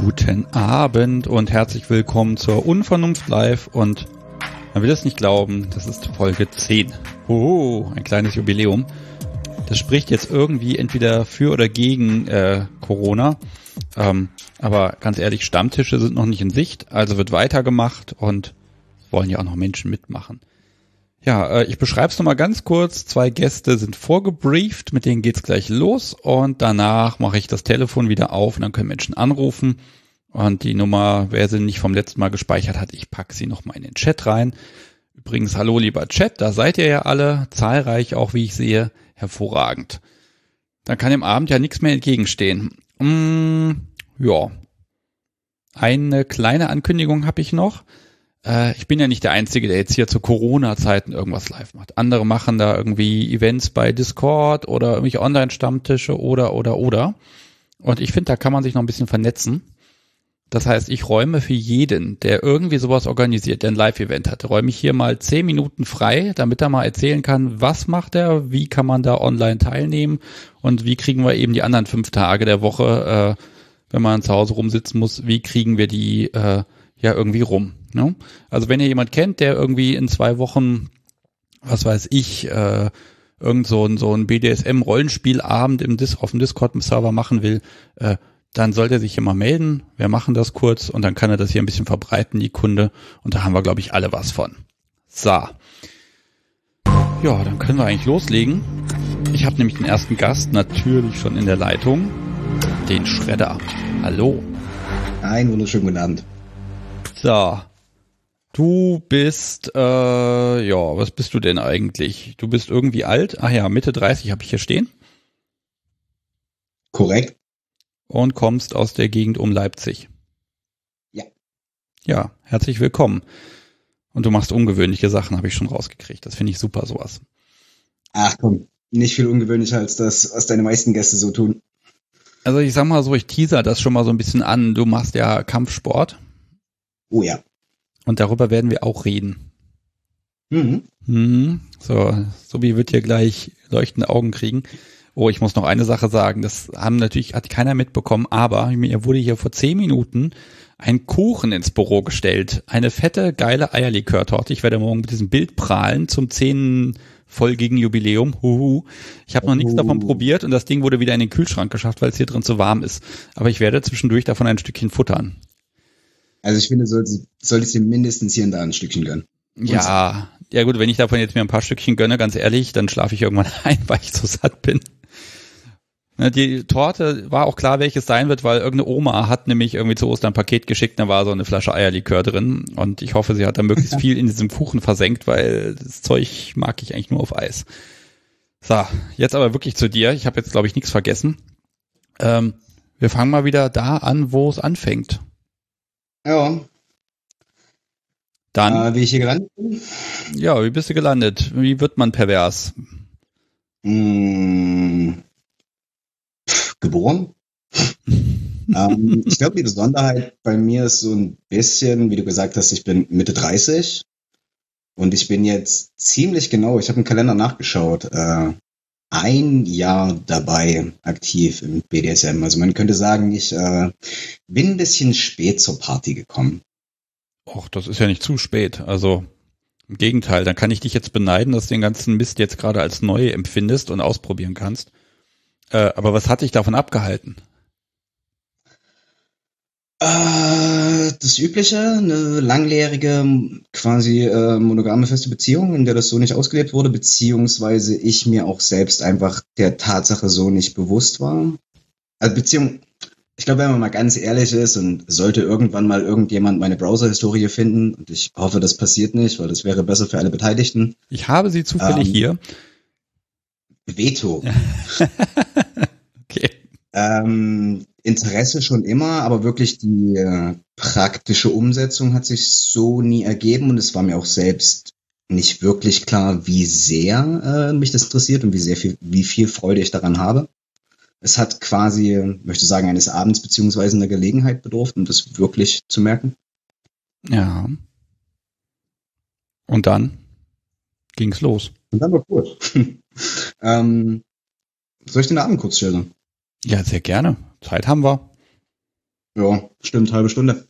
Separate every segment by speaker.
Speaker 1: Guten Abend und herzlich willkommen zur Unvernunft Live und man will es nicht glauben, das ist Folge 10. Oh, ein kleines Jubiläum. Das spricht jetzt irgendwie entweder für oder gegen Corona. Aber ganz ehrlich, Stammtische sind noch nicht in Sicht, also wird weitergemacht und wollen ja auch noch Menschen mitmachen. Ja, ich beschreibe es nochmal ganz kurz. 2 Gäste sind vorgebrieft, mit denen geht's gleich los und danach mache ich das Telefon wieder auf und dann können Menschen anrufen. Und die Nummer, wer sie nicht vom letzten Mal gespeichert hat, ich packe sie nochmal in den Chat rein. Übrigens, hallo lieber Chat, da seid ihr ja alle, zahlreich auch, wie ich sehe, hervorragend. Dann kann dem Abend ja nichts mehr entgegenstehen. Ja, eine kleine Ankündigung habe ich noch. Ich bin ja nicht der Einzige, der jetzt hier zu Corona-Zeiten irgendwas live macht. Andere machen da irgendwie Events bei Discord oder irgendwelche Online-Stammtische oder. Und ich finde, da kann man sich noch ein bisschen vernetzen. Das heißt, ich räume für jeden, der irgendwie sowas organisiert, der ein Live-Event hat, räume ich hier mal 10 Minuten frei, damit er mal erzählen kann, was macht er, wie kann man da online teilnehmen und wie kriegen wir eben die anderen 5 Tage der Woche, wenn man zu Hause rumsitzen muss, wie kriegen wir die ja irgendwie rum. Ne? Also wenn ihr jemand kennt, der irgendwie in 2 Wochen, was weiß ich, irgend so ein BDSM-Rollenspielabend auf dem Discord-Server machen will, dann sollte er sich hier mal melden. Wir machen das kurz und dann kann er das hier ein bisschen verbreiten, die Kunde. Und da haben wir, glaube ich, alle was von. So. Ja, dann können wir eigentlich loslegen. Ich habe nämlich den ersten Gast natürlich schon in der Leitung, den Schredder. Hallo.
Speaker 2: Einen wunderschönen guten Abend.
Speaker 1: So. Du bist, was bist du denn eigentlich? Du bist irgendwie alt. Ach ja, Mitte 30 habe ich hier stehen.
Speaker 2: Korrekt.
Speaker 1: Und kommst aus der Gegend um Leipzig.
Speaker 2: Ja.
Speaker 1: Ja, herzlich willkommen. Und du machst ungewöhnliche Sachen, habe ich schon rausgekriegt. Das finde ich super, sowas.
Speaker 2: Ach komm, nicht viel ungewöhnlicher als das, was deine meisten Gäste so tun.
Speaker 1: Also ich sag mal so, ich teaser das schon mal so ein bisschen an. Du machst ja Kampfsport.
Speaker 2: Oh ja.
Speaker 1: Und darüber werden wir auch reden.
Speaker 2: Mhm.
Speaker 1: So wie wird hier gleich leuchtende Augen kriegen. Oh, ich muss noch eine Sache sagen. Das hat keiner mitbekommen, aber mir wurde hier vor 10 Minuten ein Kuchen ins Büro gestellt. Eine fette, geile Eierlikörtorte. Ich werde morgen mit diesem Bild prahlen zum 10-folgigen Jubiläum. Huhu. Ich habe noch nichts davon probiert und das Ding wurde wieder in den Kühlschrank geschafft, weil es hier drin zu warm ist. Aber ich werde zwischendurch davon ein Stückchen futtern.
Speaker 2: Also ich finde, solltest du mindestens hier und da ein Stückchen gönnen.
Speaker 1: Ja gut, wenn ich davon jetzt mir ein paar Stückchen gönne, ganz ehrlich, dann schlafe ich irgendwann ein, weil ich so satt bin. Die Torte war auch klar, welches sein wird, weil irgendeine Oma hat nämlich irgendwie zu Ostern ein Paket geschickt, da war so eine Flasche Eierlikör drin und ich hoffe, sie hat da möglichst viel in diesem Kuchen versenkt, weil das Zeug mag ich eigentlich nur auf Eis. So, jetzt aber wirklich zu dir. Ich habe jetzt, glaube ich, nichts vergessen. Wir fangen mal wieder da an, wo es anfängt.
Speaker 2: Ja.
Speaker 1: Dann.
Speaker 2: Wie ich hier gelandet bin?
Speaker 1: Ja, wie bist du gelandet? Wie wird man pervers?
Speaker 2: Geboren. Ich glaube, die Besonderheit bei mir ist so ein bisschen, wie du gesagt hast, ich bin Mitte 30 und ich bin jetzt ziemlich genau, ich habe im Kalender nachgeschaut, 1 Jahr dabei aktiv im BDSM. Also man könnte sagen, ich bin ein bisschen spät zur Party gekommen.
Speaker 1: Och, das ist ja nicht zu spät. Also im Gegenteil, dann kann ich dich jetzt beneiden, dass du den ganzen Mist jetzt gerade als neu empfindest und ausprobieren kannst. Aber was hat dich davon abgehalten?
Speaker 2: Das Übliche, eine langjährige, quasi monogame feste Beziehung, in der das so nicht ausgelebt wurde, beziehungsweise ich mir auch selbst einfach der Tatsache so nicht bewusst war. Also Beziehung, ich glaube, wenn man mal ganz ehrlich ist und sollte irgendwann mal irgendjemand meine Browser-Historie finden, und ich hoffe, das passiert nicht, weil das wäre besser für alle Beteiligten.
Speaker 1: Ich habe sie zufällig hier.
Speaker 2: Veto.
Speaker 1: Okay.
Speaker 2: Interesse schon immer, aber wirklich die praktische Umsetzung hat sich so nie ergeben und es war mir auch selbst nicht wirklich klar, wie sehr mich das interessiert und wie viel Freude ich daran habe. Es hat quasi, möchte sagen, eines Abends beziehungsweise einer Gelegenheit bedurft, um das wirklich zu merken.
Speaker 1: Ja. Und dann ging's los.
Speaker 2: Und dann war gut. Soll ich den Abend kurz schildern?
Speaker 1: Ja, sehr gerne. Zeit haben wir.
Speaker 2: Ja, stimmt, halbe Stunde.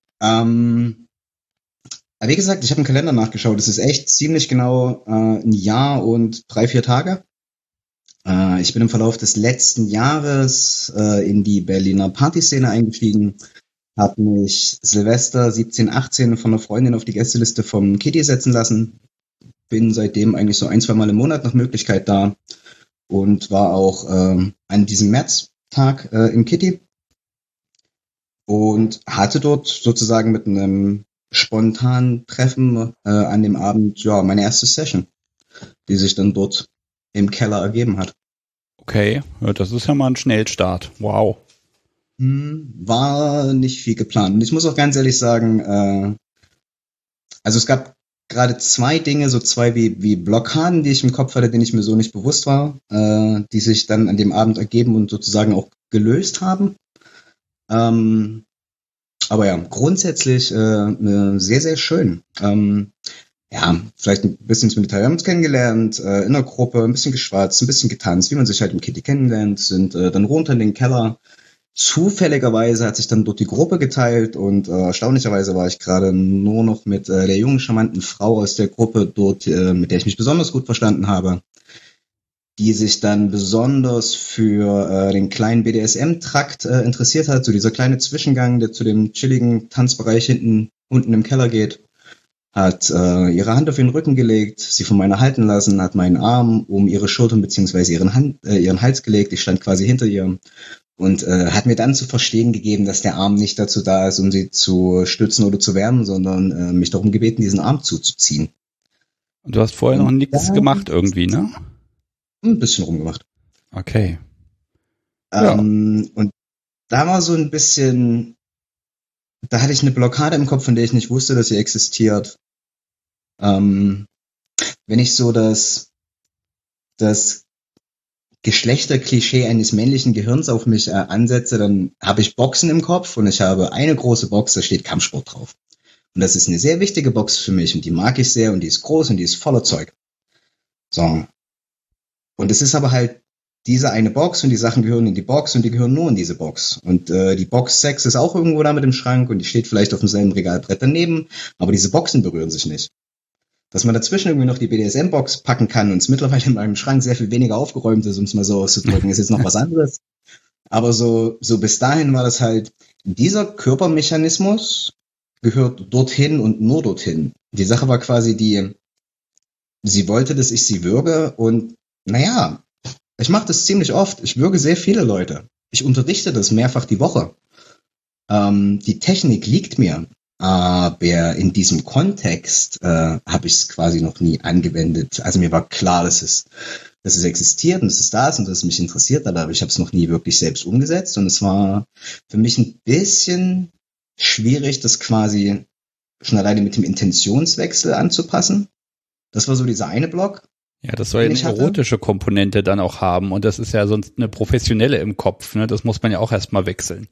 Speaker 2: Aber wie gesagt, ich habe im Kalender nachgeschaut. Es ist echt ziemlich genau ein Jahr und 3, 4 Tage. Ich bin im Verlauf des letzten Jahres in die Berliner Partyszene eingestiegen, habe mich Silvester 17, 18 von einer Freundin auf die Gästeliste vom Kitty setzen lassen. Bin seitdem eigentlich so 1, 2 Mal im Monat nach Möglichkeit da und war auch an diesem Märztag im Kitty und hatte dort sozusagen mit einem spontanen Treffen an dem Abend ja meine erste Session, die sich dann dort im Keller ergeben hat.
Speaker 1: Okay, ja, das ist ja mal ein Schnellstart. Wow.
Speaker 2: War nicht viel geplant. Und ich muss auch ganz ehrlich sagen, also es gab gerade 2 Dinge, so 2 wie Blockaden, die ich im Kopf hatte, denen ich mir so nicht bewusst war, die sich dann an dem Abend ergeben und sozusagen auch gelöst haben. Aber ja, grundsätzlich sehr, sehr schön. Ja, vielleicht ein bisschen ins Militär. Wir haben uns kennengelernt, in der Gruppe, ein bisschen geschwatzt, ein bisschen getanzt, wie man sich halt im Kitty kennenlernt, sind dann runter in den Keller. Zufälligerweise hat sich dann dort die Gruppe geteilt und erstaunlicherweise war ich gerade nur noch mit der jungen, charmanten Frau aus der Gruppe dort, mit der ich mich besonders gut verstanden habe, die sich dann besonders für den kleinen BDSM-Trakt interessiert hat, so dieser kleine Zwischengang, der zu dem chilligen Tanzbereich unten im Keller geht, hat ihre Hand auf ihren Rücken gelegt, sie von meiner halten lassen, hat meinen Arm um ihre Schultern beziehungsweise ihren Hals gelegt, ich stand quasi hinter ihr und hat mir dann zu verstehen gegeben, dass der Arm nicht dazu da ist, um sie zu stützen oder zu wärmen, sondern mich darum gebeten, diesen Arm zuzuziehen.
Speaker 1: Und du hast vorher noch nichts gemacht irgendwie, ne?
Speaker 2: Ein bisschen rumgemacht.
Speaker 1: Okay.
Speaker 2: Und da war so ein bisschen, da hatte ich eine Blockade im Kopf, von der ich nicht wusste, dass sie existiert. Wenn ich so das Geschlechterklischee eines männlichen Gehirns auf mich ansetze, dann habe ich Boxen im Kopf und ich habe eine große Box, da steht Kampfsport drauf. Und das ist eine sehr wichtige Box für mich und die mag ich sehr und die ist groß und die ist voller Zeug. So. Und es ist aber halt diese eine Box und die Sachen gehören in die Box und die gehören nur in diese Box. Und die Box 6 ist auch irgendwo da mit im Schrank und die steht vielleicht auf demselben Regalbrett daneben, aber diese Boxen berühren sich nicht. Dass man dazwischen irgendwie noch die BDSM-Box packen kann und es mittlerweile in meinem Schrank sehr viel weniger aufgeräumt ist, um es mal so auszudrücken, ist jetzt noch was anderes. Aber so bis dahin war das halt, dieser Körpermechanismus gehört dorthin und nur dorthin. Die Sache war quasi sie wollte, dass ich sie würge und naja, ich mache das ziemlich oft. Ich würge sehr viele Leute. Ich unterrichte das mehrfach die Woche. Die Technik liegt mir. Aber in diesem Kontext habe ich es quasi noch nie angewendet. Also mir war klar, dass es existiert und dass es da ist und dass es mich interessiert hat, aber ich habe es noch nie wirklich selbst umgesetzt. Und es war für mich ein bisschen schwierig, das quasi schon alleine mit dem Intentionswechsel anzupassen. Das war so dieser eine Block.
Speaker 1: Ja, das soll ja eine erotische Komponente dann auch haben und das ist ja sonst eine professionelle im Kopf, ne? Das muss man ja auch erstmal wechseln.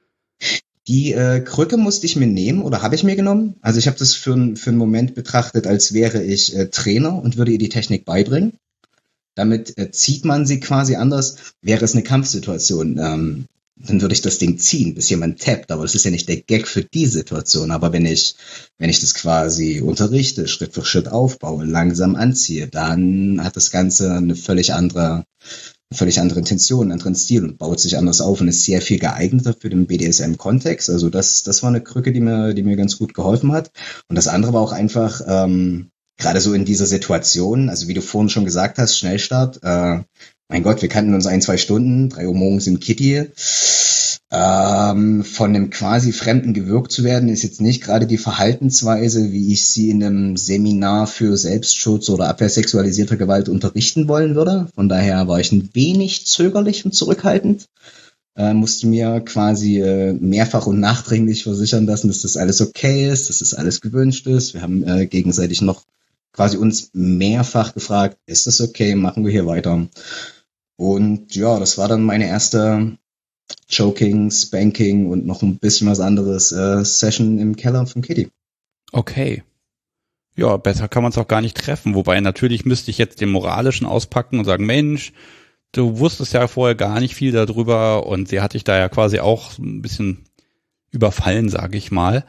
Speaker 2: Die Krücke musste ich mir nehmen oder habe ich mir genommen. Also ich habe das für einen Moment betrachtet, als wäre ich Trainer und würde ihr die Technik beibringen. Damit zieht man sie quasi anders. Wäre es eine Kampfsituation, dann würde ich das Ding ziehen, bis jemand tappt. Aber das ist ja nicht der Gag für die Situation. Aber wenn ich das quasi unterrichte, Schritt für Schritt aufbaue, langsam anziehe, dann hat das Ganze eine völlig andere Intention, einen anderen Stil und baut sich anders auf und ist sehr viel geeigneter für den BDSM-Kontext. Also das war eine Krücke, die mir ganz gut geholfen hat. Und das andere war auch einfach, gerade so in dieser Situation, also wie du vorhin schon gesagt hast, Schnellstart, mein Gott, wir kannten uns 1, 2 Stunden, 3 Uhr morgens im Kitty. Von einem quasi Fremden gewürgt zu werden, ist jetzt nicht gerade die Verhaltensweise, wie ich sie in einem Seminar für Selbstschutz oder Abwehr sexualisierter Gewalt unterrichten wollen würde. Von daher war ich ein wenig zögerlich und zurückhaltend. Musste mir quasi mehrfach und nachdringlich versichern lassen, dass das alles okay ist, dass das alles gewünscht ist. Wir haben gegenseitig noch quasi uns mehrfach gefragt, ist das okay, machen wir hier weiter? Und ja, das war dann meine erste Choking, Spanking und noch ein bisschen was anderes Session im Keller vom Kitty.
Speaker 1: Okay. Ja, besser kann man es auch gar nicht treffen. Wobei natürlich müsste ich jetzt den Moralischen auspacken und sagen, Mensch, du wusstest ja vorher gar nicht viel darüber und sie hat dich da ja quasi auch ein bisschen überfallen, sage ich mal.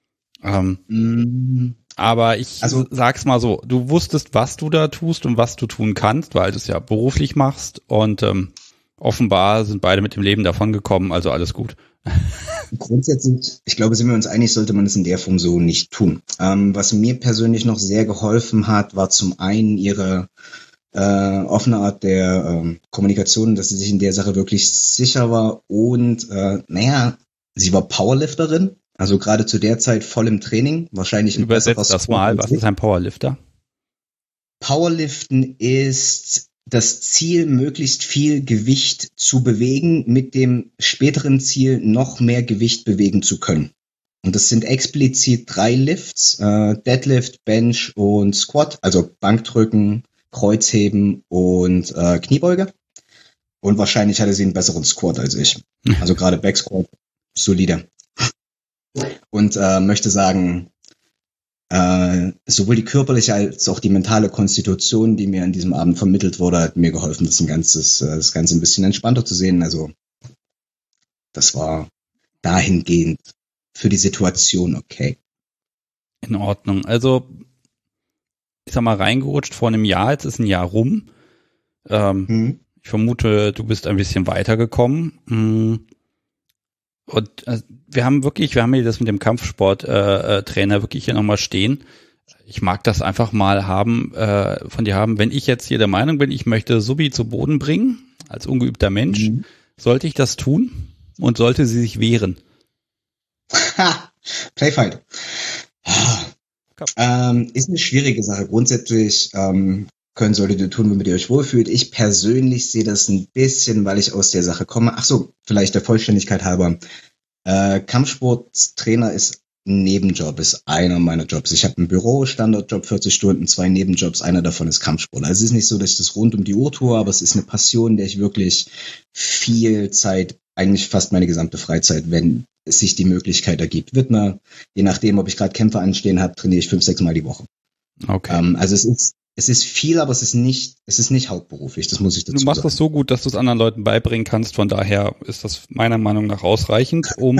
Speaker 1: Aber ich sag's mal so, du wusstest, was du da tust und was du tun kannst, weil du es ja beruflich machst und offenbar sind beide mit dem Leben davongekommen, also alles gut.
Speaker 2: Grundsätzlich, ich glaube, sind wir uns einig, sollte man es in der Form so nicht tun. Was mir persönlich noch sehr geholfen hat, war zum einen ihre offene Art der Kommunikation, dass sie sich in der Sache wirklich sicher war und sie war Powerlifterin, also gerade zu der Zeit voll im Training, wahrscheinlich ein besserer
Speaker 1: Übersetzt das mal, was ist ein Powerlifter?
Speaker 2: Powerliften ist das Ziel, möglichst viel Gewicht zu bewegen, mit dem späteren Ziel noch mehr Gewicht bewegen zu können. Und das sind explizit 3 Lifts, Deadlift, Bench und Squat, also Bankdrücken, Kreuzheben und Kniebeuge. Und wahrscheinlich hatte sie einen besseren Squat als ich. Also gerade Backsquat, solide. Und möchte sagen, sowohl die körperliche als auch die mentale Konstitution, die mir an diesem Abend vermittelt wurde, hat mir geholfen, das Ganze ein bisschen entspannter zu sehen. Also das war dahingehend für die Situation okay.
Speaker 1: In Ordnung. Also ich sag mal, reingerutscht vor einem Jahr, jetzt ist ein Jahr rum. Ich vermute, du bist ein bisschen weitergekommen. Und wir haben hier das mit dem Kampfsport-Trainer wirklich hier nochmal stehen. Ich mag das einfach mal von dir haben, wenn ich jetzt hier der Meinung bin, ich möchte Subi zu Boden bringen, als ungeübter Mensch, sollte ich das tun und sollte sie sich wehren?
Speaker 2: Playfight. Ist eine schwierige Sache. Grundsätzlich solltet ihr tun, womit ihr euch wohlfühlt. Ich persönlich sehe das ein bisschen, weil ich aus der Sache komme. Ach so, vielleicht der Vollständigkeit halber. Kampfsporttrainer ist ein Nebenjob, ist einer meiner Jobs. Ich habe ein Büro, Standardjob, 40 Stunden, 2 Nebenjobs, einer davon ist Kampfsport. Also es ist nicht so, dass ich das rund um die Uhr tue, aber es ist eine Passion, der ich wirklich viel Zeit, eigentlich fast meine gesamte Freizeit, wenn es sich die Möglichkeit ergibt, widme. Je nachdem, ob ich gerade Kämpfe anstehen habe, trainiere ich 5-6 Mal die Woche.
Speaker 1: Okay.
Speaker 2: Also es ist viel, aber es ist nicht hauptberuflich, das muss ich dazu sagen.
Speaker 1: Du machst das so gut, dass du es anderen Leuten beibringen kannst, von daher ist das meiner Meinung nach ausreichend, um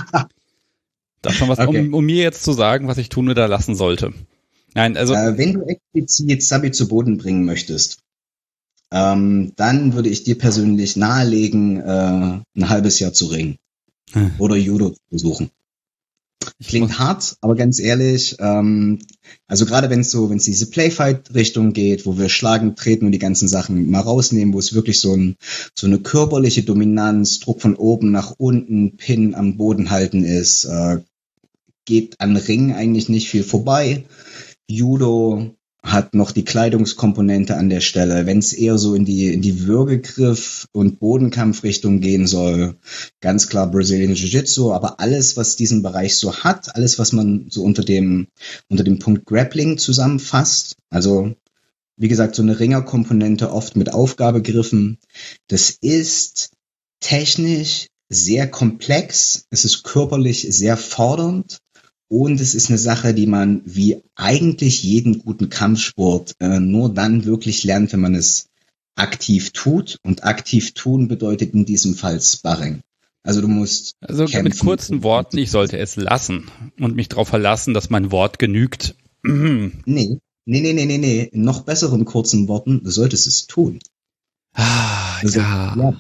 Speaker 1: mir jetzt zu sagen, was ich tun oder lassen sollte. Nein, also
Speaker 2: wenn du explizit Sabi zu Boden bringen möchtest, dann würde ich dir persönlich nahelegen, ein halbes Jahr zu ringen oder Judo zu besuchen. Klingt hart, aber ganz ehrlich, also gerade wenn es diese Playfight-Richtung geht, wo wir schlagen, treten und die ganzen Sachen mal rausnehmen, wo es wirklich so eine körperliche Dominanz, Druck von oben nach unten, Pin am Boden halten ist, geht an Ring eigentlich nicht viel vorbei. Judo hat noch die Kleidungskomponente an der Stelle. Wenn es eher so in die Würgegriff- und Bodenkampfrichtung gehen soll, ganz klar Brazilian Jiu-Jitsu, aber alles, was diesen Bereich so hat, alles, was man so unter dem Punkt Grappling zusammenfasst, also wie gesagt, so eine Ringerkomponente oft mit Aufgabegriffen, das ist technisch sehr komplex, es ist körperlich sehr fordernd. Und es ist eine Sache, die man wie eigentlich jeden guten Kampfsport nur dann wirklich lernt, wenn man es aktiv tut. Und aktiv tun bedeutet in diesem Fall Sparring. Also du musst kämpfen.
Speaker 1: Mit kurzen Worten, ich sollte es lassen und mich darauf verlassen, dass mein Wort genügt.
Speaker 2: Nee. In noch besseren kurzen Worten, du solltest es tun. Ja.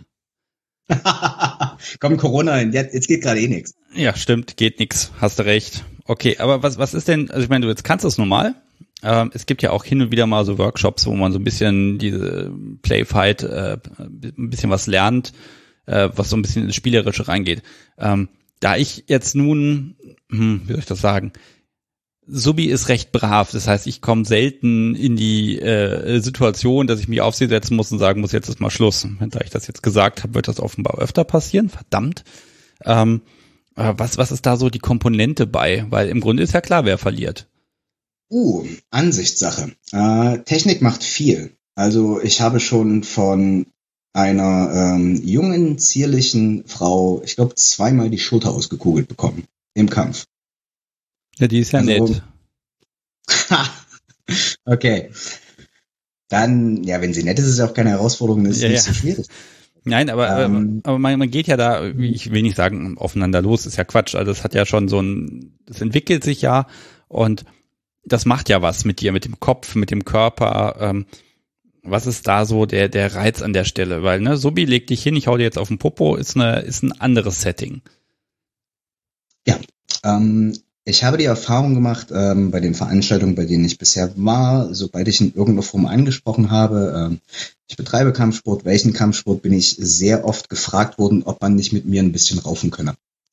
Speaker 2: Komm, Corona, jetzt geht gerade eh nichts.
Speaker 1: Ja, stimmt, geht nix, hast du recht. Okay, aber was ist denn, also ich meine, du jetzt kannst es normal. Es gibt ja auch hin und wieder mal so Workshops, wo man so ein bisschen diese Playfight, ein bisschen was lernt, was so ein bisschen ins Spielerische reingeht. Da ich jetzt nun, wie soll ich das sagen, Subi ist recht brav, das heißt, ich komme selten in die Situation, dass ich mich auf sie setzen muss und sagen muss, jetzt ist mal Schluss. Da ich das jetzt gesagt habe, wird das offenbar öfter passieren, verdammt. Was ist da so die Komponente bei? Weil im Grunde ist ja klar, wer verliert.
Speaker 2: Ansichtssache. Technik macht viel. Also ich habe schon von einer jungen, zierlichen Frau, ich glaube, 2-mal die Schulter ausgekugelt bekommen im Kampf.
Speaker 1: Ja, die ist ja nett.
Speaker 2: Okay. Dann, ja, wenn sie nett ist, ist es auch keine Herausforderung, das ist nicht so schwierig.
Speaker 1: Nein, aber man geht ja da, ich will nicht sagen, aufeinander los, ist ja Quatsch. Also es hat ja schon das entwickelt sich ja und das macht ja was mit dir, mit dem Kopf, mit dem Körper. Was ist da so der Reiz an der Stelle? Weil, ne, Subi, leg dich hin, ich hau dir jetzt auf den Popo, ist ein anderes Setting.
Speaker 2: Ja, ich habe die Erfahrung gemacht, bei den Veranstaltungen, bei denen ich bisher war, sobald ich in irgendeiner Form angesprochen habe, ich betreibe Kampfsport, welchen Kampfsport, bin ich sehr oft gefragt worden, ob man nicht mit mir ein bisschen raufen könne.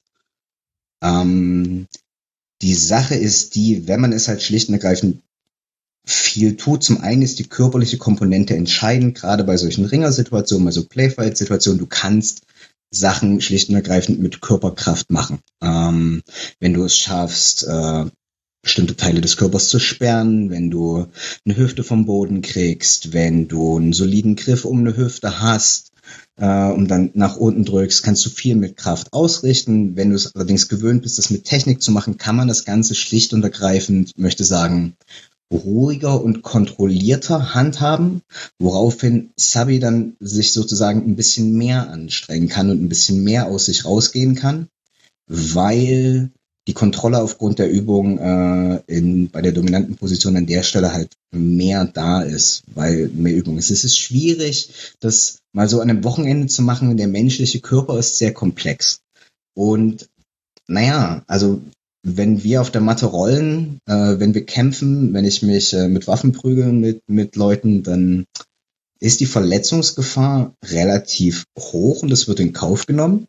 Speaker 2: Die Sache ist die, wenn man es halt schlicht und ergreifend viel tut, zum einen ist die körperliche Komponente entscheidend, gerade bei solchen Ringersituationen, bei so Playfight-Situationen, du kannst Sachen schlicht und ergreifend mit Körperkraft machen. Wenn du es schaffst, bestimmte Teile des Körpers zu sperren, wenn du eine Hüfte vom Boden kriegst, wenn du einen soliden Griff um eine Hüfte hast und dann nach unten drückst, kannst du viel mit Kraft ausrichten. Wenn du es allerdings gewöhnt bist, das mit Technik zu machen, kann man das Ganze schlicht und ergreifend, möchte sagen, ruhiger und kontrollierter handhaben, woraufhin Sabi dann sich sozusagen ein bisschen mehr anstrengen kann und ein bisschen mehr aus sich rausgehen kann, weil die Kontrolle aufgrund der Übung bei der dominanten Position an der Stelle halt mehr da ist, weil mehr Übung ist. Es ist schwierig, das mal so an einem Wochenende zu machen. Der menschliche Körper ist sehr komplex. Und naja, also wenn wir auf der Matte rollen, wenn wir kämpfen, wenn ich mich mit Waffen prügel mit Leuten, dann ist die Verletzungsgefahr relativ hoch und das wird in Kauf genommen.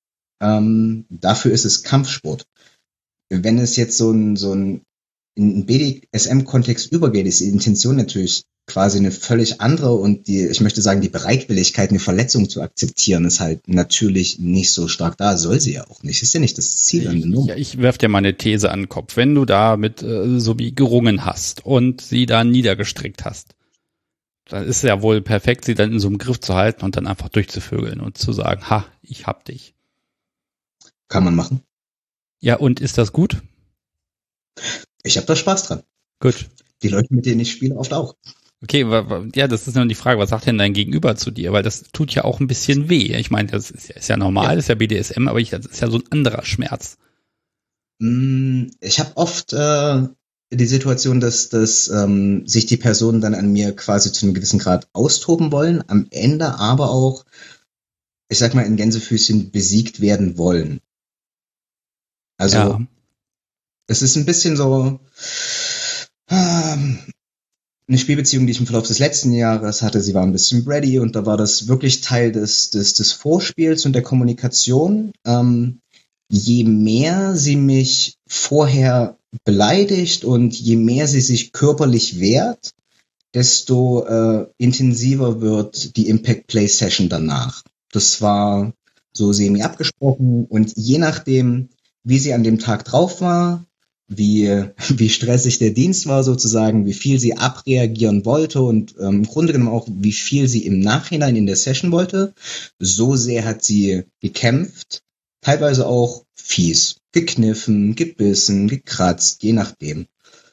Speaker 2: Dafür ist es Kampfsport. Wenn es jetzt so ein in BDSM-Kontext übergeht, ist die Intention natürlich quasi eine völlig andere und ich möchte sagen, die Bereitwilligkeit, eine Verletzung zu akzeptieren, ist halt natürlich nicht so stark da. Soll sie ja auch nicht. Ist ja nicht das Ziel an der Nummer.
Speaker 1: Ich werf dir mal eine These an den Kopf. Wenn du da mit Subi gerungen hast und sie da niedergestrickt hast, dann ist es ja wohl perfekt, sie dann in so einem Griff zu halten und dann einfach durchzuvögeln und zu sagen, ha, ich hab dich.
Speaker 2: Kann man machen.
Speaker 1: Ja, und ist das gut?
Speaker 2: Ich habe da Spaß dran.
Speaker 1: Gut.
Speaker 2: Die Leute, mit denen ich spiele, oft auch.
Speaker 1: Okay, ja, das ist nur die Frage, was sagt denn dein Gegenüber zu dir? Weil das tut ja auch ein bisschen weh. Ich meine, das ist ja normal, das ist ja BDSM, aber das ist ja so ein anderer Schmerz.
Speaker 2: Ich habe oft die Situation, dass sich die Personen dann an mir quasi zu einem gewissen Grad austoben wollen, am Ende aber auch, ich sag mal, in Gänsefüßchen besiegt werden wollen. Also, ja. Es ist ein bisschen so eine Spielbeziehung, die ich im Verlauf des letzten Jahres hatte. Sie war ein bisschen bratty und da war das wirklich Teil des Vorspiels und der Kommunikation. Je mehr sie mich vorher beleidigt und je mehr sie sich körperlich wehrt, desto intensiver wird die Impact Play Session danach. Das war so semi abgesprochen und je nachdem, wie sie an dem Tag drauf war, wie stressig der Dienst war sozusagen, wie viel sie abreagieren wollte und im Grunde genommen auch, wie viel sie im Nachhinein in der Session wollte, so sehr hat sie gekämpft, teilweise auch fies, gekniffen, gebissen, gekratzt, je nachdem.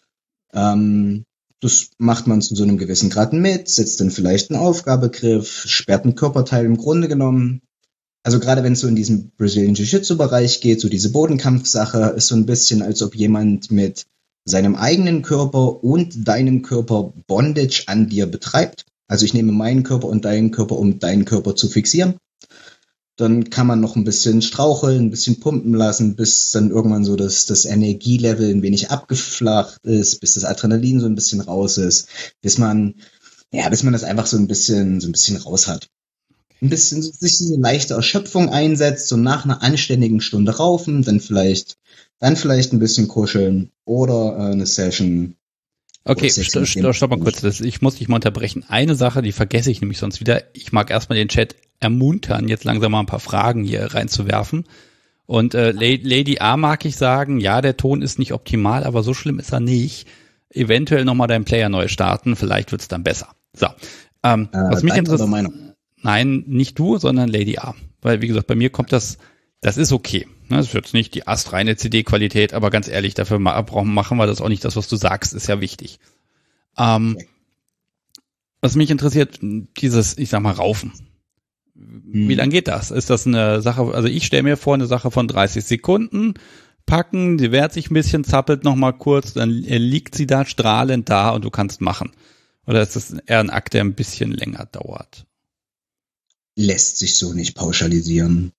Speaker 2: Das macht man zu so einem gewissen Grad mit, setzt dann vielleicht einen Aufgabegriff, sperrt einen Körperteil im Grunde genommen. Also gerade wenn es so in diesen Brazilian Jiu-Jitsu-Bereich geht, so diese Bodenkampfsache, ist so ein bisschen, als ob jemand mit seinem eigenen Körper und deinem Körper Bondage an dir betreibt. Also ich nehme meinen Körper und deinen Körper, um deinen Körper zu fixieren. Dann kann man noch ein bisschen straucheln, ein bisschen pumpen lassen, bis dann irgendwann so das Energielevel ein wenig abgeflacht ist, bis das Adrenalin so ein bisschen raus ist, bis man das einfach so ein bisschen raus hat. Ein bisschen sich diese leichte Erschöpfung einsetzt, so nach einer anständigen Stunde raufen, dann vielleicht ein bisschen kuscheln oder eine Session.
Speaker 1: Okay, stopp mal kurz. Ich muss dich mal unterbrechen. Eine Sache, die vergesse ich nämlich sonst wieder. Ich mag erstmal den Chat ermuntern, jetzt langsam mal ein paar Fragen hier reinzuwerfen. Und Lady A mag ich sagen, ja, der Ton ist nicht optimal, aber so schlimm ist er nicht. Eventuell nochmal deinen Player neu starten, vielleicht wird's dann besser. So, was mich interessiert. Nein, nicht du, sondern Lady A. Weil, wie gesagt, bei mir kommt das ist okay. Das ist jetzt nicht die astreine CD-Qualität, aber ganz ehrlich, dafür machen wir das auch nicht. Das, was du sagst, ist ja wichtig. Was mich interessiert, dieses, ich sag mal, Raufen. Wie lang geht das? Ist das eine Sache, also ich stelle mir vor, eine Sache von 30 Sekunden, packen, die wehrt sich ein bisschen, zappelt nochmal kurz, dann liegt sie da strahlend da und du kannst machen. Oder ist das eher ein Akt, der ein bisschen länger dauert?
Speaker 2: Lässt sich so nicht pauschalisieren.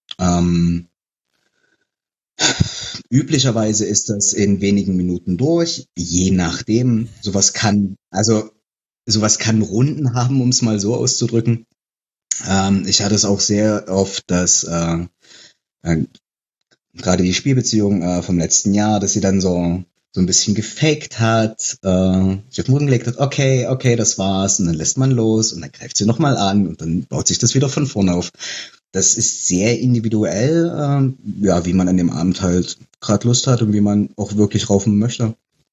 Speaker 2: Üblicherweise ist das in wenigen Minuten durch, je nachdem. Sowas kann Runden haben, um es mal so auszudrücken. Ich hatte es auch sehr oft, dass gerade die Spielbeziehung vom letzten Jahr, dass sie dann so ein bisschen gefaked hat, sich auf den Boden gelegt hat, okay, das war's, und dann lässt man los und dann greift sie nochmal an und dann baut sich das wieder von vorne auf. Das ist sehr individuell, wie man an dem Abend halt gerade Lust hat und wie man auch wirklich raufen möchte.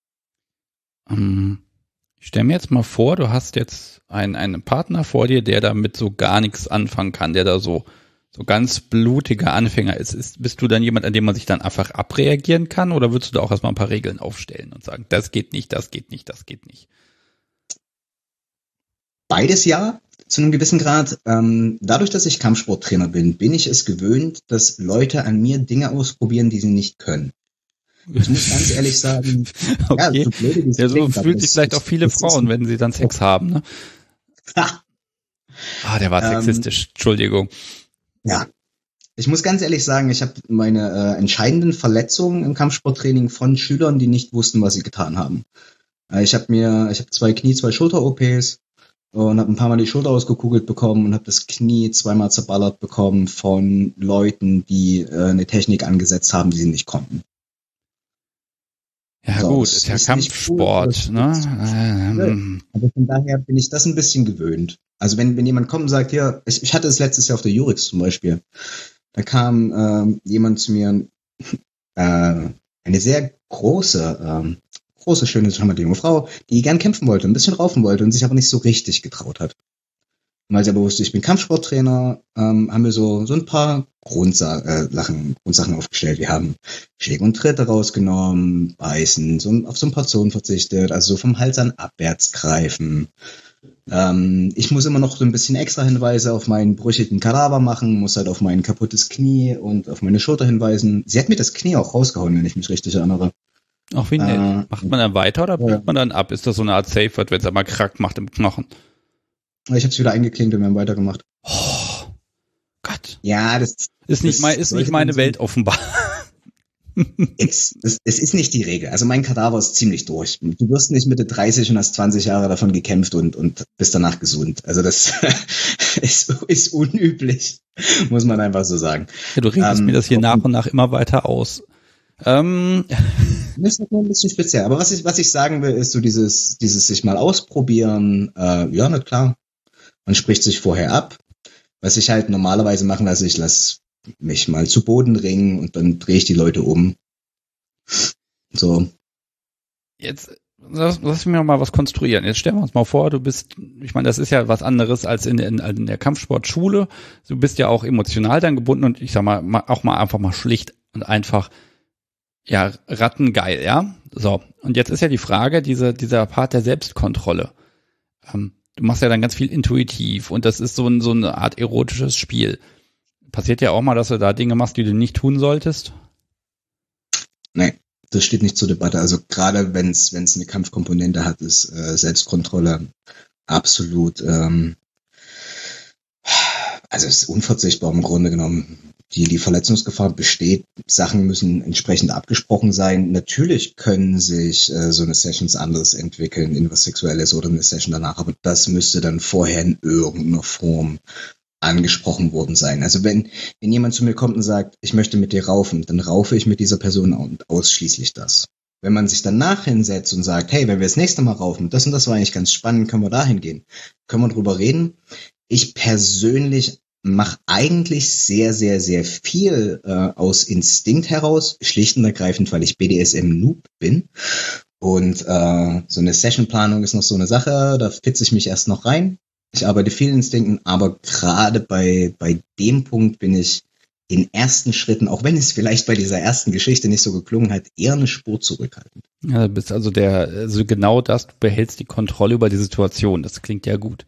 Speaker 1: Ich stelle mir jetzt mal vor, du hast jetzt einen Partner vor dir, der damit so gar nichts anfangen kann, der da so ganz blutiger Anfänger ist. Bist du dann jemand, an dem man sich dann einfach abreagieren kann, oder würdest du da auch erstmal ein paar Regeln aufstellen und sagen, das geht nicht, das geht nicht, das geht nicht?
Speaker 2: Beides ja, zu einem gewissen Grad. Dadurch, dass ich Kampfsporttrainer bin ich es gewöhnt, dass Leute an mir Dinge ausprobieren, die sie nicht können. Ich muss ganz ehrlich sagen,
Speaker 1: okay.
Speaker 2: So blöd,
Speaker 1: ja, so fühlt sich vielleicht auch viele Frauen, wenn sie dann Sex haben, ne? Der war sexistisch, Entschuldigung.
Speaker 2: Ja, ich muss ganz ehrlich sagen, ich habe meine entscheidenden Verletzungen im Kampfsporttraining von Schülern, die nicht wussten, was sie getan haben. Ich habe 2 Knie-, 2 Schulter-OPs und habe ein paar Mal die Schulter ausgekugelt bekommen und habe das Knie 2-mal zerballert bekommen von Leuten, die eine Technik angesetzt haben, die sie nicht konnten.
Speaker 1: Ja so, gut, ist ja Kampfsport, cool, ne?
Speaker 2: Aber von daher bin ich das ein bisschen gewöhnt. Also wenn jemand kommt und sagt, hier, ich hatte es letztes Jahr auf der Jurix zum Beispiel, da kam jemand zu mir, eine sehr große, schöne, junge Frau, die gern kämpfen wollte, ein bisschen raufen wollte und sich aber nicht so richtig getraut hat. Und weil sie aber wusste, ich bin Kampfsporttrainer, haben wir so ein paar Grundsachen aufgestellt. Wir haben Schläge und Tritte rausgenommen, Beißen, auf so ein paar Zonen verzichtet, also so vom Hals an abwärts greifen. Ich muss immer noch so ein bisschen extra Hinweise auf meinen brüchigen Kadaver machen, muss halt auf mein kaputtes Knie und auf meine Schulter hinweisen. Sie hat mir das Knie auch rausgehauen, wenn ich mich richtig erinnere.
Speaker 1: Ach, wie nett. Macht man dann weiter oder bricht man dann ab? Ist das so eine Art Safe Word, wenn es einmal Krack macht im Knochen?
Speaker 2: Ich habe es wieder eingeklinkt und wir haben weitergemacht.
Speaker 1: Oh Gott.
Speaker 2: Ja, das
Speaker 1: ist nicht meine Welt offenbar.
Speaker 2: Es ist nicht die Regel. Also mein Kadaver ist ziemlich durch. Du wirst nicht Mitte 30 und hast 20 Jahre davon gekämpft und bist danach gesund. Also das ist unüblich, muss man einfach so sagen.
Speaker 1: Ja, du redest mir das hier nach und nach immer weiter aus.
Speaker 2: Das ist noch ein bisschen speziell. Aber was ich sagen will, ist so dieses sich mal ausprobieren. Ja, na klar. Man spricht sich vorher ab. Was ich halt normalerweise machen lasse, ich lasse mich mal zu Boden ringen und dann drehe ich die Leute um. So.
Speaker 1: Jetzt lass mir mal was konstruieren. Jetzt stellen wir uns mal vor, ich meine, das ist ja was anderes als in der Kampfsportschule. Du bist ja auch emotional dann gebunden und ich sag mal, auch mal einfach mal schlicht und einfach, ja, rattengeil, ja? So. Und jetzt ist ja die Frage, dieser Part der Selbstkontrolle. Du machst ja dann ganz viel intuitiv und das ist so eine Art erotisches Spiel. Passiert ja auch mal, dass du da Dinge machst, die du nicht tun solltest?
Speaker 2: Nee, das steht nicht zur Debatte. Also gerade wenn es eine Kampfkomponente hat, ist Selbstkontrolle absolut, also es ist unverzichtbar im Grunde genommen. Die Verletzungsgefahr besteht, Sachen müssen entsprechend abgesprochen sein. Natürlich können sich so eine Sessions anderes entwickeln, in was Sexuelles oder eine Session danach, aber das müsste dann vorher in irgendeiner Form angesprochen worden sein. Also wenn jemand zu mir kommt und sagt, ich möchte mit dir raufen, dann raufe ich mit dieser Person und ausschließlich das. Wenn man sich danach hinsetzt und sagt, hey, wenn wir das nächste Mal raufen, das und das war eigentlich ganz spannend, können wir dahin gehen, können wir drüber reden. Ich persönlich mache eigentlich sehr, sehr, sehr viel aus Instinkt heraus, schlicht und ergreifend, weil ich BDSM-Noob bin. Und so eine Sessionplanung ist noch so eine Sache, da fitze ich mich erst noch rein. Ich arbeite viel Instinkten, aber gerade bei dem Punkt bin ich in ersten Schritten, auch wenn es vielleicht bei dieser ersten Geschichte nicht so geklungen hat, eher eine Spur zurückhaltend.
Speaker 1: Ja, du bist also genau das, du behältst die Kontrolle über die Situation. Das klingt ja gut.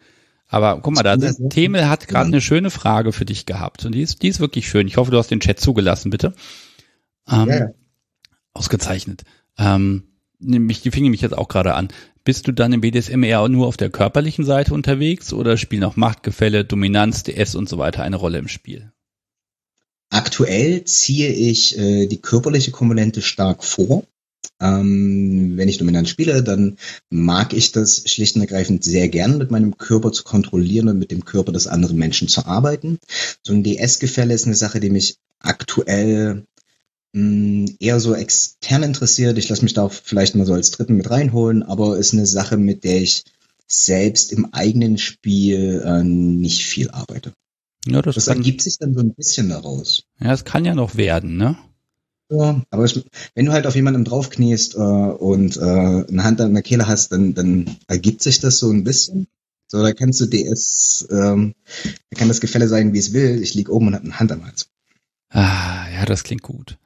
Speaker 1: Aber guck mal, Themel hat gerade eine schöne Frage für dich gehabt und die ist wirklich schön. Ich hoffe, du hast den Chat zugelassen, bitte.
Speaker 2: Ja.
Speaker 1: Ausgezeichnet. Die fing mich jetzt auch gerade an. Bist du dann im BDSM eher nur auf der körperlichen Seite unterwegs oder spielen auch Machtgefälle, Dominanz, DS und so weiter eine Rolle im Spiel?
Speaker 2: Aktuell ziehe ich die körperliche Komponente stark vor. Wenn ich dominant spiele, dann mag ich das schlicht und ergreifend sehr gern, mit meinem Körper zu kontrollieren und mit dem Körper des anderen Menschen zu arbeiten. So ein DS-Gefälle ist eine Sache, die mich aktuell eher so extern interessiert. Ich lasse mich da auch vielleicht mal so als Dritten mit reinholen, aber ist eine Sache, mit der ich selbst im eigenen Spiel nicht viel arbeite.
Speaker 1: Ja,
Speaker 2: das ergibt sich dann so ein bisschen daraus.
Speaker 1: Ja, es kann ja noch werden, ne?
Speaker 2: Ja, aber wenn du halt auf jemanden draufkniest und eine Hand an der Kehle hast, dann ergibt sich das so ein bisschen. So, da kannst du da kann das Gefälle sein, wie es will. Ich lieg oben und hab eine Hand am Hals.
Speaker 1: Ja, das klingt gut.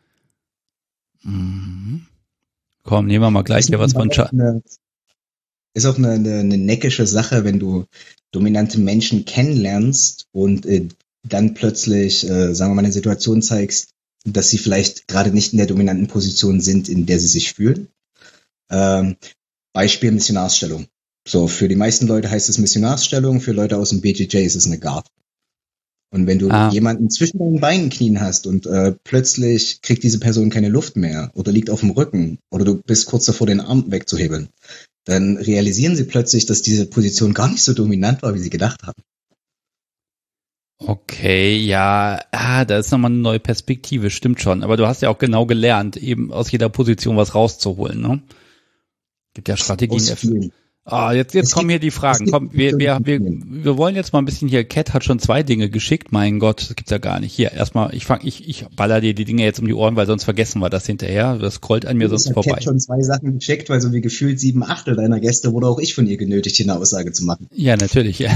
Speaker 1: Mhm. Komm, nehmen wir mal gleich hier was von
Speaker 2: Ist auch eine neckische Sache, wenn du dominante Menschen kennenlernst und dann plötzlich, sagen wir mal, eine Situation zeigst, dass sie vielleicht gerade nicht in der dominanten Position sind, in der sie sich fühlen. Beispiel Missionarsstellung. So, für die meisten Leute heißt es Missionarsstellung, für Leute aus dem BJJ ist es eine Guard. Und wenn du jemanden zwischen deinen Beinen knien hast und plötzlich kriegt diese Person keine Luft mehr oder liegt auf dem Rücken oder du bist kurz davor, den Arm wegzuhebeln, dann realisieren sie plötzlich, dass diese Position gar nicht so dominant war, wie sie gedacht haben.
Speaker 1: Okay, ja, da ist nochmal eine neue Perspektive, stimmt schon. Aber du hast ja auch genau gelernt, eben aus jeder Position was rauszuholen, ne? Gibt ja Strategien. Jetzt kommen hier die Fragen. Komm, wir wollen jetzt mal ein bisschen hier, Cat hat schon 2 Dinge geschickt, mein Gott, das gibt's ja gar nicht. Hier, erstmal, ich baller dir die Dinge jetzt um die Ohren, weil sonst vergessen wir das hinterher. Das scrollt an mir sonst vorbei.
Speaker 2: Cat hat schon 2 Sachen geschickt, weil so wie gefühlt 7/8 deiner Gäste wurde auch ich von ihr genötigt, hier eine Aussage zu machen.
Speaker 1: Ja, natürlich, ja.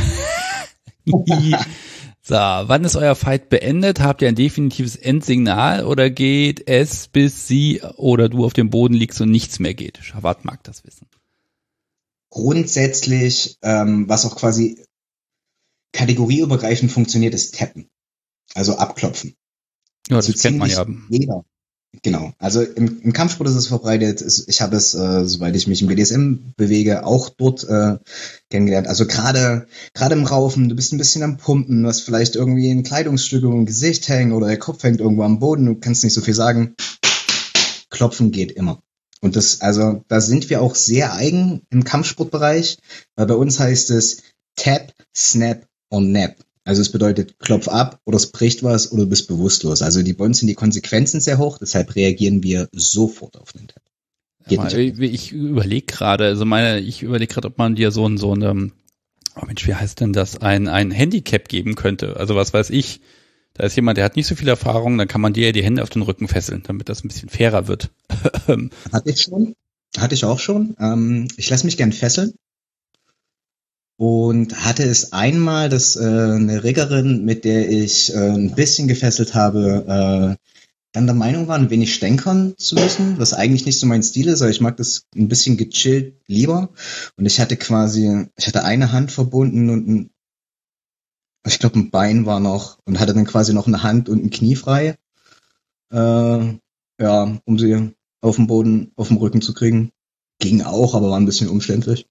Speaker 1: So, wann ist euer Fight beendet? Habt ihr ein definitives Endsignal oder geht es, bis sie oder du auf dem Boden liegst und nichts mehr geht? Schawat mag das wissen.
Speaker 2: Grundsätzlich, was auch quasi kategorieübergreifend funktioniert, ist Tappen. Also abklopfen.
Speaker 1: Ja, das kennt man ja.
Speaker 2: Jeder. Genau. Also im Kampfsport ist es verbreitet. Ich habe es, soweit ich mich im BDSM bewege, auch dort kennengelernt. Also gerade im Raufen, du bist ein bisschen am Pumpen, du hast vielleicht irgendwie ein Kleidungsstück im Gesicht hängen oder der Kopf hängt irgendwo am Boden, du kannst nicht so viel sagen. Klopfen geht immer. Und da sind wir auch sehr eigen im Kampfsportbereich, weil bei uns heißt es Tap, Snap und Nap. Also es bedeutet, klopf ab oder es bricht was oder du bist bewusstlos. Also bei uns sind die Konsequenzen sehr hoch, deshalb reagieren wir sofort auf den Tap.
Speaker 1: Ich überlege gerade, ob man dir so ein wie heißt denn das, ein Handicap geben könnte. Also was weiß ich, da ist jemand, der hat nicht so viel Erfahrung, dann kann man dir die Hände auf den Rücken fesseln, damit das ein bisschen fairer wird.
Speaker 2: Hatte ich auch schon. Ich lasse mich gern fesseln. Und hatte es einmal, dass eine Riggerin, mit der ich ein bisschen gefesselt habe, dann der Meinung war, ein wenig stänkern zu müssen, was eigentlich nicht so mein Stil ist, aber ich mag das ein bisschen gechillt lieber. Und ich hatte eine Hand verbunden und ich glaube ein Bein war noch und hatte dann quasi noch eine Hand und ein Knie frei, um sie auf dem Boden, auf dem Rücken zu kriegen. Ging auch, aber war ein bisschen umständlich.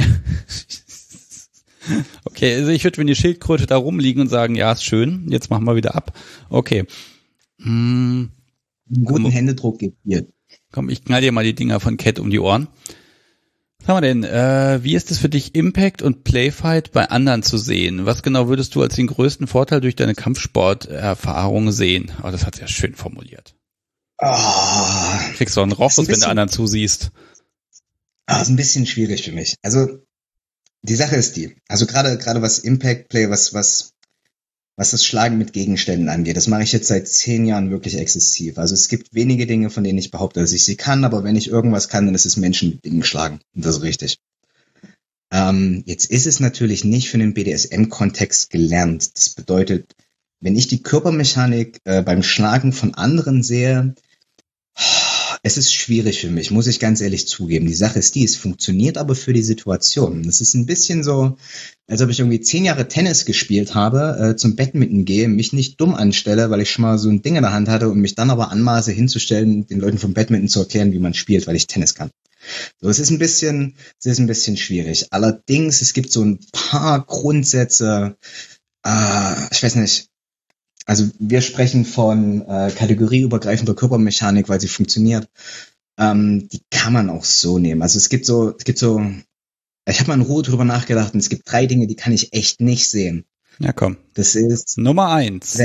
Speaker 1: Okay, also ich würde, wenn die Schildkröte da rumliegen und sagen, ja, ist schön, jetzt machen wir wieder ab. Okay.
Speaker 2: Einen guten Händedruck geht hier.
Speaker 1: Komm, ich knall dir mal die Dinger von Cat um die Ohren. Was haben wir denn? Wie ist es für dich, Impact und Playfight bei anderen zu sehen? Was genau würdest du als den größten Vorteil durch deine Kampfsporterfahrung sehen? Oh, das hat ja schön formuliert. Kriegst du einen Rochus, wenn du anderen zusiehst?
Speaker 2: Ist ein bisschen schwierig für mich. Also die Sache ist die, also gerade was Impact Play, was das Schlagen mit Gegenständen angeht, das mache ich jetzt seit 10 Jahren wirklich exzessiv. Also es gibt wenige Dinge, von denen ich behaupte, dass ich sie kann, aber wenn ich irgendwas kann, dann ist es Menschen mit Dingen schlagen. Und das ist richtig. Jetzt ist es natürlich nicht für den BDSM-Kontext gelernt. Das bedeutet, wenn ich die Körpermechanik beim Schlagen von anderen sehe, Es ist schwierig für mich, muss ich ganz ehrlich zugeben. Die Sache ist die, es funktioniert aber für die Situation. Es ist ein bisschen so, als ob ich irgendwie 10 Jahre Tennis gespielt habe, zum Badminton gehe, mich nicht dumm anstelle, weil ich schon mal so ein Ding in der Hand hatte und mich dann aber anmaße hinzustellen, den Leuten vom Badminton zu erklären, wie man spielt, weil ich Tennis kann. So, es ist ein bisschen schwierig. Allerdings, es gibt so ein paar Grundsätze, ich weiß nicht. Also wir sprechen von kategorieübergreifender Körpermechanik, weil sie funktioniert. Die kann man auch so nehmen. Also es gibt so, ich habe mal in Ruhe drüber nachgedacht und es gibt 3 Dinge, die kann ich echt nicht sehen.
Speaker 1: Ja, komm.
Speaker 2: Das ist
Speaker 1: Nummer 1.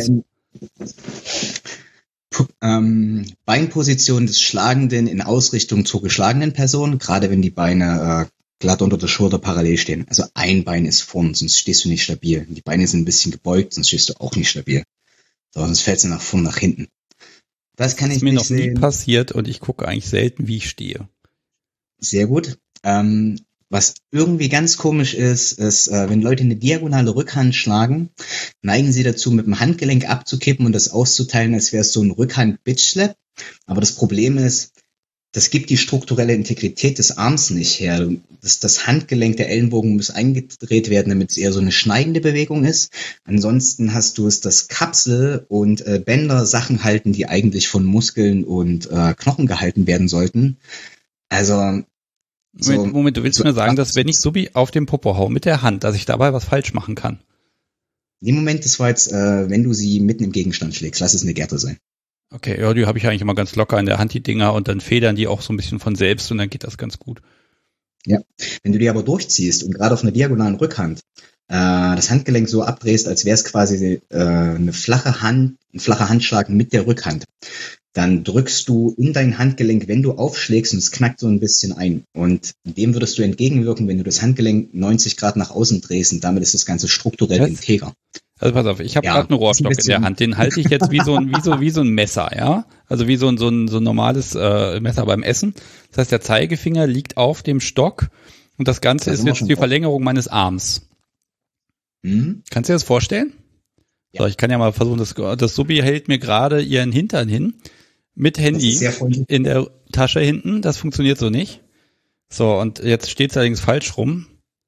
Speaker 2: Beinposition des Schlagenden in Ausrichtung zur geschlagenen Person, gerade wenn die Beine glatt unter der Schulter parallel stehen. Also ein Bein ist vorn, sonst stehst du nicht stabil. Die Beine sind ein bisschen gebeugt, sonst stehst du auch nicht stabil. So, sonst fällst du nach vorn, nach hinten. Das kann ich
Speaker 1: mir
Speaker 2: nicht
Speaker 1: noch
Speaker 2: sehen.
Speaker 1: nie passiert und ich gucke eigentlich selten, wie ich stehe.
Speaker 2: Sehr gut. Was irgendwie ganz komisch ist, wenn Leute eine diagonale Rückhand schlagen, neigen sie dazu, mit dem Handgelenk abzukippen und das auszuteilen, als wäre es so ein Rückhand-Bitch-Slap. Aber das Problem ist, das gibt die strukturelle Integrität des Arms nicht her. Das Handgelenk, der Ellenbogen muss eingedreht werden, damit es eher so eine schneidende Bewegung ist. Ansonsten hast du es, dass Kapsel und Bänder Sachen halten, die eigentlich von Muskeln und Knochen gehalten werden sollten. Also
Speaker 1: Moment, du willst mir sagen, dass wenn ich so wie auf dem Popo hau mit der Hand, dass ich dabei was falsch machen kann?
Speaker 2: Im Moment, das war jetzt, wenn du sie mitten im Gegenstand schlägst, lass es eine Gerte sein.
Speaker 1: Okay, ja, die habe ich eigentlich immer ganz locker in der Hand, die Dinger, und dann federn die auch so ein bisschen von selbst und dann geht das ganz gut.
Speaker 2: Ja, wenn du die aber durchziehst und gerade auf einer diagonalen Rückhand das Handgelenk so abdrehst, als wäre es quasi ein flacher Handschlag mit der Rückhand, dann drückst du in dein Handgelenk, wenn du aufschlägst, und es knackt so ein bisschen ein. Und dem würdest du entgegenwirken, wenn du das Handgelenk 90 Grad nach außen drehst, und damit ist das Ganze strukturell integer.
Speaker 1: Also pass auf, ich habe gerade einen Rohrstock in der Hand, den halte ich jetzt wie so ein Messer, ja? Also wie so ein normales Messer beim Essen. Das heißt, der Zeigefinger liegt auf dem Stock und das Ganze ist jetzt die Verlängerung meines Arms. Kannst du dir das vorstellen? Ja. So, ich kann ja mal versuchen, das Subi hält mir gerade ihren Hintern hin mit Handy in der Tasche hinten. Das funktioniert so nicht. So, und jetzt steht es allerdings falsch rum.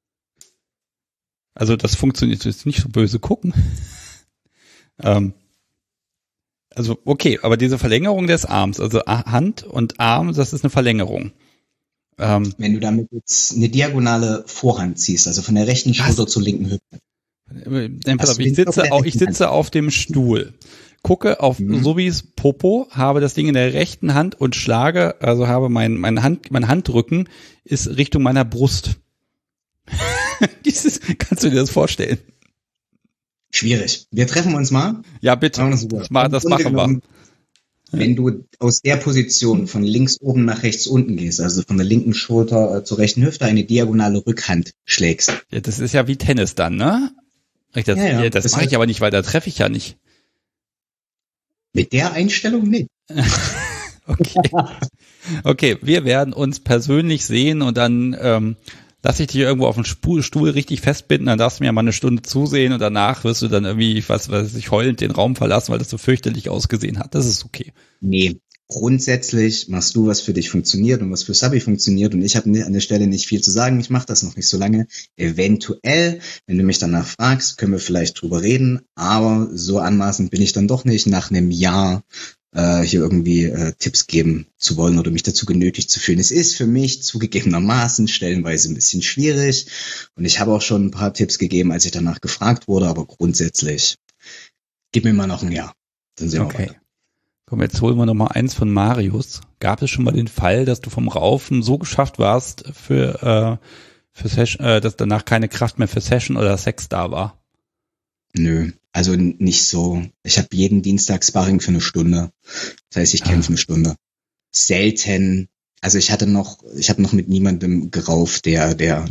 Speaker 1: Also das funktioniert jetzt nicht so böse gucken. Also okay, aber diese Verlängerung des Arms, also Hand und Arm, das ist eine Verlängerung.
Speaker 2: Wenn du damit jetzt eine diagonale Vorhand ziehst, also von der rechten Schulter zur linken Hüfte.
Speaker 1: Pass auf, ich sitze auf dem Stuhl, gucke auf Subis Popo, habe das Ding in der rechten Hand und schlage, also habe mein Handrücken ist Richtung meiner Brust. Kannst du dir das vorstellen?
Speaker 2: Schwierig. Wir treffen uns mal.
Speaker 1: Ja, bitte. Das machen wir.
Speaker 2: Wenn du aus der Position von links oben nach rechts unten gehst, also von der linken Schulter zur rechten Hüfte, eine diagonale Rückhand schlägst.
Speaker 1: Ja, das ist ja wie Tennis dann, ne? Das mache ich aber nicht, weil da treffe ich ja nicht.
Speaker 2: Mit der Einstellung nicht.
Speaker 1: Okay, wir werden uns persönlich sehen und dann lass ich dich irgendwo auf den Stuhl richtig festbinden, dann darfst du mir mal eine Stunde zusehen und danach wirst du dann irgendwie, was weiß ich, heulend den Raum verlassen, weil das so fürchterlich ausgesehen hat. Das ist okay. Nee,
Speaker 2: grundsätzlich machst du, was für dich funktioniert und was für Sabi funktioniert, und ich habe an der Stelle nicht viel zu sagen. Ich mache das noch nicht so lange. Eventuell, wenn du mich danach fragst, können wir vielleicht drüber reden, aber so anmaßend bin ich dann doch nicht, nach einem Jahr hier irgendwie Tipps geben zu wollen oder mich dazu genötigt zu fühlen. Es ist für mich zugegebenermaßen stellenweise ein bisschen schwierig, und ich habe auch schon ein paar Tipps gegeben, als ich danach gefragt wurde, aber grundsätzlich, gib mir mal noch ein Jahr. Dann sehen wir weiter.
Speaker 1: Komm, jetzt holen wir noch mal eins von Marius. Gab es schon mal den Fall, dass du vom Raufen so geschafft warst für Session, dass danach keine Kraft mehr für Session oder Sex da war?
Speaker 2: Nö, also nicht so. Ich habe jeden Dienstag Sparring für eine Stunde. Das heißt, ich kämpfe eine Stunde. Selten. Also ich habe noch mit niemandem gerauft, der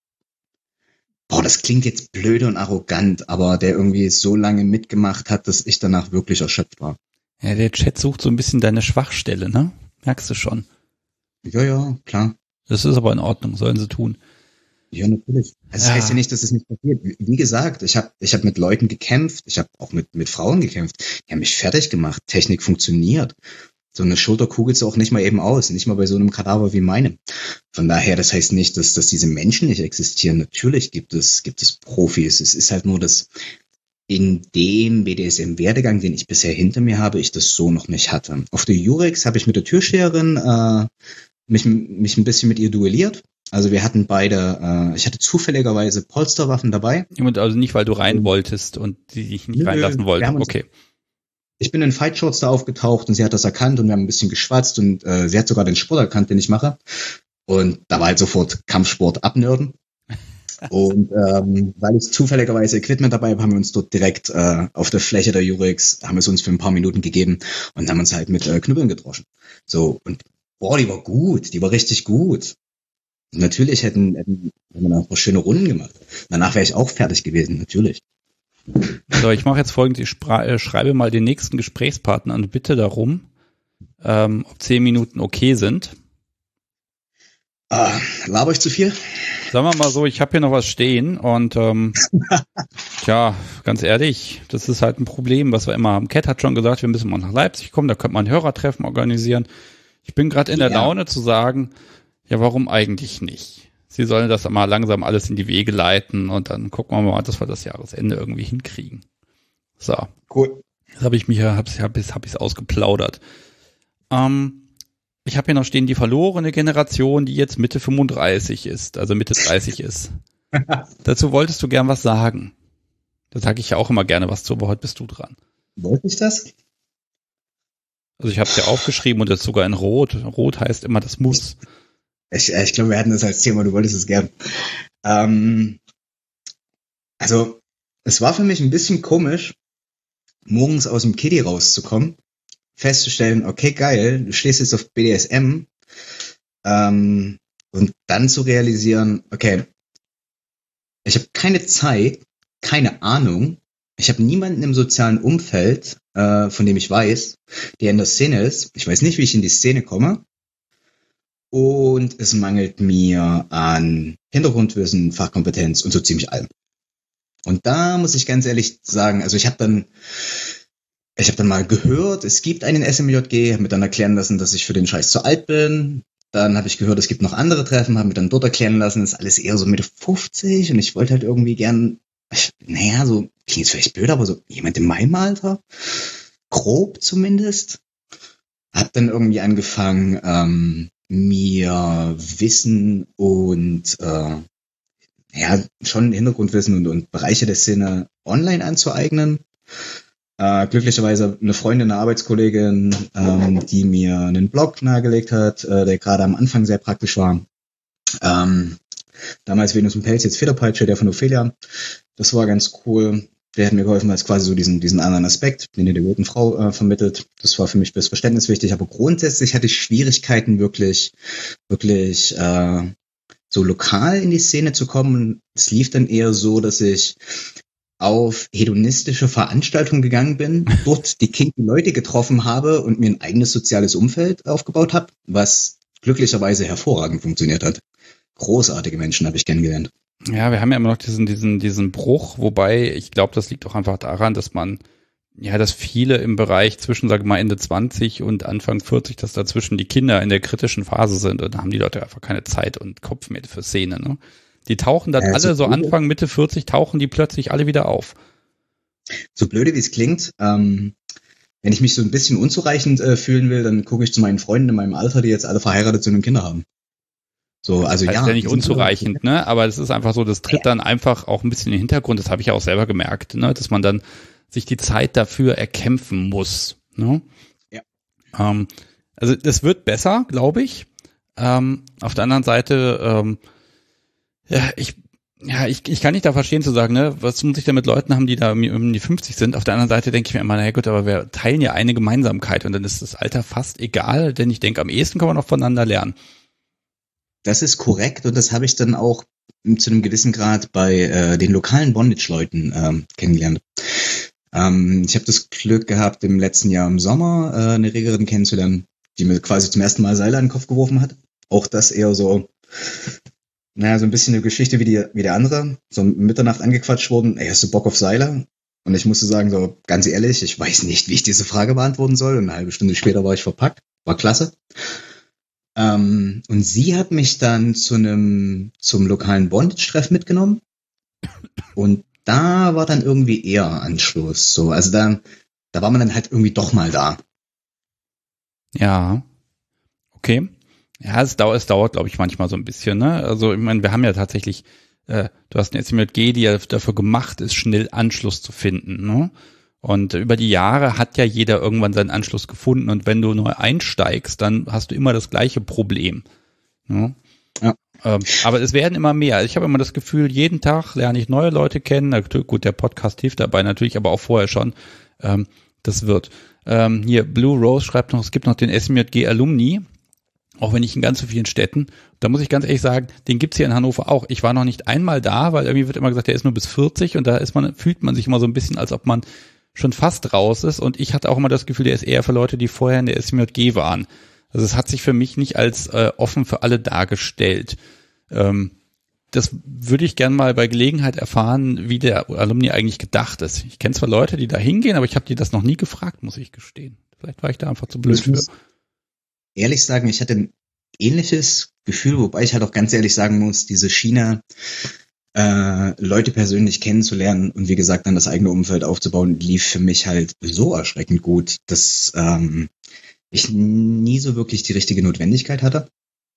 Speaker 2: das klingt jetzt blöde und arrogant, aber der irgendwie so lange mitgemacht hat, dass ich danach wirklich erschöpft war.
Speaker 1: Ja, der Chat sucht so ein bisschen deine Schwachstelle, ne? Merkst du schon?
Speaker 2: Ja, klar.
Speaker 1: Das ist aber in Ordnung, sollen sie tun.
Speaker 2: Ja, natürlich. Also das heißt ja nicht, dass es nicht passiert. Wie gesagt, ich hab mit Leuten gekämpft, ich habe auch mit Frauen gekämpft. Die haben mich fertig gemacht. Technik funktioniert. So eine Schulter kugelt auch nicht mal eben aus, nicht mal bei so einem Kadaver wie meinem. Von daher, das heißt nicht, dass diese Menschen nicht existieren. Natürlich gibt es Profis. Es ist halt nur, dass in dem BDSM-Werdegang, den ich bisher hinter mir habe, ich das so noch nicht hatte. Auf der Jurex habe ich mit der Türsteherin mich ein bisschen mit ihr duelliert. Also wir hatten beide, ich hatte zufälligerweise Polsterwaffen dabei.
Speaker 1: Und also nicht, weil du rein wolltest und die dich nicht reinlassen wollten. Okay.
Speaker 2: Ich bin in Fight Shorts da aufgetaucht und sie hat das erkannt und wir haben ein bisschen geschwatzt und sie hat sogar den Sport erkannt, den ich mache. Und da war halt sofort Kampfsport abnörden. Und weil ich zufälligerweise Equipment dabei habe, haben wir uns dort direkt auf der Fläche der Jurex, haben es uns für ein paar Minuten gegeben und haben uns halt mit Knüppeln gedroschen. So, und boah, die war gut, die war richtig gut. Natürlich hätten wir noch schöne Runden gemacht. Danach wäre ich auch fertig gewesen, natürlich.
Speaker 1: So, ich mache jetzt Folgendes. Ich schreibe mal den nächsten Gesprächspartner und bitte darum, ob 10 Minuten okay sind.
Speaker 2: Laber ich zu viel?
Speaker 1: Sagen wir mal so, ich habe hier noch was stehen und tja, ganz ehrlich, das ist halt ein Problem, was wir immer haben. Cat hat schon gesagt, wir müssen mal nach Leipzig kommen, da könnte man ein Hörertreffen organisieren. Ich bin gerade in der Laune zu sagen, ja, warum eigentlich nicht? Sie sollen das mal langsam alles in die Wege leiten und dann gucken wir mal, dass wir das Jahresende irgendwie hinkriegen. So.
Speaker 2: Cool.
Speaker 1: Jetzt habe ich ich's ausgeplaudert. Ich habe hier noch stehen, die verlorene Generation, die jetzt Mitte 35 ist, also Mitte 30 ist. Dazu wolltest du gern was sagen. Da sage ich ja auch immer gerne was zu, aber heute bist du dran.
Speaker 2: Wollte ich das?
Speaker 1: Also ich habe es ja aufgeschrieben und das sogar in Rot. Rot heißt immer, das muss.
Speaker 2: Ich glaube, wir hatten das als Thema, du wolltest es gern. Also, es war für mich ein bisschen komisch, morgens aus dem Kiddie rauszukommen, festzustellen, okay, geil, du stehst jetzt auf BDSM, und dann zu realisieren, okay, ich habe keine Zeit, keine Ahnung, ich habe niemanden im sozialen Umfeld, von dem ich weiß, der in der Szene ist. Ich weiß nicht, wie ich in die Szene komme. Und es mangelt mir an Hintergrundwissen, Fachkompetenz und so ziemlich allem. Und da muss ich ganz ehrlich sagen, also ich habe dann mal gehört, es gibt einen SMJG, habe mir dann erklären lassen, dass ich für den Scheiß zu alt bin. Dann habe ich gehört, es gibt noch andere Treffen, habe mir dann dort erklären lassen, das ist alles eher so Mitte 50 und ich wollte halt irgendwie gern, so, klingt vielleicht blöd, aber so jemand in meinem Alter, grob zumindest. Hab dann irgendwie angefangen, mir Wissen und schon Hintergrundwissen und Bereiche der Szene online anzueignen. Glücklicherweise eine Freundin, eine Arbeitskollegin, die mir einen Blog nahegelegt hat, der gerade am Anfang sehr praktisch war. Damals Venus und Pelz, jetzt Federpeitsche, der von Ophelia. Das war ganz cool. Der hat mir geholfen, als quasi so diesen anderen Aspekt, den der guten Frau vermittelt. Das war für mich fürs Verständnis wichtig. Aber grundsätzlich hatte ich Schwierigkeiten, wirklich so lokal in die Szene zu kommen. Es lief dann eher so, dass ich auf hedonistische Veranstaltungen gegangen bin, dort die kinky Leute getroffen habe und mir ein eigenes soziales Umfeld aufgebaut habe, was glücklicherweise hervorragend funktioniert hat. Großartige Menschen habe ich kennengelernt.
Speaker 1: Ja, wir haben ja immer noch diesen Bruch, wobei ich glaube, das liegt auch einfach daran, dass dass viele im Bereich zwischen, sag ich mal, Ende 20 und Anfang 40, dass dazwischen die Kinder in der kritischen Phase sind und da haben die Leute einfach keine Zeit und Kopf mehr für Szene, ne? Die tauchen dann alle so Anfang, Mitte 40, tauchen die plötzlich alle wieder auf.
Speaker 2: So blöde wie es klingt, wenn ich mich so ein bisschen unzureichend fühlen will, dann gucke ich zu meinen Freunden in meinem Alter, die jetzt alle verheiratet sind und Kinder haben. So, also
Speaker 1: das heißt ja nicht unzureichend, ne? Aber das ist einfach so, das tritt dann einfach auch ein bisschen in den Hintergrund, das habe ich ja auch selber gemerkt, ne? Dass man dann sich die Zeit dafür erkämpfen muss, ne?
Speaker 2: Ja.
Speaker 1: Also das wird besser, glaube ich. Auf der anderen Seite, ich kann nicht da verstehen zu sagen, ne, was muss ich denn mit Leuten haben, die da um die 50 sind? Auf der anderen Seite denke ich mir immer, na gut, aber wir teilen ja eine Gemeinsamkeit und dann ist das Alter fast egal, denn ich denke, am ehesten kann man auch voneinander lernen.
Speaker 2: Das ist korrekt und das habe ich dann auch zu einem gewissen Grad bei den lokalen Bondage-Leuten kennengelernt. Ich habe das Glück gehabt, im letzten Jahr im Sommer eine Regerin kennenzulernen, die mir quasi zum ersten Mal Seile an den Kopf geworfen hat. Auch das eher so, so ein bisschen eine Geschichte wie der andere. So um Mitternacht angequatscht worden, ey, hast du Bock auf Seile? Und ich musste sagen, so ganz ehrlich, ich weiß nicht, wie ich diese Frage beantworten soll. Und eine halbe Stunde später war ich verpackt. War klasse. Und sie hat mich dann zum lokalen Bondage-Treff mitgenommen. Und da war dann irgendwie eher Anschluss. So, also da war man dann halt irgendwie doch mal da.
Speaker 1: Ja. Okay. Ja, es dauert, glaube ich, manchmal so ein bisschen, ne? Also, ich meine, wir haben ja tatsächlich, du hast eine SMJG, die ja dafür gemacht ist, schnell Anschluss zu finden, ne? Und über die Jahre hat ja jeder irgendwann seinen Anschluss gefunden und wenn du neu einsteigst, dann hast du immer das gleiche Problem, ne?
Speaker 2: Ja.
Speaker 1: Aber es werden immer mehr. Ich habe immer das Gefühl, jeden Tag lerne ich neue Leute kennen. Natürlich, gut, der Podcast hilft dabei natürlich, aber auch vorher schon. Das wird. Hier, Blue Rose schreibt noch, es gibt noch den SMJG Alumni, auch wenn nicht in ganz so vielen Städten. Da muss ich ganz ehrlich sagen, den gibt's hier in Hannover auch. Ich war noch nicht einmal da, weil irgendwie wird immer gesagt, der ist nur bis 40 und da fühlt man sich immer so ein bisschen, als ob man schon fast raus ist. Und ich hatte auch immer das Gefühl, der ist eher für Leute, die vorher in der SMJG waren. Also es hat sich für mich nicht als offen für alle dargestellt. Das würde ich gern mal bei Gelegenheit erfahren, wie der Alumni eigentlich gedacht ist. Ich kenne zwar Leute, die da hingehen, aber ich habe die das noch nie gefragt, muss ich gestehen. Vielleicht war ich da einfach zu blöd für.
Speaker 2: Ehrlich sagen, ich hatte ein ähnliches Gefühl, wobei ich halt auch ganz ehrlich sagen muss, diese Schiene, Leute persönlich kennenzulernen und wie gesagt dann das eigene Umfeld aufzubauen, lief für mich halt so erschreckend gut, dass ich nie so wirklich die richtige Notwendigkeit hatte.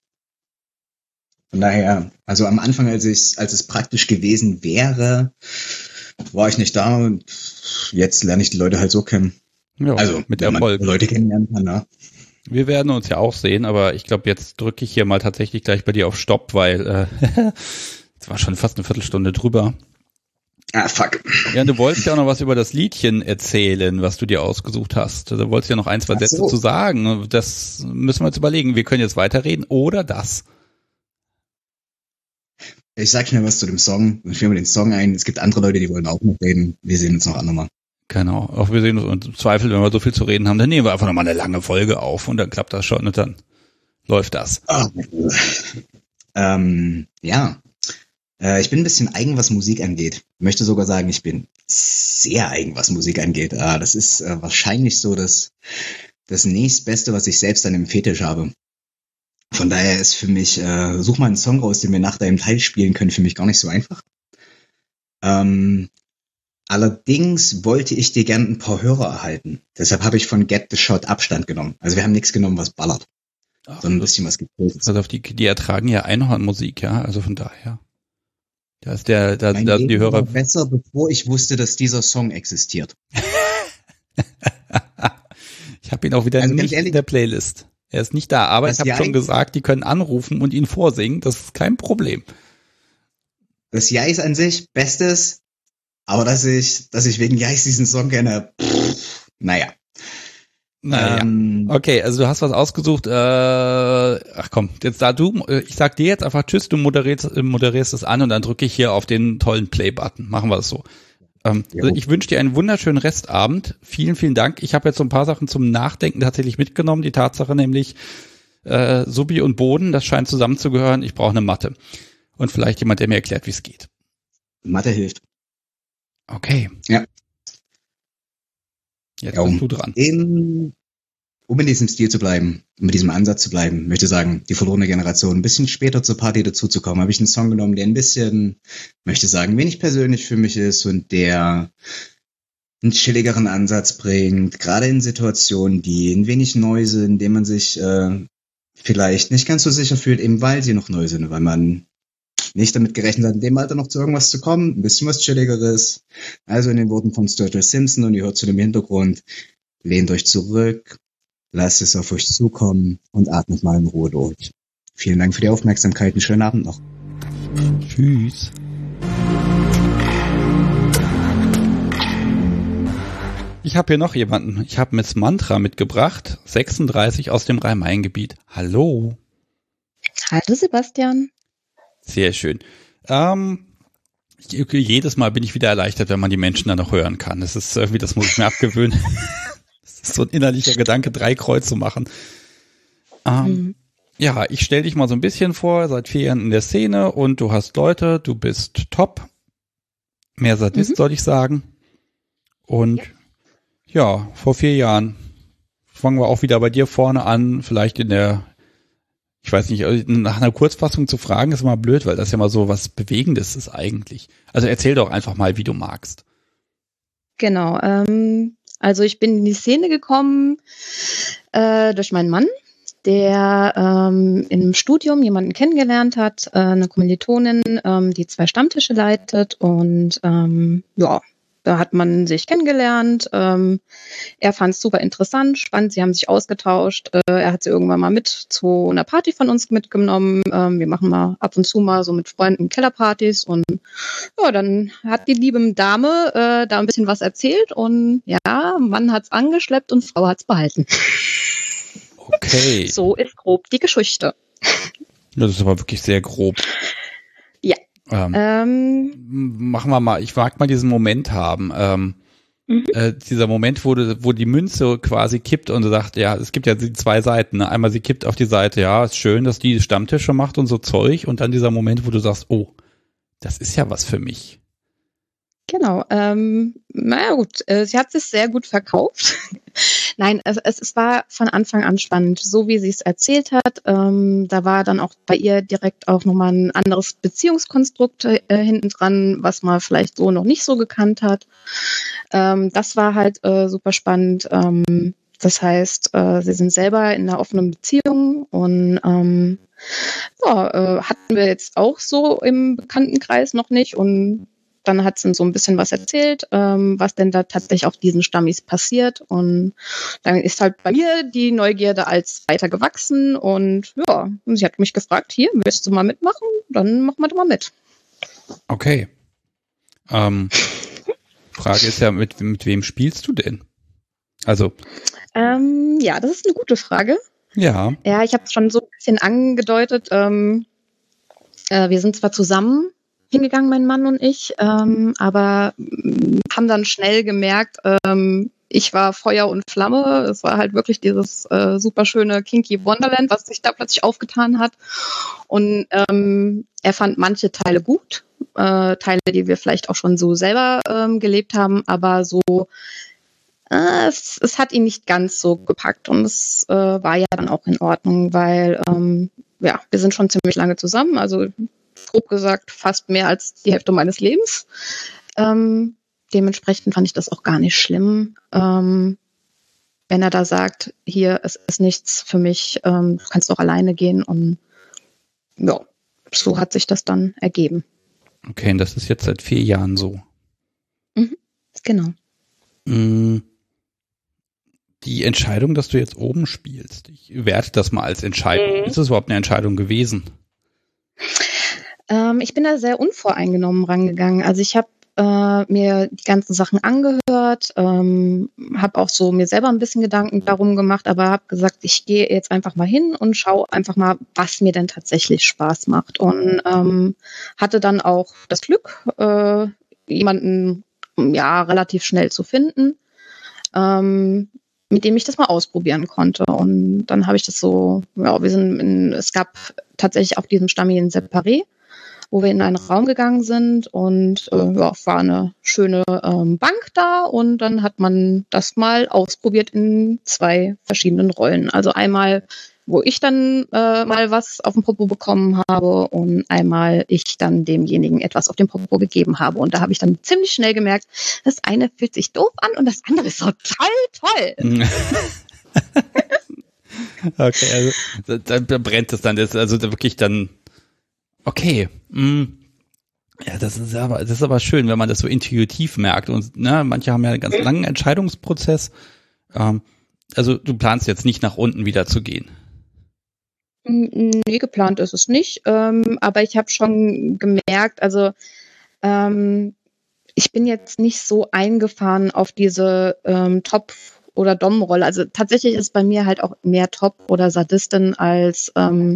Speaker 2: Von daher, also am Anfang, als es praktisch gewesen wäre, war ich nicht da und jetzt lerne ich die Leute halt so kennen.
Speaker 1: Ja,
Speaker 2: also
Speaker 1: mit Erfolg.
Speaker 2: Leute kennenlernen kann, ne?
Speaker 1: Wir werden uns ja auch sehen, aber ich glaube, jetzt drücke ich hier mal tatsächlich gleich bei dir auf Stopp, weil es war schon fast eine Viertelstunde drüber.
Speaker 2: Ah, fuck.
Speaker 1: Ja, du wolltest ja auch noch was über das Liedchen erzählen, was du dir ausgesucht hast. Du wolltest ja noch ein, zwei Sätze zu sagen. Das müssen wir jetzt überlegen. Wir können jetzt weiterreden oder das.
Speaker 2: Ich sag schnell was zu dem Song. Ich führe mir den Song ein. Es gibt andere Leute, die wollen auch noch reden. Wir sehen uns noch andermal.
Speaker 1: Genau. Auch wir sehen uns und im Zweifel, wenn wir so viel zu reden haben, dann nehmen wir einfach nochmal eine lange Folge auf und dann klappt das schon und dann läuft das.
Speaker 2: Ja. Ich bin ein bisschen eigen, was Musik angeht. Ich möchte sogar sagen, ich bin sehr eigen, was Musik angeht. Das ist wahrscheinlich so das nächstbeste, was ich selbst an dem Fetisch habe. Von daher ist für mich, such mal einen Song raus, den wir nach deinem Teil spielen können, für mich gar nicht so einfach. Allerdings wollte ich dir gern ein paar Hörer erhalten. Deshalb habe ich von Get the Shot Abstand genommen. Also wir haben nichts genommen, was ballert. Sondern ein bisschen was geprägt.
Speaker 1: Also die ertragen ja Einhornmusik, ja, also von daher. Da ist die Hörer
Speaker 2: war besser, bevor ich wusste, dass dieser Song existiert.
Speaker 1: Ich habe ihn auch wieder nicht in der Playlist. Er ist nicht da, aber ich habe schon gesagt, die können anrufen und ihn vorsingen. Das ist kein Problem.
Speaker 2: Das Jais an sich, Bestes, aber dass ich wegen Jais diesen Song kenne, naja.
Speaker 1: Okay, also du hast was ausgesucht. Ach komm, jetzt ich sag dir jetzt einfach Tschüss, du moderierst es an und dann drücke ich hier auf den tollen Play-Button. Machen wir das so. Also ich wünsche dir einen wunderschönen Restabend. Vielen, vielen Dank. Ich habe jetzt so ein paar Sachen zum Nachdenken tatsächlich mitgenommen. Die Tatsache nämlich, Subi und Boden, das scheint zusammenzugehören. Ich brauche eine Matte. Und vielleicht jemand, der mir erklärt, wie es geht.
Speaker 2: Mathe hilft.
Speaker 1: Okay.
Speaker 2: Ja.
Speaker 1: Jetzt bist du dran.
Speaker 2: Um in diesem Stil zu bleiben, mit diesem Ansatz zu bleiben, möchte ich sagen, die verlorene Generation, ein bisschen später zur Party dazuzukommen, habe ich einen Song genommen, der ein bisschen, möchte sagen, wenig persönlich für mich ist und der einen chilligeren Ansatz bringt, gerade in Situationen, die ein wenig neu sind, in denen man sich vielleicht nicht ganz so sicher fühlt, eben weil sie noch neu sind, weil man nicht damit gerechnet hat, in dem Alter noch zu irgendwas zu kommen, ein bisschen was Chilligeres. Also in den Worten von Sturgill Simpson, und ihr hört zu dem Hintergrund, lehnt euch zurück, lasst es auf euch zukommen und atmet mal in Ruhe durch. Vielen Dank für die Aufmerksamkeit, einen schönen Abend noch.
Speaker 1: Tschüss. Ich habe hier noch jemanden. Ich habe Miss Mantra mitgebracht, 36 aus dem Rhein-Main-Gebiet. Hallo.
Speaker 3: Hallo Sebastian.
Speaker 1: Sehr schön. Jedes Mal bin ich wieder erleichtert, wenn man die Menschen dann noch hören kann. Das ist irgendwie, das muss ich mir abgewöhnen. Das ist so ein innerlicher Gedanke, 3 Kreuz zu machen. Ja, ich stelle dich mal so ein bisschen vor, seit 4 Jahren in der Szene und du hast Leute, du bist top. Mehr Sadist, soll ich sagen. Und ja, vor 4 Jahren fangen wir auch wieder bei dir vorne an, vielleicht ich weiß nicht, nach einer Kurzfassung zu fragen, ist immer blöd, weil das ja mal so was Bewegendes ist eigentlich. Also erzähl doch einfach mal, wie du magst.
Speaker 3: Genau. Also ich bin in die Szene gekommen durch meinen Mann, der im Studium jemanden kennengelernt hat, eine Kommilitonin, die 2 Stammtische leitet. Und da hat man sich kennengelernt. Er fand es super interessant, spannend. Sie haben sich ausgetauscht. Er hat sie irgendwann mal mit zu einer Party von uns mitgenommen. Wir machen mal ab und zu mal so mit Freunden Kellerpartys. Und ja, dann hat die liebe Dame da ein bisschen was erzählt. Und ja, Mann hat's angeschleppt und Frau hat's behalten.
Speaker 1: Okay.
Speaker 3: So ist grob die Geschichte.
Speaker 1: Das ist aber wirklich sehr grob.
Speaker 3: Ja.
Speaker 1: Machen wir mal, ich mag mal diesen Moment haben. Dieser Moment, wo die Münze quasi kippt und du sagst, ja, es gibt ja die 2 Seiten. Ne? Einmal sie kippt auf die Seite, ja, ist schön, dass die Stammtische macht und so Zeug. Und dann dieser Moment, wo du sagst, oh, das ist ja was für mich.
Speaker 3: Genau. Naja gut, sie hat sich sehr gut verkauft. Nein, es war von Anfang an spannend, so wie sie es erzählt hat. Da war dann auch bei ihr direkt auch nochmal ein anderes Beziehungskonstrukt hinten dran, was man vielleicht so noch nicht so gekannt hat. Das war halt super spannend. Das heißt, sie sind selber in einer offenen Beziehung und hatten wir jetzt auch so im Bekanntenkreis noch nicht. Und dann hat sie so ein bisschen was erzählt, was denn da tatsächlich auf diesen Stammis passiert. Und dann ist halt bei mir die Neugierde als weiter gewachsen. Und ja, und sie hat mich gefragt, hier, willst du mal mitmachen? Dann machen wir doch mal mit.
Speaker 1: Okay. Frage ist ja, mit wem spielst du denn? Also.
Speaker 3: Ja, das ist eine gute Frage.
Speaker 1: Ja.
Speaker 3: Ja, ich habe es schon so ein bisschen angedeutet. Wir sind zwar zusammen hingegangen, mein Mann und ich, aber haben dann schnell gemerkt, ich war Feuer und Flamme. Es war halt wirklich dieses super schöne Kinky Wonderland, was sich da plötzlich aufgetan hat. Und er fand manche Teile gut, Teile, die wir vielleicht auch schon so selber gelebt haben, aber so es hat ihn nicht ganz so gepackt. Und es war ja dann auch in Ordnung, weil wir sind schon ziemlich lange zusammen, also grob gesagt fast mehr als die Hälfte meines Lebens. Dementsprechend fand ich das auch gar nicht schlimm. Wenn er da sagt, hier, es ist nichts für mich, du kannst auch alleine gehen. Und ja, so hat sich das dann ergeben.
Speaker 1: Okay, und das ist jetzt seit 4 Jahren so.
Speaker 3: Genau.
Speaker 1: Die Entscheidung, dass du jetzt oben spielst, ich werte das mal als Entscheidung. Ist das überhaupt eine Entscheidung gewesen?
Speaker 3: Ich bin da sehr unvoreingenommen rangegangen. Also ich habe mir die ganzen Sachen angehört, habe auch so mir selber ein bisschen Gedanken darum gemacht, aber habe gesagt, ich gehe jetzt einfach mal hin und schaue einfach mal, was mir denn tatsächlich Spaß macht. Und hatte dann auch das Glück, jemanden relativ schnell zu finden, mit dem ich das mal ausprobieren konnte. Und dann habe ich das so, es gab tatsächlich auf diesem Stammi ein Separé, wo wir in einen Raum gegangen sind und war eine schöne Bank da und dann hat man das mal ausprobiert in 2 verschiedenen Rollen. Also einmal, wo ich dann mal was auf den Popo bekommen habe und einmal ich dann demjenigen etwas auf den Popo gegeben habe. Und da habe ich dann ziemlich schnell gemerkt, das eine fühlt sich doof an und das andere ist total toll.
Speaker 1: Okay, also da brennt es dann, also wirklich dann. Okay, ja, das ist aber schön, wenn man das so intuitiv merkt. Und manche haben ja einen ganz langen Entscheidungsprozess. Also du planst jetzt nicht nach unten wieder zu gehen.
Speaker 3: Nee, geplant ist es nicht. Aber ich habe schon gemerkt, also ich bin jetzt nicht so eingefahren auf diese Top- oder Dom-Rolle. Also tatsächlich ist bei mir halt auch mehr Top oder Sadistin als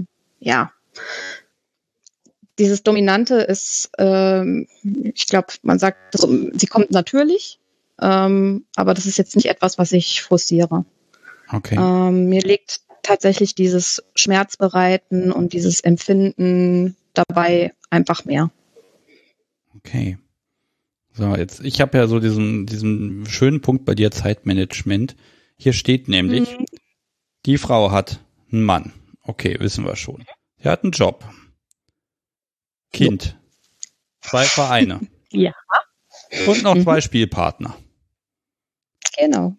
Speaker 3: dieses Dominante ist, ich glaube, man sagt, sie kommt natürlich, aber das ist jetzt nicht etwas, was ich forciere.
Speaker 1: Okay.
Speaker 3: Mir liegt tatsächlich dieses Schmerzbereiten und dieses Empfinden dabei einfach mehr.
Speaker 1: Okay. So, jetzt, ich habe ja so diesen schönen Punkt bei dir, Zeitmanagement. Hier steht nämlich, die Frau hat einen Mann. Okay, wissen wir schon. Sie hat einen Job. Kind. 2 Vereine.
Speaker 3: Ja.
Speaker 1: Und noch 2 Spielpartner.
Speaker 3: Genau.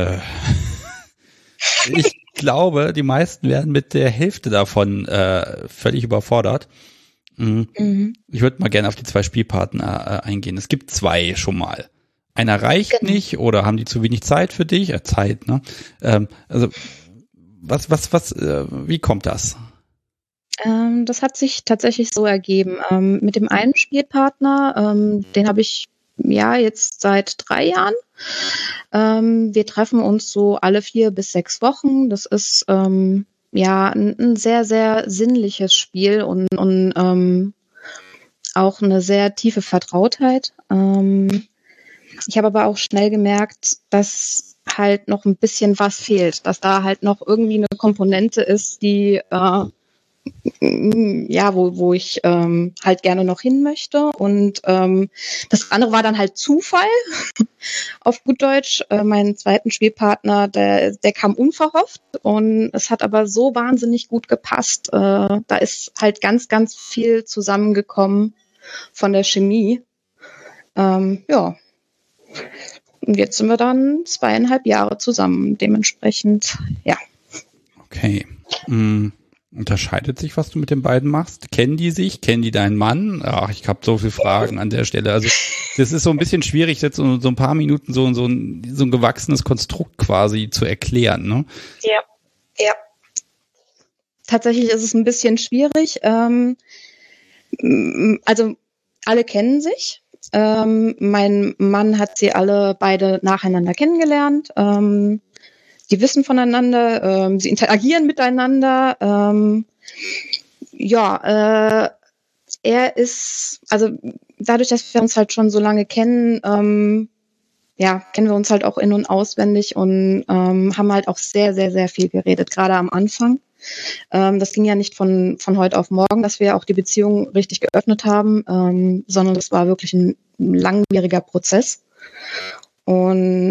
Speaker 1: Ich glaube, die meisten werden mit der Hälfte davon völlig überfordert. Ich würde mal gerne auf die 2 Spielpartner eingehen. Es gibt 2 schon mal. Einer reicht nicht oder haben die zu wenig Zeit für dich? Zeit, ne? Also wie kommt das?
Speaker 3: Das hat sich tatsächlich so ergeben. Mit dem einen Spielpartner, den habe ich jetzt seit 3 Jahren. Wir treffen uns so alle 4 bis 6 Wochen. Das ist ein sehr, sehr sinnliches Spiel und auch eine sehr tiefe Vertrautheit. Ich habe aber auch schnell gemerkt, dass halt noch ein bisschen was fehlt, dass da halt noch irgendwie eine Komponente ist, die wo ich halt gerne noch hin möchte. Und das andere war dann halt Zufall, auf gut Deutsch. Meinen zweiten Spielpartner, der kam unverhofft und es hat aber so wahnsinnig gut gepasst. Da ist halt ganz, ganz viel zusammengekommen von der Chemie. Und jetzt sind wir dann 2,5 Jahre zusammen. Dementsprechend, ja.
Speaker 1: Okay. Unterscheidet sich, was du mit den beiden machst? Kennen die sich? Kennen die deinen Mann? Ach, ich habe so viele Fragen an der Stelle. Also das ist so ein bisschen schwierig, jetzt so ein paar Minuten so ein gewachsenes Konstrukt quasi zu erklären, ne?
Speaker 3: Ja. Tatsächlich ist es ein bisschen schwierig. Also alle kennen sich. Mein Mann hat sie alle beide nacheinander kennengelernt. Die wissen voneinander, sie interagieren miteinander. Er ist, also dadurch, dass wir uns halt schon so lange kennen, kennen wir uns halt auch in- und auswendig und haben halt auch sehr, sehr, sehr viel geredet, gerade am Anfang. Das ging ja nicht von heute auf morgen, dass wir auch die Beziehung richtig geöffnet haben, sondern das war wirklich ein langwieriger Prozess. Und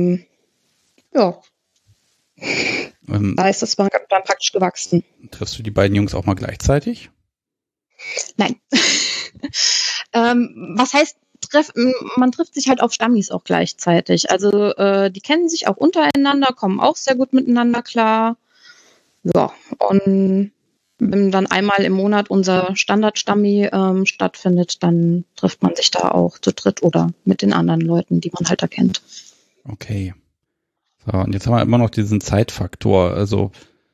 Speaker 3: da ist das dann praktisch gewachsen.
Speaker 1: Triffst du die beiden Jungs auch mal gleichzeitig?
Speaker 3: Nein. Was heißt man trifft sich halt auf Stammis auch gleichzeitig. Also die kennen sich auch untereinander, kommen auch sehr gut miteinander klar. Ja, und wenn dann einmal im Monat unser Standard-Stammi stattfindet, dann trifft man sich da auch zu dritt oder mit den anderen Leuten, die man halt erkennt.
Speaker 1: Okay. So, und jetzt haben wir immer noch diesen Zeitfaktor. Also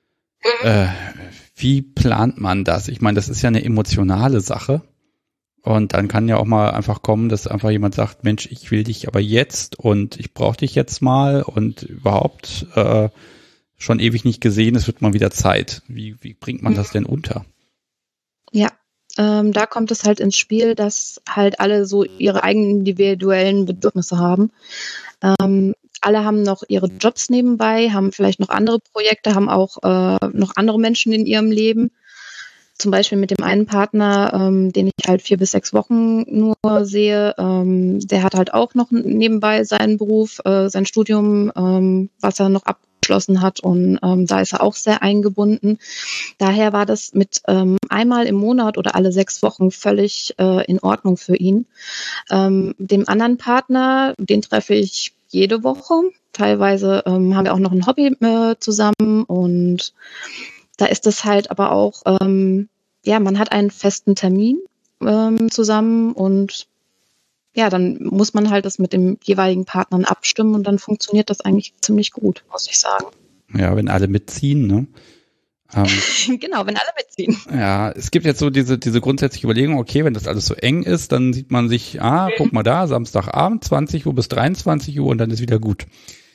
Speaker 1: wie plant man das? Ich meine, das ist ja eine emotionale Sache. Und dann kann ja auch mal einfach kommen, dass einfach jemand sagt, Mensch, ich will dich aber jetzt und ich brauche dich jetzt mal und überhaupt schon ewig nicht gesehen, es wird mal wieder Zeit. Wie bringt man das denn unter?
Speaker 3: Ja, da kommt es halt ins Spiel, dass halt alle so ihre eigenen individuellen Bedürfnisse haben. Alle haben noch ihre Jobs nebenbei, haben vielleicht noch andere Projekte, haben auch noch andere Menschen in ihrem Leben. Zum Beispiel mit dem einen Partner, den ich halt 4 bis 6 Wochen nur sehe, der hat halt auch noch nebenbei seinen Beruf, sein Studium, was er noch abgeschlossen hat und da ist er auch sehr eingebunden. Daher war das mit einmal im Monat oder alle 6 Wochen völlig in Ordnung für ihn. Dem anderen Partner, den treffe ich jede Woche. Teilweise haben wir auch noch ein Hobby zusammen und da ist es halt aber auch, man hat einen festen Termin zusammen und ja, dann muss man halt das mit dem jeweiligen Partnern abstimmen und dann funktioniert das eigentlich ziemlich gut, muss ich sagen.
Speaker 1: Ja, wenn alle mitziehen, ne?
Speaker 3: Genau, wenn alle mitziehen.
Speaker 1: Ja, es gibt jetzt so diese grundsätzliche Überlegung, okay, wenn das alles so eng ist, dann sieht man sich, guck mal da, Samstagabend, 20 Uhr bis 23 Uhr und dann ist wieder gut.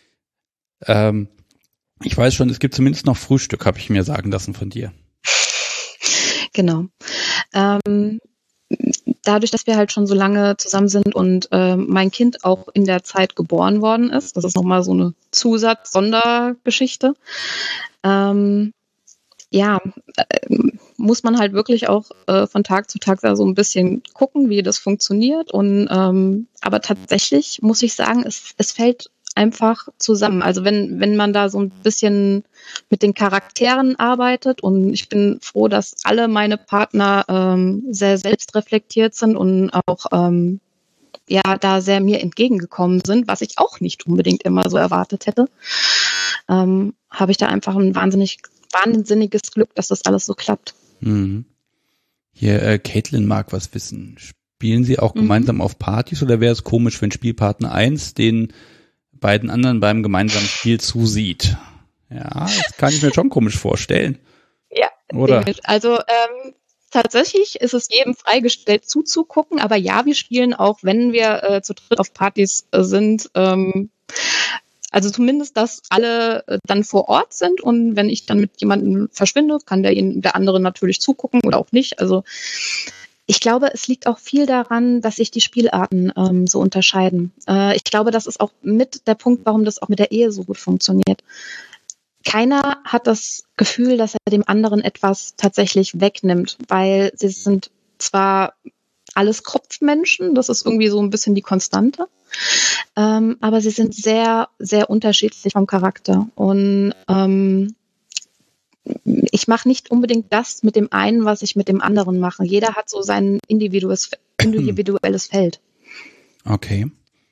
Speaker 1: Ich weiß schon, es gibt zumindest noch Frühstück, habe ich mir sagen lassen von dir.
Speaker 3: Genau. Dadurch, dass wir halt schon so lange zusammen sind und mein Kind auch in der Zeit geboren worden ist, das ist nochmal so eine Zusatz-Sondergeschichte, muss man halt wirklich auch von Tag zu Tag da so ein bisschen gucken, wie das funktioniert. Und aber tatsächlich muss ich sagen, es fällt einfach zusammen. Also wenn man da so ein bisschen mit den Charakteren arbeitet, und ich bin froh, dass alle meine Partner sehr selbstreflektiert sind und auch da sehr mir entgegengekommen sind, was ich auch nicht unbedingt immer so erwartet hätte, habe ich da einfach ein wahnsinniges Glück, dass das alles so klappt.
Speaker 1: Mhm. Hier, Caitlin mag was wissen. Spielen Sie auch gemeinsam auf Partys, oder wäre es komisch, wenn Spielpartner 1 den beiden anderen beim gemeinsamen Spiel zusieht? Ja, das kann ich mir schon komisch vorstellen.
Speaker 3: Ja,
Speaker 1: oder?
Speaker 3: Also tatsächlich ist es jedem freigestellt zuzugucken, aber ja, wir spielen auch, wenn wir zu dritt auf Partys sind, also zumindest, dass alle dann vor Ort sind, und wenn ich dann mit jemandem verschwinde, kann der andere natürlich zugucken oder auch nicht. Also ich glaube, es liegt auch viel daran, dass sich die Spielarten so unterscheiden. Ich glaube, das ist auch mit der Punkt, warum das auch mit der Ehe so gut funktioniert. Keiner hat das Gefühl, dass er dem anderen etwas tatsächlich wegnimmt, weil sie sind zwar alles Kopfmenschen, das ist irgendwie so ein bisschen die Konstante, aber sie sind sehr, sehr unterschiedlich vom Charakter. Und ich mache nicht unbedingt das mit dem einen, was ich mit dem anderen mache. Jeder hat so sein individuelles Feld.
Speaker 1: Okay.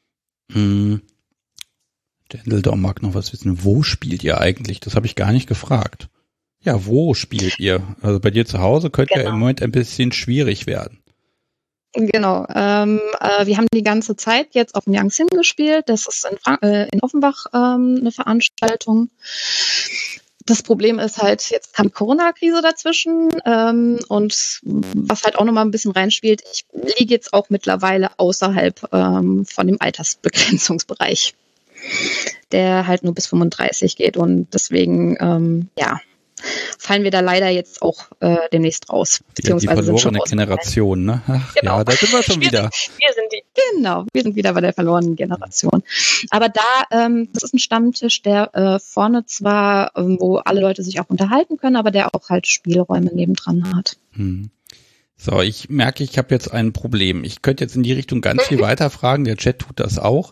Speaker 1: Dendledor mag noch was wissen. Wo spielt ihr eigentlich? Das habe ich gar nicht gefragt. Ja, wo spielt ihr? Also bei dir zu Hause könnte ja im Moment ein bisschen schwierig werden.
Speaker 3: Genau. Wir haben die ganze Zeit jetzt auf dem Yangtze gespielt. Das ist in Offenbach eine Veranstaltung. Das Problem ist halt, jetzt kam die Corona-Krise dazwischen, und was halt auch nochmal ein bisschen reinspielt, ich liege jetzt auch mittlerweile außerhalb von dem Altersbegrenzungsbereich, der halt nur bis 35 geht, und deswegen, fallen wir da leider jetzt auch demnächst raus.
Speaker 1: Beziehungsweise die verlorene Generation, ne? Ach,
Speaker 3: genau.
Speaker 1: Ja, da sind wir schon wieder.
Speaker 3: Wir sind wieder bei der verlorenen Generation. Aber das ist ein Stammtisch, der vorne zwar, wo alle Leute sich auch unterhalten können, aber der auch halt Spielräume nebendran hat.
Speaker 1: So, ich merke, ich habe jetzt ein Problem. Ich könnte jetzt in die Richtung ganz viel weiterfragen. Der Chat tut das auch.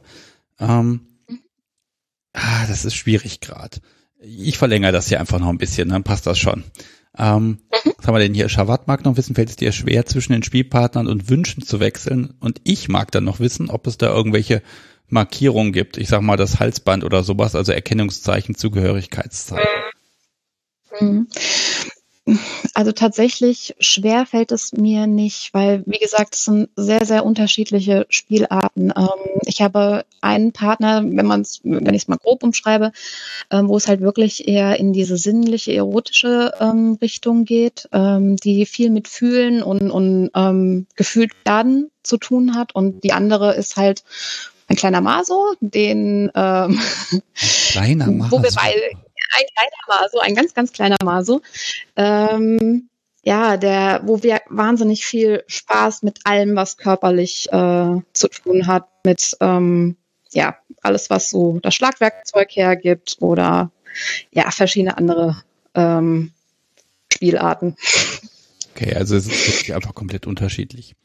Speaker 1: Das ist schwierig gerade. Ich verlängere das hier einfach noch ein bisschen, dann passt das schon. Was haben wir denn hier? Shawat mag noch wissen, fällt es dir schwer, zwischen den Spielpartnern und Wünschen zu wechseln? Und ich mag dann noch wissen, ob es da irgendwelche Markierungen gibt. Ich sag mal das Halsband oder sowas, also Erkennungszeichen, Zugehörigkeitszeichen.
Speaker 3: Also tatsächlich schwer fällt es mir nicht, weil, wie gesagt, es sind sehr, sehr unterschiedliche Spielarten. Ich habe einen Partner, wenn ich es mal grob umschreibe, wo es halt wirklich eher in diese sinnliche, erotische Richtung geht, die viel mit Fühlen und gefühlt werden zu tun hat. Und die andere ist halt ein kleiner Maso, ein
Speaker 1: kleiner Maso.
Speaker 3: Ein kleiner Maso, ein ganz, ganz kleiner Maso, wo wir wahnsinnig viel Spaß mit allem, was körperlich zu tun hat, mit alles, was so das Schlagwerkzeug hergibt oder verschiedene andere Spielarten.
Speaker 1: Okay, also es ist wirklich einfach komplett unterschiedlich.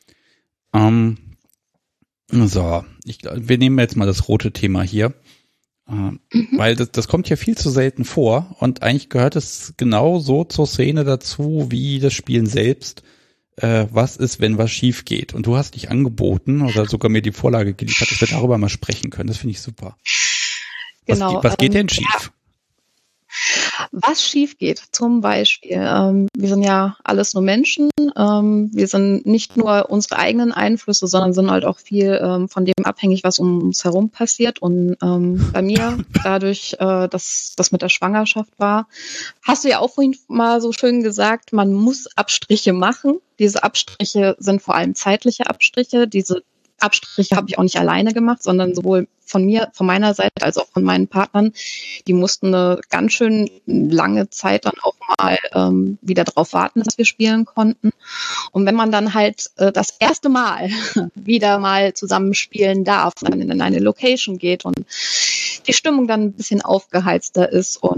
Speaker 1: Wir nehmen jetzt mal das rote Thema hier. Weil das kommt ja viel zu selten vor, und eigentlich gehört es genau so zur Szene dazu, wie das Spielen selbst. Was ist, wenn was schief geht? Und du hast dich angeboten oder sogar mir die Vorlage geliefert, dass wir darüber mal sprechen können. Das finde ich super.
Speaker 3: Genau.
Speaker 1: Was geht denn schief?
Speaker 3: Ja. Was schief geht, zum Beispiel, wir sind ja alles nur Menschen, wir sind nicht nur unsere eigenen Einflüsse, sondern sind halt auch viel von dem abhängig, was um uns herum passiert. Und bei mir, dadurch, dass das mit der Schwangerschaft war, hast du ja auch vorhin mal so schön gesagt, man muss Abstriche machen. Diese Abstriche sind vor allem zeitliche Abstriche. Diese Abstriche habe ich auch nicht alleine gemacht, sondern sowohl von meiner Seite, als auch von meinen Partnern. Die mussten eine ganz schön lange Zeit dann auch mal wieder darauf warten, dass wir spielen konnten. Und wenn man dann halt das erste Mal wieder mal zusammen spielen darf, dann in eine Location geht und die Stimmung dann ein bisschen aufgeheizter ist und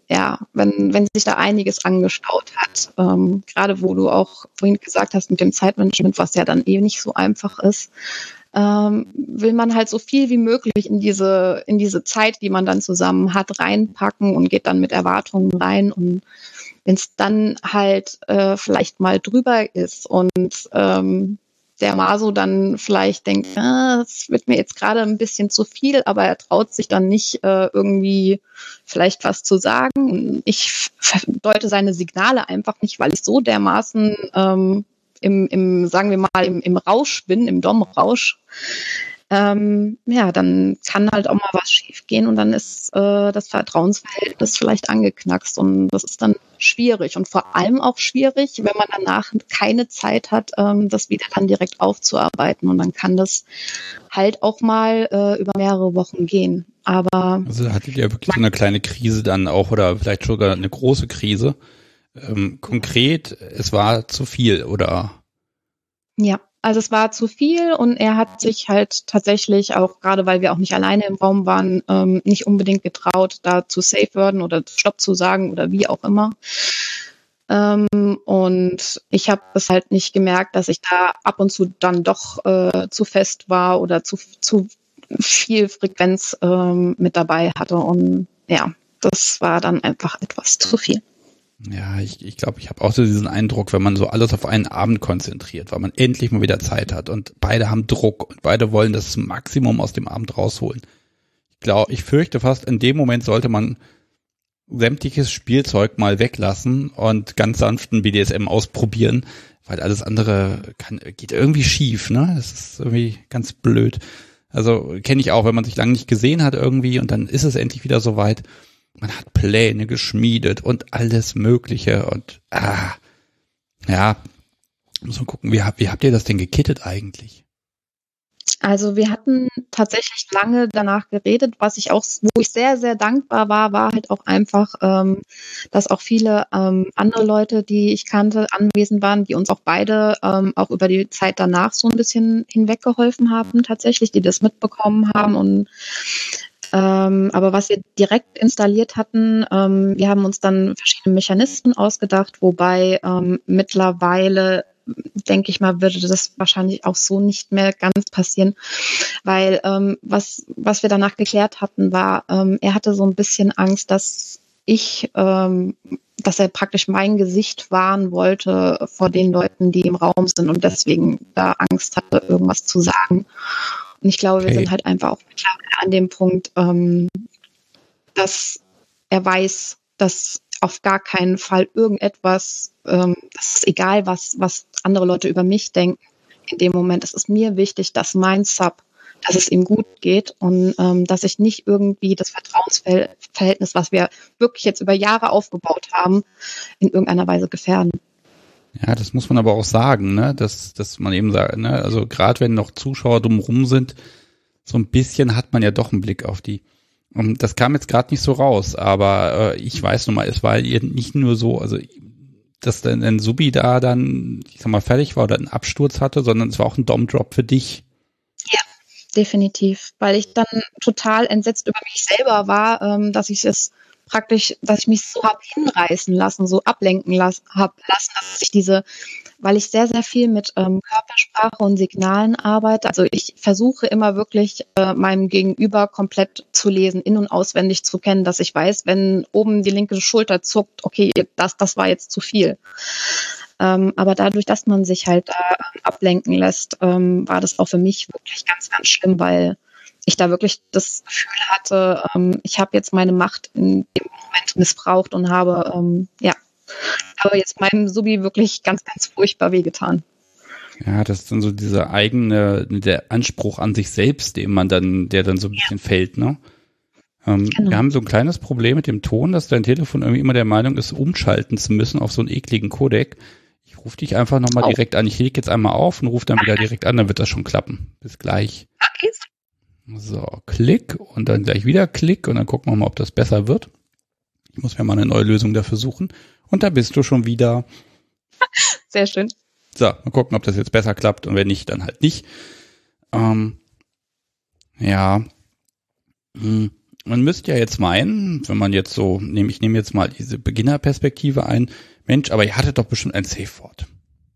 Speaker 3: wenn sich da einiges angestaut hat, gerade wo du auch vorhin gesagt hast mit dem Zeitmanagement, was ja dann nicht so einfach ist, will man halt so viel wie möglich in diese Zeit, die man dann zusammen hat, reinpacken und geht dann mit Erwartungen rein. Und wenn es dann halt vielleicht mal drüber ist und der Maso dann vielleicht denkt, das wird mir jetzt gerade ein bisschen zu viel, aber er traut sich dann nicht irgendwie vielleicht was zu sagen. Und ich deute seine Signale einfach nicht, weil ich so dermaßen sagen wir mal, im Rausch bin, im Dom-Rausch. Dann kann halt auch mal was schiefgehen und dann ist das Vertrauensverhältnis vielleicht angeknackst und das ist dann schwierig und vor allem auch schwierig, wenn man danach keine Zeit hat, das wieder dann direkt aufzuarbeiten und dann kann das halt auch mal über mehrere Wochen gehen. Aber
Speaker 1: also hattet ihr wirklich so eine kleine Krise dann auch oder vielleicht sogar eine große Krise? Konkret, es war zu viel, oder?
Speaker 3: Ja, also es war zu viel und er hat sich halt tatsächlich auch, gerade weil wir auch nicht alleine im Raum waren, nicht unbedingt getraut, da zu safe werden oder Stopp zu sagen oder wie auch immer. Und ich habe es halt nicht gemerkt, dass ich da ab und zu dann doch zu fest war oder zu viel Frequenz mit dabei hatte. Und ja, das war dann einfach etwas zu viel.
Speaker 1: Ja, ich glaube, ich habe auch so diesen Eindruck, wenn man so alles auf einen Abend konzentriert, weil man endlich mal wieder Zeit hat und beide haben Druck und beide wollen das Maximum aus dem Abend rausholen. Ich fürchte fast, in dem Moment sollte man sämtliches Spielzeug mal weglassen und ganz sanften BDSM ausprobieren, weil alles andere geht irgendwie schief, ne? Das ist irgendwie ganz blöd. Also kenne ich auch, wenn man sich lange nicht gesehen hat irgendwie und dann ist es endlich wieder soweit. Man hat Pläne geschmiedet und alles Mögliche und muss man gucken, wie habt ihr das denn gekittet eigentlich?
Speaker 3: Also wir hatten tatsächlich lange danach geredet, wo ich sehr, sehr dankbar war halt auch einfach, dass auch viele andere Leute, die ich kannte, anwesend waren, die uns auch beide auch über die Zeit danach so ein bisschen hinweggeholfen haben, tatsächlich, die das mitbekommen haben und aber was wir direkt installiert hatten, wir haben uns dann verschiedene Mechanismen ausgedacht, wobei mittlerweile, denke ich mal, würde das wahrscheinlich auch so nicht mehr ganz passieren, weil was wir danach geklärt hatten, war, er hatte so ein bisschen Angst, dass er praktisch mein Gesicht wahren wollte vor den Leuten, die im Raum sind und deswegen da Angst hatte, irgendwas zu sagen. Und ich glaube, wir sind halt einfach auch mittlerweile an dem Punkt, dass er weiß, dass auf gar keinen Fall irgendetwas, das ist egal, was andere Leute über mich denken. In dem Moment, es ist mir wichtig, dass mein Sub, dass es ihm gut geht und dass ich nicht irgendwie das Vertrauensverhältnis, was wir wirklich jetzt über Jahre aufgebaut haben, in irgendeiner Weise gefährden.
Speaker 1: Ja, das muss man aber auch sagen, ne, dass man eben sagt, ne, also gerade wenn noch Zuschauer drumherum sind, so ein bisschen hat man ja doch einen Blick auf die. Und das kam jetzt gerade nicht so raus, aber ich weiß nun mal, es war nicht nur so, also dass dann ein Subi da dann, ich sag mal, fertig war oder einen Absturz hatte, sondern es war auch ein Dom-Drop für dich.
Speaker 3: Ja, definitiv, weil ich dann total entsetzt über mich selber war, dass ich mich so hab hinreißen lassen, so ablenken lassen, dass ich weil ich sehr, sehr viel mit Körpersprache und Signalen arbeite. Also ich versuche immer wirklich meinem Gegenüber komplett zu lesen, in- und auswendig zu kennen, dass ich weiß, wenn oben die linke Schulter zuckt, okay, das war jetzt zu viel. Aber dadurch, dass man sich halt ablenken lässt, war das auch für mich wirklich ganz, ganz schlimm, weil ich da wirklich das Gefühl hatte, ich habe jetzt meine Macht in dem Moment missbraucht und habe jetzt meinem Subi wirklich ganz, ganz furchtbar wehgetan.
Speaker 1: Ja, das ist dann so der Anspruch an sich selbst, der dann so ein bisschen fällt, ne?
Speaker 3: Genau.
Speaker 1: Wir haben so ein kleines Problem mit dem Ton, dass dein Telefon irgendwie immer der Meinung ist, umschalten zu müssen auf so einen ekligen Codec. Ich rufe dich einfach nochmal direkt an. Ich lege jetzt einmal auf und rufe dann wieder direkt an, dann wird das schon klappen. Bis gleich.
Speaker 3: Okay.
Speaker 1: So, Klick und dann gleich wieder Klick und dann gucken wir mal, ob das besser wird. Ich muss mir mal eine neue Lösung dafür suchen. Und da bist du schon wieder.
Speaker 3: Sehr schön.
Speaker 1: So, mal gucken, ob das jetzt besser klappt und wenn nicht, dann halt nicht. man müsste ja jetzt meinen, wenn man jetzt so, ich nehme jetzt mal diese Beginnerperspektive ein, Mensch, aber ihr hattet doch bestimmt ein Safe Word.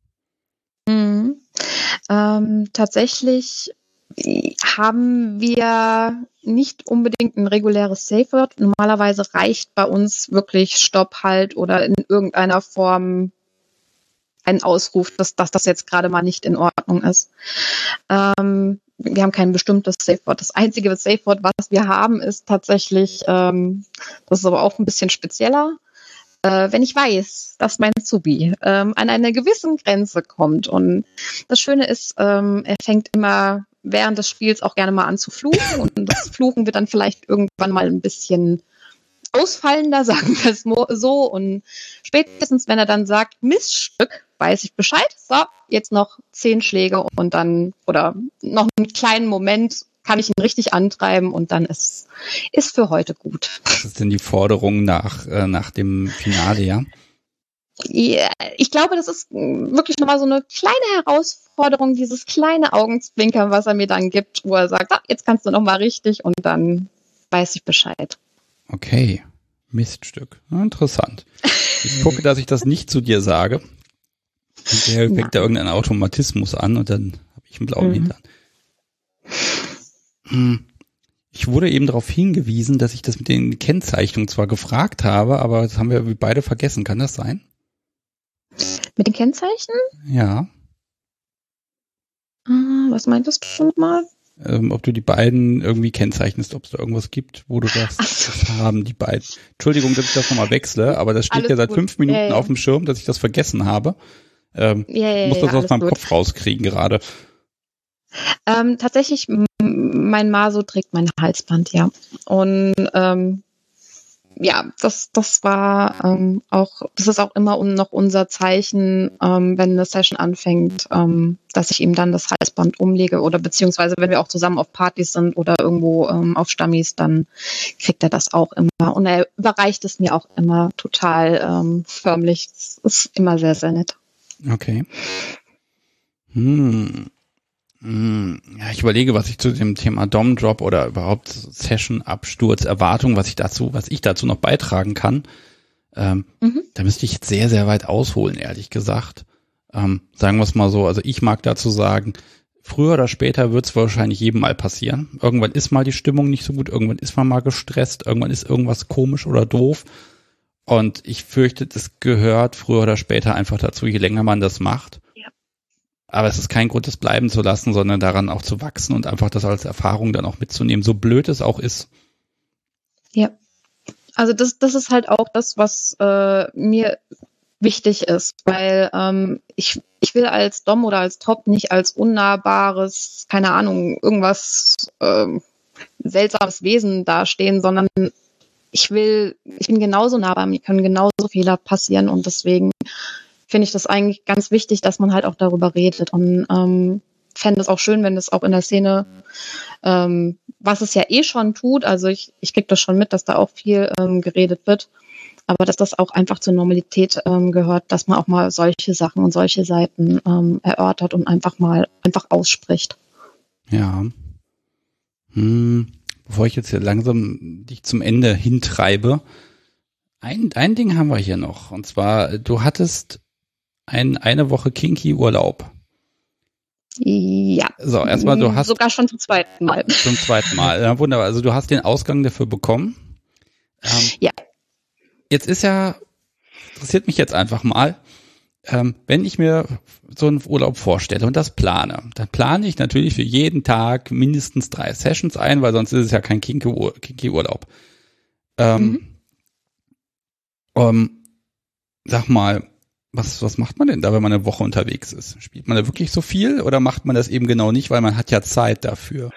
Speaker 3: Tatsächlich haben wir nicht unbedingt ein reguläres Safe Word. Normalerweise reicht bei uns wirklich Stopp, Halt oder in irgendeiner Form ein Ausruf, dass das jetzt gerade mal nicht in Ordnung ist. Wir haben kein bestimmtes Safe Word. Das einzige Safe Word, was wir haben, ist tatsächlich, das ist aber auch ein bisschen spezieller, wenn ich weiß, dass mein Zubi an eine gewisse Grenze kommt. Und das Schöne ist, er fängt immer während des Spiels auch gerne mal an zu fluchen. Und das Fluchen wird dann vielleicht irgendwann mal ein bisschen ausfallender, sagen wir es so. Und spätestens, wenn er dann sagt, Missstück, weiß ich Bescheid. So, jetzt noch 10 Schläge und dann, oder noch einen kleinen Moment, kann ich ihn richtig antreiben und dann ist für heute gut.
Speaker 1: Was ist denn die Forderung nach dem Finale, ja?
Speaker 3: Ja, ich glaube, das ist wirklich nochmal so eine kleine Herausforderung, dieses kleine Augenzwinkern, was er mir dann gibt, wo er sagt, jetzt kannst du nochmal richtig und dann weiß ich Bescheid.
Speaker 1: Okay, Miststück. Interessant. Ich gucke, dass ich das nicht zu dir sage. Und der fängt da irgendeinen Automatismus an und dann habe ich einen blauen Hintern. Ich wurde eben darauf hingewiesen, dass ich das mit den Kennzeichnungen zwar gefragt habe, aber das haben wir beide vergessen. Kann das sein?
Speaker 3: Mit den Kennzeichen?
Speaker 1: Ja.
Speaker 3: Was meintest du nochmal?
Speaker 1: Ob du die beiden irgendwie kennzeichnest, ob es da irgendwas gibt, wo du sagst, das haben die beiden. Entschuldigung, dass ich das nochmal wechsle, aber das steht ja seit 5 Minuten auf dem Schirm, dass ich das vergessen habe. Muss das aus meinem Kopf rauskriegen gerade.
Speaker 3: Tatsächlich, mein Maso trägt mein Halsband, ja. Und ja, das war auch, das ist auch immer noch unser Zeichen, wenn eine Session anfängt, dass ich ihm dann das Halsband umlege oder beziehungsweise wenn wir auch zusammen auf Partys sind oder irgendwo auf Stammis, dann kriegt er das auch immer. Und er überreicht es mir auch immer total förmlich. Das ist immer sehr, sehr nett.
Speaker 1: Okay. Ja, ich überlege, was ich zu dem Thema Dom-Drop oder überhaupt Session-Absturz, Erwartung, was ich dazu noch beitragen kann. Da müsste ich jetzt sehr, sehr weit ausholen, ehrlich gesagt. Sagen wir es mal so, also ich mag dazu sagen, früher oder später wird es wahrscheinlich jedem mal passieren. Irgendwann ist mal die Stimmung nicht so gut, irgendwann ist man mal gestresst, irgendwann ist irgendwas komisch oder doof. Und ich fürchte, das gehört früher oder später einfach dazu, je länger man das macht. Aber es ist kein Grund, das bleiben zu lassen, sondern daran auch zu wachsen und einfach das als Erfahrung dann auch mitzunehmen, so blöd es auch ist.
Speaker 3: Ja, also das ist halt auch das, was mir wichtig ist, weil ich will als Dom oder als Top nicht als unnahbares, keine Ahnung, irgendwas seltsames Wesen dastehen, sondern ich bin genauso nahbar, mir können genauso Fehler passieren und deswegen finde ich das eigentlich ganz wichtig, dass man halt auch darüber redet und fände es auch schön, wenn es auch in der Szene, was es ja eh schon tut, also ich kriege das schon mit, dass da auch viel geredet wird, aber dass das auch einfach zur Normalität gehört, dass man auch mal solche Sachen und solche Seiten erörtert und einfach ausspricht.
Speaker 1: Ja. Bevor ich jetzt hier langsam dich zum Ende hintreibe, ein Ding haben wir hier noch, und zwar, du hattest eine Woche Kinky-Urlaub.
Speaker 3: Ja.
Speaker 1: So, erstmal, du hast...
Speaker 3: Sogar schon zum zweiten Mal.
Speaker 1: Zum zweiten Mal, ja, wunderbar. Also du hast den Ausgang dafür bekommen.
Speaker 3: Ja.
Speaker 1: Jetzt interessiert mich jetzt einfach mal, wenn ich mir so einen Urlaub vorstelle und das plane, dann plane ich natürlich für jeden Tag mindestens 3 Sessions ein, weil sonst ist es ja kein Kinky-Urlaub. Sag mal, was macht man denn da, wenn man eine Woche unterwegs ist? Spielt man da wirklich so viel oder macht man das eben genau nicht, weil man hat ja Zeit dafür?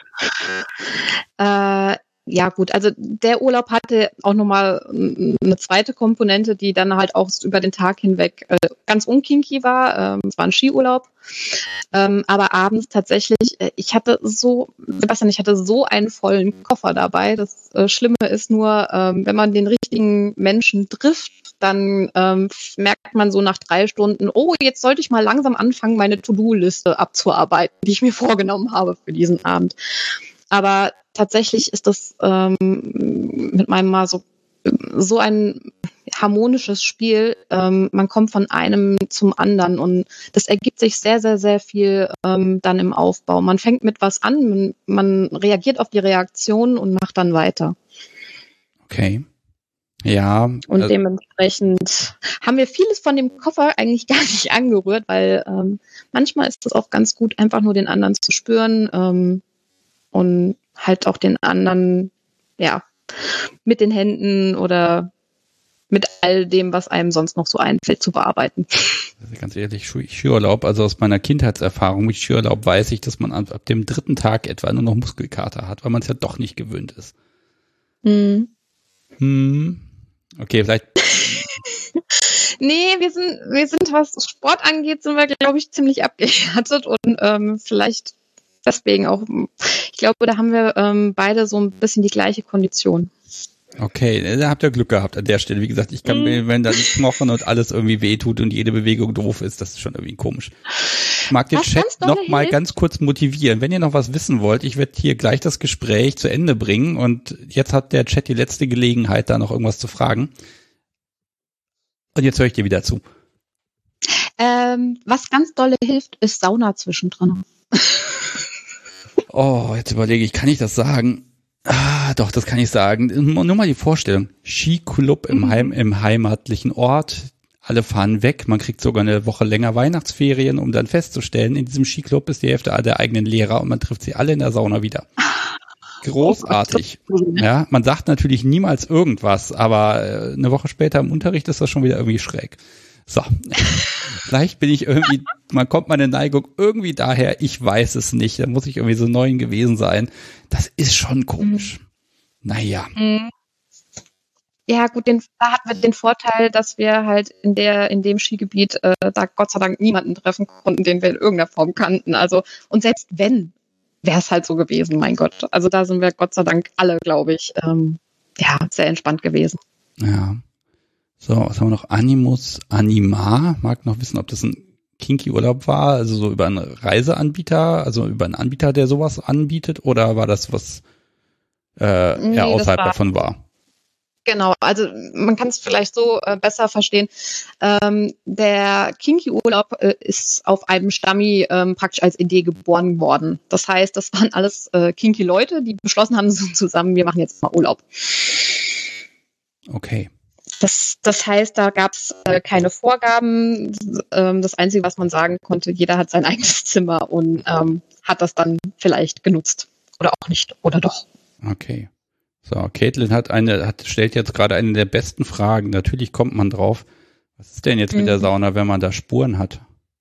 Speaker 3: Ja gut, also der Urlaub hatte auch nochmal eine zweite Komponente, die dann halt auch über den Tag hinweg ganz unkinky war. Es war ein Skiurlaub. Aber abends tatsächlich, ich hatte so einen vollen Koffer dabei. Das Schlimme ist nur, wenn man den richtigen Menschen trifft, dann merkt man so nach 3 Stunden, oh, jetzt sollte ich mal langsam anfangen, meine To-Do-Liste abzuarbeiten, die ich mir vorgenommen habe für diesen Abend. Aber tatsächlich ist das mit meinem mal so ein harmonisches Spiel. Man kommt von einem zum anderen und das ergibt sich sehr, sehr, sehr viel dann im Aufbau. Man fängt mit was an, man reagiert auf die Reaktion und macht dann weiter.
Speaker 1: Okay. Ja.
Speaker 3: Und dementsprechend haben wir vieles von dem Koffer eigentlich gar nicht angerührt, weil manchmal ist es auch ganz gut, einfach nur den anderen zu spüren und halt auch den anderen, ja, mit den Händen oder mit all dem, was einem sonst noch so einfällt, zu bearbeiten.
Speaker 1: Also ganz ehrlich, Skiurlaub, also aus meiner Kindheitserfahrung mit Skiurlaub weiß ich, dass man ab dem 3. Tag etwa nur noch Muskelkater hat, weil man es ja doch nicht gewöhnt ist. Okay, vielleicht.
Speaker 3: Nee, wir sind, was Sport angeht, sind wir, glaube ich, ziemlich abgehärtet und vielleicht deswegen auch, ich glaube, da haben wir beide so ein bisschen die gleiche Kondition.
Speaker 1: Okay, da habt ihr Glück gehabt an der Stelle. Wie gesagt, ich kann mir, wenn da die Knochen und alles irgendwie wehtut und jede Bewegung doof ist, das ist schon irgendwie komisch. Ich mag den Chat noch mal ganz kurz motivieren. Wenn ihr noch was wissen wollt, ich werde hier gleich das Gespräch zu Ende bringen und jetzt hat der Chat die letzte Gelegenheit, da noch irgendwas zu fragen. Und jetzt höre ich dir wieder zu.
Speaker 3: Was ganz dolle hilft, ist Sauna zwischendrin.
Speaker 1: Oh, jetzt überlege ich, kann ich das sagen? Doch, das kann ich sagen. Nur mal die Vorstellung. Skiclub im heimatlichen Ort. Alle fahren weg. Man kriegt sogar eine Woche länger Weihnachtsferien, um dann festzustellen, in diesem Skiclub ist die Hälfte der eigenen Lehrer und man trifft sie alle in der Sauna wieder. Großartig. Ja, man sagt natürlich niemals irgendwas, aber eine Woche später im Unterricht ist das schon wieder irgendwie schräg. So, vielleicht bin ich irgendwie, man kommt meine Neigung irgendwie daher, ich weiß es nicht, da muss ich irgendwie so 9 gewesen sein. Das ist schon komisch. Naja.
Speaker 3: Ja, gut, da hatten wir den Vorteil, dass wir halt in dem Skigebiet da Gott sei Dank niemanden treffen konnten, den wir in irgendeiner Form kannten. Also, und selbst wenn, wäre es halt so gewesen, mein Gott. Also da sind wir Gott sei Dank alle, glaube ich, sehr entspannt gewesen.
Speaker 1: Ja. So, was haben wir noch? Anima. Mag noch wissen, ob das ein Kinky-Urlaub war, also so über einen Reiseanbieter, also über einen Anbieter, der sowas anbietet, oder war das was eher außerhalb davon war?
Speaker 3: Genau, also man kann es vielleicht so besser verstehen. Der Kinky-Urlaub ist auf einem Stammi praktisch als Idee geboren worden. Das heißt, das waren alles Kinky-Leute, die beschlossen haben so zusammen, wir machen jetzt mal Urlaub.
Speaker 1: Okay.
Speaker 3: Das heißt, da gab es keine Vorgaben. Das Einzige, was man sagen konnte, jeder hat sein eigenes Zimmer und hat das dann vielleicht genutzt. Oder auch nicht. Oder doch.
Speaker 1: Okay. So, Caitlin stellt jetzt gerade eine der besten Fragen. Natürlich kommt man drauf. Was ist denn jetzt mit der Sauna, wenn man da Spuren hat?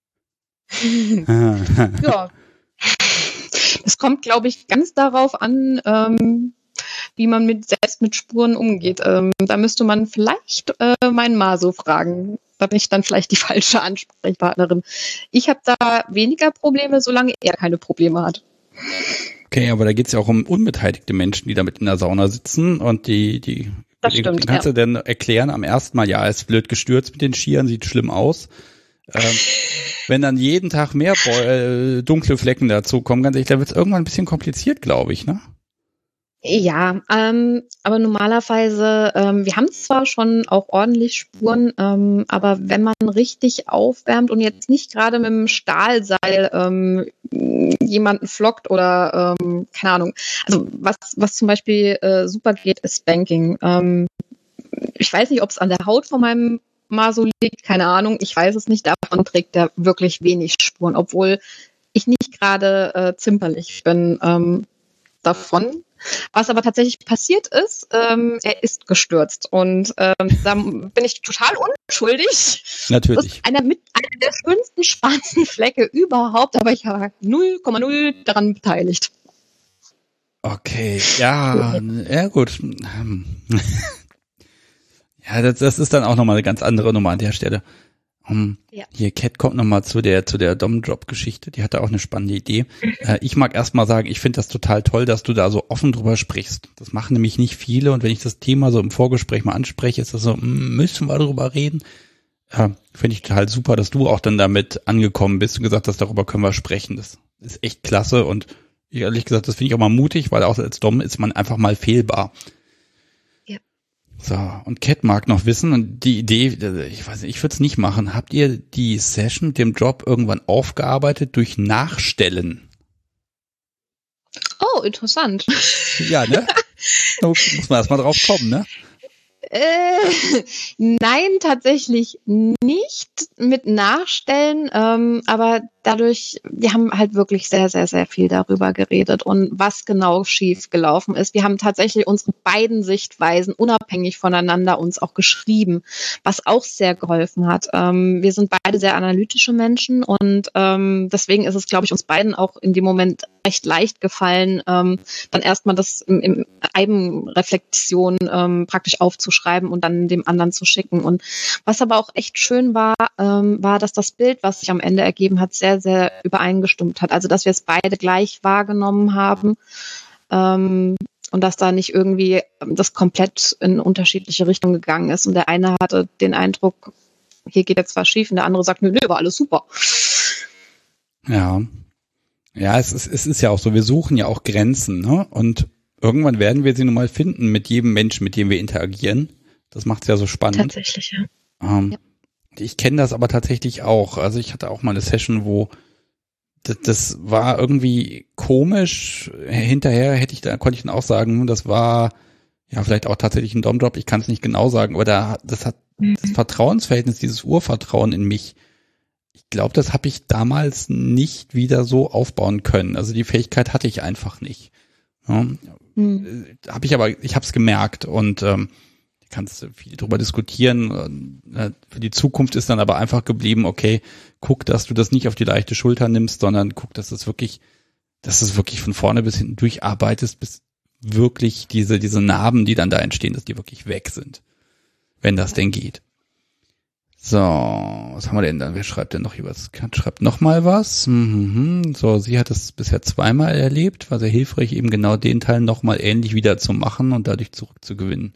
Speaker 3: Ja. Es kommt, glaube ich, ganz darauf an, wie man selbst mit Spuren umgeht. Da müsste man vielleicht meinen Maso fragen. Da bin ich dann vielleicht die falsche Ansprechpartnerin. Ich habe da weniger Probleme, solange er keine Probleme hat.
Speaker 1: Okay, aber da geht es ja auch um unbeteiligte Menschen, die damit in der Sauna sitzen und die
Speaker 3: das stimmt,
Speaker 1: kannst du denn erklären, am ersten Mal, ja, ist blöd gestürzt mit den Skiern, sieht schlimm aus. Wenn dann jeden Tag mehr dunkle Flecken dazu kommen, ganz ehrlich, da wird es irgendwann ein bisschen kompliziert, glaube ich, ne?
Speaker 3: Ja, aber normalerweise, wir haben zwar schon auch ordentlich Spuren, aber wenn man richtig aufwärmt und jetzt nicht gerade mit dem Stahlseil jemanden flockt oder keine Ahnung, also was zum Beispiel super geht, ist Spanking. Ich weiß nicht, ob es an der Haut von meinem Maso liegt, keine Ahnung, ich weiß es nicht, davon trägt er wirklich wenig Spuren, obwohl ich nicht gerade zimperlich bin davon. Was aber tatsächlich passiert ist, er ist gestürzt und da bin ich total unschuldig.
Speaker 1: Natürlich.
Speaker 3: Das ist einer der schönsten schwarzen Flecke überhaupt, aber ich war 0,0 daran beteiligt.
Speaker 1: Okay, ja gut. Ja, das ist dann auch nochmal eine ganz andere Nummer an der Stelle. Ja. Hier, Cat kommt nochmal zu der Dom-Drop-Geschichte, die hatte auch eine spannende Idee. Ich mag erstmal sagen, ich finde das total toll, dass du da so offen drüber sprichst. Das machen nämlich nicht viele und wenn ich das Thema so im Vorgespräch mal anspreche, ist das so, müssen wir drüber reden? Finde ich total super, dass du auch dann damit angekommen bist und gesagt hast, darüber können wir sprechen. Das ist echt klasse und Ehrlich gesagt, das finde ich auch mal mutig, weil auch als Dom ist man einfach mal fehlbar.
Speaker 3: Ja.
Speaker 1: So, und Cat mag noch wissen, und die Idee, ich weiß nicht, ich würde es nicht machen. Habt ihr die Session mit dem Job irgendwann aufgearbeitet durch Nachstellen?
Speaker 3: Oh, interessant.
Speaker 1: Ja, ne? Da muss man erstmal drauf kommen, ne?
Speaker 3: Nein, tatsächlich nicht mit Nachstellen, aber dadurch, wir haben halt wirklich sehr, sehr, sehr viel darüber geredet und was genau schief gelaufen ist. Wir haben tatsächlich unsere beiden Sichtweisen unabhängig voneinander uns auch geschrieben, was auch sehr geholfen hat. Wir sind beide sehr analytische Menschen und deswegen ist es, glaube ich, uns beiden auch in dem Moment recht leicht gefallen, dann erstmal das im Eigenreflexion praktisch aufzuschreiben und dann dem anderen zu schicken. Und was aber auch echt schön war, war, dass das Bild, was sich am Ende ergeben hat, sehr, sehr übereingestimmt hat. Also, dass wir es beide gleich wahrgenommen haben und dass da nicht irgendwie das komplett in unterschiedliche Richtungen gegangen ist. Und der eine hatte den Eindruck, hier geht jetzt was schief, und der andere sagt, nö, war alles super.
Speaker 1: Ja. Ja, es ist ja auch so, wir suchen ja auch Grenzen, ne? Und irgendwann werden wir sie nun mal finden mit jedem Menschen, mit dem wir interagieren. Das macht es ja so spannend.
Speaker 3: Tatsächlich, ja.
Speaker 1: Ja. Ich kenne das aber tatsächlich auch. Also ich hatte auch mal eine Session, wo das war irgendwie komisch. Hinterher konnte ich dann auch sagen, das war ja vielleicht auch tatsächlich ein Dom-Job. Ich kann es nicht genau sagen, aber das hat das Vertrauensverhältnis, dieses Urvertrauen in mich. Ich glaube, das habe ich damals nicht wieder so aufbauen können. Also die Fähigkeit hatte ich einfach nicht. Ja, ich habe es gemerkt und kannst viel drüber diskutieren. Für die Zukunft ist dann aber einfach geblieben, okay, guck, dass du das nicht auf die leichte Schulter nimmst, sondern guck, dass du es wirklich von vorne bis hinten durcharbeitest, bis wirklich diese Narben, die dann da entstehen, dass die wirklich weg sind. Wenn das denn geht. So, was haben wir denn dann? Wer schreibt denn noch hier was? Schreibt noch mal was. So, sie hat es bisher zweimal erlebt, war sehr hilfreich, eben genau den Teil noch mal ähnlich wieder zu machen und dadurch zurückzugewinnen.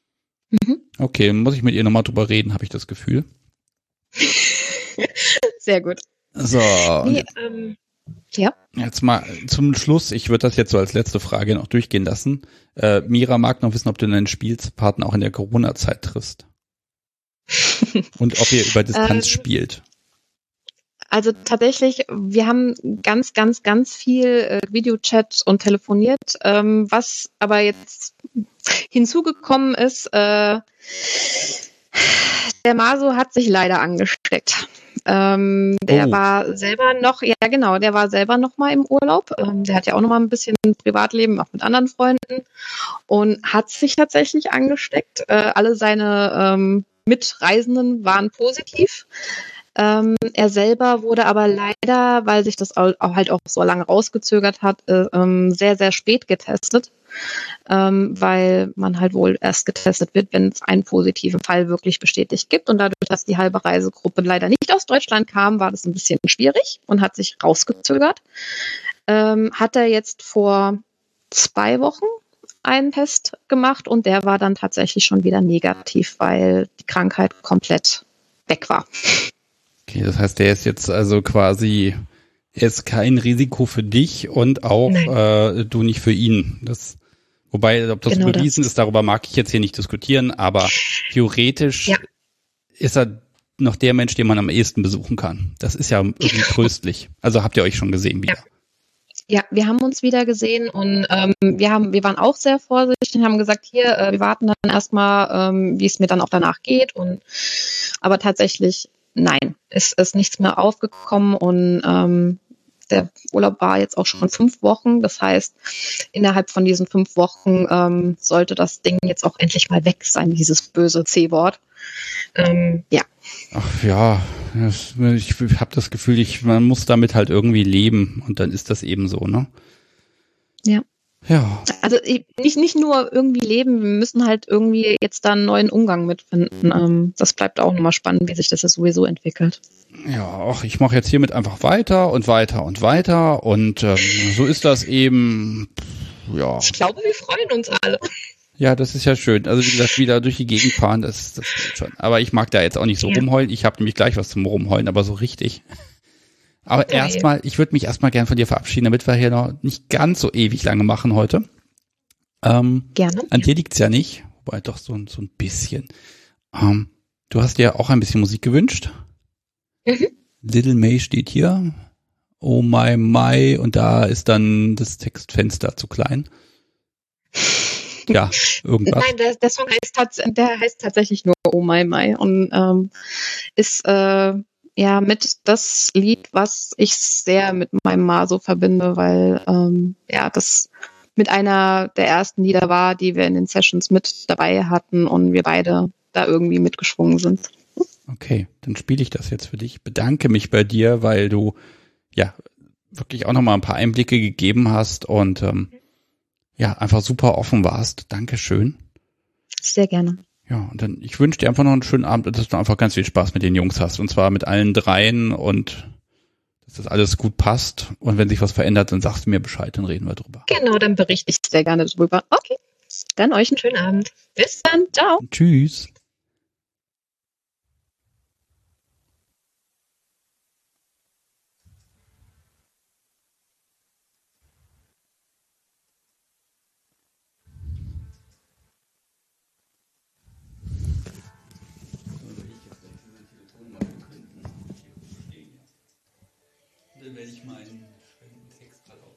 Speaker 1: Okay, muss ich mit ihr nochmal drüber reden, habe ich das Gefühl.
Speaker 3: Sehr gut.
Speaker 1: So.
Speaker 3: Nee, ja.
Speaker 1: Jetzt mal zum Schluss, ich würde das jetzt so als letzte Frage noch durchgehen lassen. Mira mag noch wissen, ob du deinen Spielpartner auch in der Corona-Zeit triffst. Und ob ihr über Distanz spielt.
Speaker 3: Also tatsächlich, wir haben ganz, ganz, ganz viel Videochat und telefoniert, was aber jetzt hinzugekommen ist, der Maso hat sich leider angesteckt. Der war selber noch mal im Urlaub. Der hat ja auch noch mal ein bisschen Privatleben, auch mit anderen Freunden, und hat sich tatsächlich angesteckt. Alle seine Mitreisenden waren positiv. Er selber wurde aber leider, weil sich das auch so lange rausgezögert hat, sehr, sehr spät getestet, weil man halt wohl erst getestet wird, wenn es einen positiven Fall wirklich bestätigt gibt. Und dadurch, dass die halbe Reisegruppe leider nicht aus Deutschland kam, war das ein bisschen schwierig und hat sich rausgezögert. Hat er jetzt vor 2 Wochen einen Test gemacht und der war dann tatsächlich schon wieder negativ, weil die Krankheit komplett weg war.
Speaker 1: Okay, das heißt, der ist jetzt also quasi, er ist kein Risiko für dich und auch du nicht für ihn. Wobei, ob das bewiesen ist, darüber mag ich jetzt hier nicht diskutieren, aber theoretisch ist er noch der Mensch, den man am ehesten besuchen kann. Das ist ja irgendwie tröstlich. Also habt ihr euch schon gesehen wieder?
Speaker 3: Ja, wir haben uns wieder gesehen und wir waren auch sehr vorsichtig und haben gesagt, hier, wir warten dann erstmal, wie es mir dann auch danach geht. Aber tatsächlich, nein, es ist nichts mehr aufgekommen und der Urlaub war jetzt auch schon 5 Wochen. Das heißt, innerhalb von diesen 5 Wochen sollte das Ding jetzt auch endlich mal weg sein, dieses böse C-Wort. Ja.
Speaker 1: Ach ja, ich habe das Gefühl, man muss damit halt irgendwie leben und dann ist das eben so, ne?
Speaker 3: Ja.
Speaker 1: Ja.
Speaker 3: Also nicht nur irgendwie leben, wir müssen halt irgendwie jetzt da einen neuen Umgang mitfinden. Das bleibt auch nochmal spannend, wie sich das jetzt sowieso entwickelt.
Speaker 1: Ja, ich mache jetzt hiermit einfach weiter und weiter und weiter und so ist das eben, ja.
Speaker 3: Ich glaube, wir freuen uns alle.
Speaker 1: Ja, das ist ja schön. Also wie gesagt, wieder durch die Gegend fahren, das geht schon. Aber ich mag da jetzt auch nicht so rumheulen. Ich habe nämlich gleich was zum Rumheulen, aber so richtig. Aber ich würde mich erstmal gern von dir verabschieden, damit wir hier noch nicht ganz so ewig lange machen heute.
Speaker 3: Gerne.
Speaker 1: An dir liegt's ja nicht, wobei doch so ein bisschen. Du hast dir auch ein bisschen Musik gewünscht.
Speaker 3: Mhm.
Speaker 1: Little May steht hier. Oh my my, und da ist dann das Textfenster zu klein. Ja, irgendwas.
Speaker 3: Nein, der Song heißt tatsächlich nur Oh My My und ist mit das Lied, was ich sehr mit meinem Ma so verbinde, weil das mit einer der ersten Lieder war, die wir in den Sessions mit dabei hatten und wir beide da irgendwie mitgeschwungen sind.
Speaker 1: Okay, dann spiele ich das jetzt für dich. Bedanke mich bei dir, weil du ja wirklich auch nochmal ein paar Einblicke gegeben hast und einfach super offen warst. Dankeschön.
Speaker 3: Sehr gerne.
Speaker 1: Ja, und dann, ich wünsche dir einfach noch einen schönen Abend und dass du einfach ganz viel Spaß mit den Jungs hast. Und zwar mit allen dreien und dass das alles gut passt. Und wenn sich was verändert, dann sagst du mir Bescheid, dann reden wir drüber.
Speaker 3: Genau, dann berichte ich sehr gerne drüber. Okay, dann euch einen schönen Abend. Bis dann, ciao.
Speaker 1: Tschüss. Wenn ich meinen Text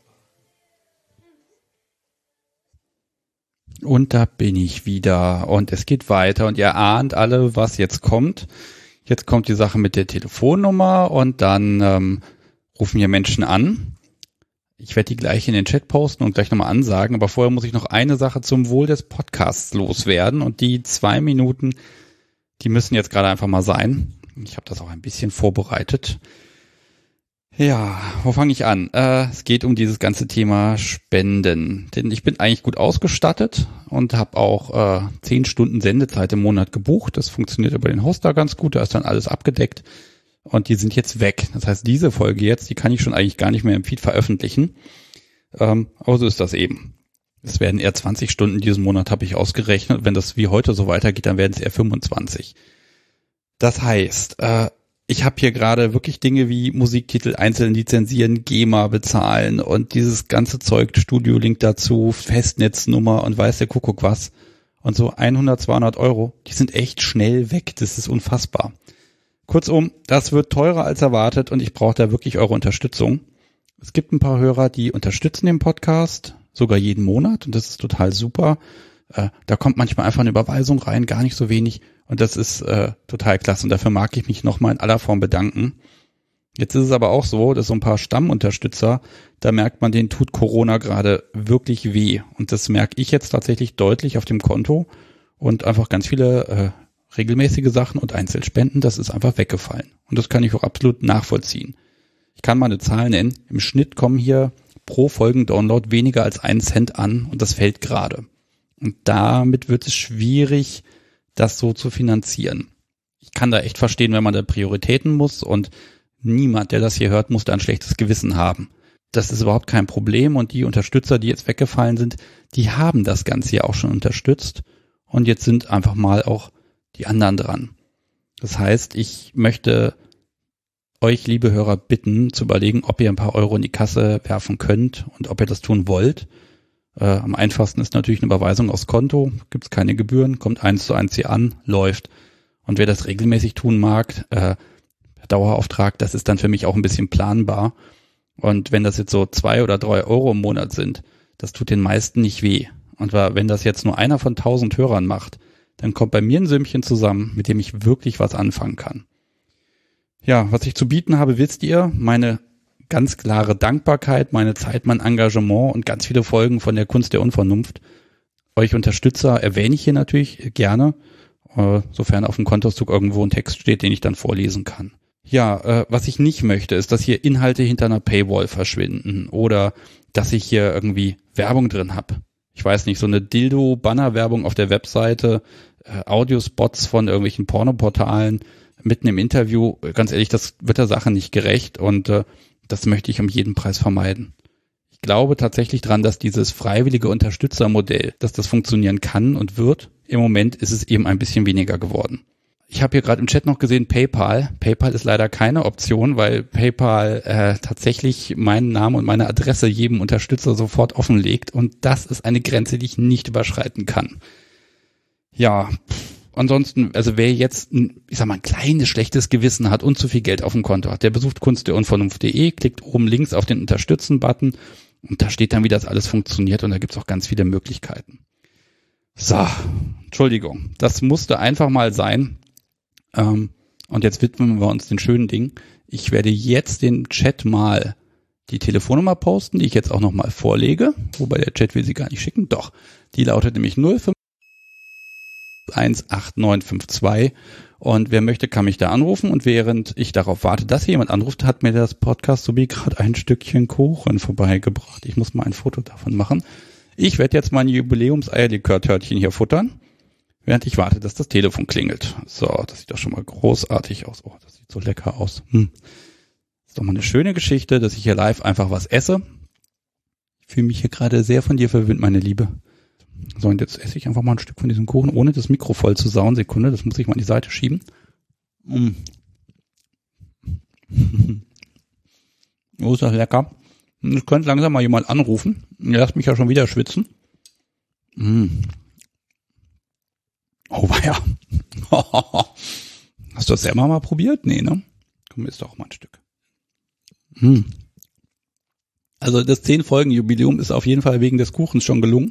Speaker 1: und da bin ich wieder und es geht weiter und ihr ahnt alle, was jetzt kommt. Jetzt kommt die Sache mit der Telefonnummer und dann rufen hier Menschen an. Ich werde die gleich in den Chat posten und gleich nochmal ansagen, aber vorher muss ich noch eine Sache zum Wohl des Podcasts loswerden und die 2 Minuten, die müssen jetzt gerade einfach mal sein. Ich habe das auch ein bisschen vorbereitet. Ja, wo fange ich an? Es geht um dieses ganze Thema Spenden. Denn ich bin eigentlich gut ausgestattet und habe auch 10 Stunden Sendezeit im Monat gebucht. Das funktioniert über den Hoster ganz gut, da ist dann alles abgedeckt. Und die sind jetzt weg. Das heißt, diese Folge jetzt, die kann ich schon eigentlich gar nicht mehr im Feed veröffentlichen. Aber so ist das eben. Es werden eher 20 Stunden diesen Monat, habe ich ausgerechnet. Wenn das wie heute so weitergeht, dann werden es eher 25. Das heißt, ich habe hier gerade wirklich Dinge wie Musiktitel einzeln lizenzieren, GEMA bezahlen und dieses ganze Zeug, Studio-Link dazu, Festnetznummer und weiß der Kuckuck was. Und so 100, 200 Euro, die sind echt schnell weg. Das ist unfassbar. Kurzum, das wird teurer als erwartet und ich brauche da wirklich eure Unterstützung. Es gibt ein paar Hörer, die unterstützen den Podcast, sogar jeden Monat und das ist total super. Da kommt manchmal einfach eine Überweisung rein, gar nicht so wenig und das ist total klasse und dafür mag ich mich nochmal in aller Form bedanken. Jetzt ist es aber auch so, dass so ein paar Stammunterstützer, da merkt man, denen tut Corona gerade wirklich weh und das merke ich jetzt tatsächlich deutlich auf dem Konto und einfach ganz viele regelmäßige Sachen und Einzelspenden, das ist einfach weggefallen. Und das kann ich auch absolut nachvollziehen. Ich kann mal eine Zahl nennen. Im Schnitt kommen hier pro Folgendownload weniger als 1 Cent an und das fällt gerade. Und damit wird es schwierig, das so zu finanzieren. Ich kann da echt verstehen, wenn man da Prioritäten muss und niemand, der das hier hört, muss da ein schlechtes Gewissen haben. Das ist überhaupt kein Problem und die Unterstützer, die jetzt weggefallen sind, die haben das Ganze ja auch schon unterstützt und jetzt sind einfach mal auch die anderen dran. Das heißt, ich möchte euch, liebe Hörer, bitten, zu überlegen, ob ihr ein paar Euro in die Kasse werfen könnt und ob ihr das tun wollt. Am einfachsten ist natürlich eine Überweisung aufs Konto, gibt es keine Gebühren, kommt 1:1 hier an, läuft. Und wer das regelmäßig tun mag, per Dauerauftrag, das ist dann für mich auch ein bisschen planbar. Und wenn das jetzt so 2 oder 3 Euro im Monat sind, das tut den meisten nicht weh. Und wenn das jetzt nur einer von 1000 Hörern macht, dann kommt bei mir ein Sümmchen zusammen, mit dem ich wirklich was anfangen kann. Ja, was ich zu bieten habe, wisst ihr, meine ganz klare Dankbarkeit, meine Zeit, mein Engagement und ganz viele Folgen von der Kunst der Unvernunft. Euch Unterstützer erwähne ich hier natürlich gerne, sofern auf dem Kontoauszug irgendwo ein Text steht, den ich dann vorlesen kann. Ja, was ich nicht möchte, ist, dass hier Inhalte hinter einer Paywall verschwinden oder dass ich hier irgendwie Werbung drin habe. Ich weiß nicht, so eine Dildo-Banner-Werbung auf der Webseite, Audiospots von irgendwelchen Pornoportalen, mitten im Interview, ganz ehrlich, das wird der Sache nicht gerecht und das möchte ich um jeden Preis vermeiden. Ich glaube tatsächlich dran, dass dieses freiwillige Unterstützermodell, dass das funktionieren kann und wird. Im Moment ist es eben ein bisschen weniger geworden. Ich habe hier gerade im Chat noch gesehen, PayPal. PayPal ist leider keine Option, weil PayPal tatsächlich meinen Namen und meine Adresse jedem Unterstützer sofort offenlegt. Und das ist eine Grenze, die ich nicht überschreiten kann. Ja, ansonsten, also wer jetzt, ein kleines schlechtes Gewissen hat und zu viel Geld auf dem Konto hat, der besucht kunstderunvernunft.de, klickt oben links auf den Unterstützen-Button und da steht dann, wie das alles funktioniert und da gibt's auch ganz viele Möglichkeiten. So, Entschuldigung, das musste einfach mal sein. Und jetzt widmen wir uns den schönen Dingen. Ich werde jetzt den Chat mal die Telefonnummer posten, die ich jetzt auch nochmal vorlege, wobei der Chat will sie gar nicht schicken. Doch, die lautet nämlich 0518952 und wer möchte, kann mich da anrufen und während ich darauf warte, dass jemand anruft, hat mir das Podcast sowie gerade ein Stückchen Kuchen vorbeigebracht. Ich muss mal ein Foto davon machen. Ich werde jetzt mein Jubiläums-Eierlikör-Törtchen hier futtern, während ich warte, dass das Telefon klingelt. So, das sieht doch schon mal großartig aus. Oh, das sieht so lecker aus. Das ist doch mal eine schöne Geschichte, dass ich hier live einfach was esse. Ich fühle mich hier gerade sehr von dir verwöhnt, meine Liebe. So, und jetzt esse ich einfach mal ein Stück von diesem Kuchen, ohne das Mikro voll zu sauen. Sekunde, das muss ich mal an die Seite schieben. Oh, ist das lecker. Ich könnte langsam mal jemand anrufen. Ihr lasst mich ja schon wieder schwitzen. Oh, weia. Hast du das selber mal probiert? Nee, ne? Komm, isst doch mal ein Stück. Also das 10-Folgen-Jubiläum ist auf jeden Fall wegen des Kuchens schon gelungen.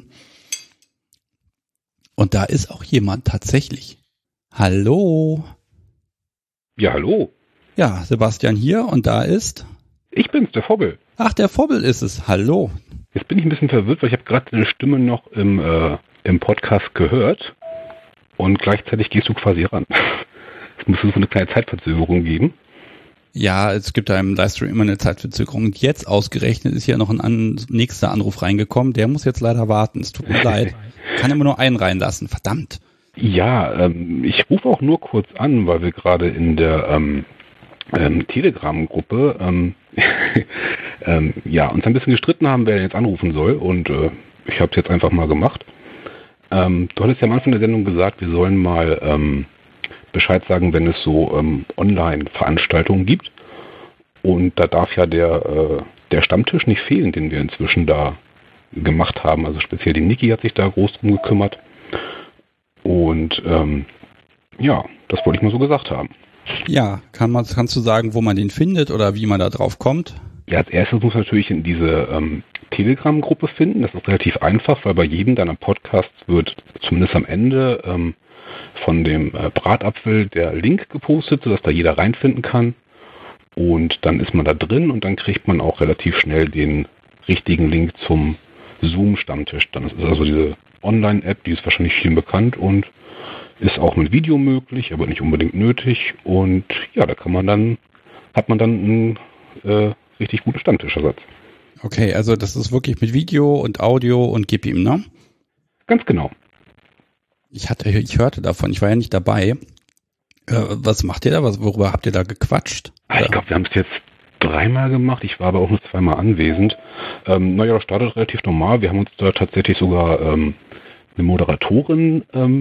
Speaker 1: Und da ist auch jemand tatsächlich. Hallo.
Speaker 4: Ja, hallo.
Speaker 1: Ja, Sebastian hier und da ist...
Speaker 4: Ich bin's, der Vobbel.
Speaker 1: Ach, der Vobbel ist es. Hallo.
Speaker 4: Jetzt bin ich ein bisschen verwirrt, weil ich habe gerade deine Stimme noch im Podcast gehört und gleichzeitig gehst du quasi ran. Es muss so eine kleine Zeitverzögerung geben.
Speaker 1: Ja, es gibt da im Livestream immer eine Zeitverzögerung. Und jetzt ausgerechnet ist ja noch ein nächster Anruf reingekommen. Der muss jetzt leider warten. Es tut mir leid. Kann immer nur einen reinlassen. Verdammt.
Speaker 4: Ja, ich rufe auch nur kurz an, weil wir gerade in der Telegram-Gruppe uns ein bisschen gestritten haben, wer jetzt anrufen soll. Und ich habe es jetzt einfach mal gemacht. Du hattest ja am Anfang der Sendung gesagt, wir sollen mal Bescheid sagen, wenn es so Online-Veranstaltungen gibt. Und da darf ja der Stammtisch nicht fehlen, den wir inzwischen da gemacht haben. Also speziell die Niki hat sich da groß drum gekümmert. Und das wollte ich mal so gesagt haben.
Speaker 1: Ja, kannst du sagen, wo man den findet oder wie man da drauf kommt?
Speaker 4: Ja, als erstes muss man natürlich in diese Telegram-Gruppe finden. Das ist relativ einfach, weil bei jedem deiner Podcasts wird zumindest am Ende von dem Bratapfel der Link gepostet, sodass da jeder reinfinden kann. Und dann ist man da drin und dann kriegt man auch relativ schnell den richtigen Link zum Zoom-Stammtisch. Dann ist also diese Online-App, die ist wahrscheinlich vielen bekannt und ist auch mit Video möglich, aber nicht unbedingt nötig. Und ja, da hat man dann einen richtig guten Stammtischersatz.
Speaker 1: Okay, also das ist wirklich mit Video und Audio und gib ihm, ne?
Speaker 4: Ganz genau.
Speaker 1: Ich hörte davon, ich war ja nicht dabei. Was macht ihr da? Worüber habt ihr da gequatscht?
Speaker 4: Ich glaube, wir haben es jetzt 3-mal gemacht. Ich war aber auch nur 2-mal anwesend. Das startet relativ normal. Wir haben uns da tatsächlich sogar eine Moderatorin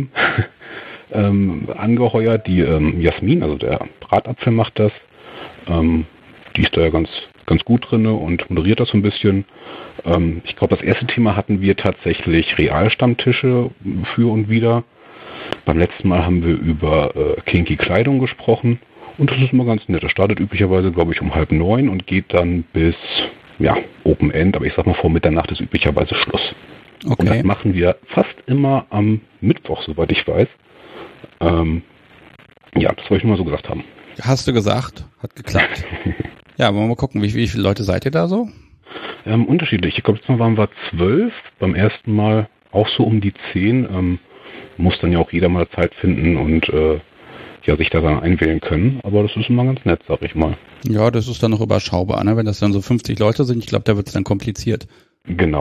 Speaker 4: angeheuert, die Jasmin, also der Bratapfel macht das. Die ist da ja ganz gut drin und moderiert das so ein bisschen. Ich glaube, das erste Thema hatten wir tatsächlich Realstammtische für und wieder. Beim letzten Mal haben wir über kinky Kleidung gesprochen und das ist immer ganz nett. Das startet üblicherweise, glaube ich, um 8:30 und geht dann bis, Open End, aber ich sag mal vor Mitternacht ist üblicherweise Schluss. Okay. Und das machen wir fast immer am Mittwoch, soweit ich weiß. Das wollte ich nur mal so gesagt haben.
Speaker 1: Hast du gesagt, hat geklappt. Ja, wollen wir mal gucken, wie viele Leute seid ihr da so?
Speaker 4: Unterschiedlich. Ich glaube, letztes Mal waren wir 12, beim ersten Mal auch so um die 10. Muss dann ja auch jeder mal Zeit finden und sich da dann einwählen können. Aber das ist immer ganz nett, sag ich mal. Ja,
Speaker 1: das ist dann noch überschaubar, ne? Wenn das dann so 50 Leute sind, ich glaube, da wird es dann kompliziert.
Speaker 4: Genau.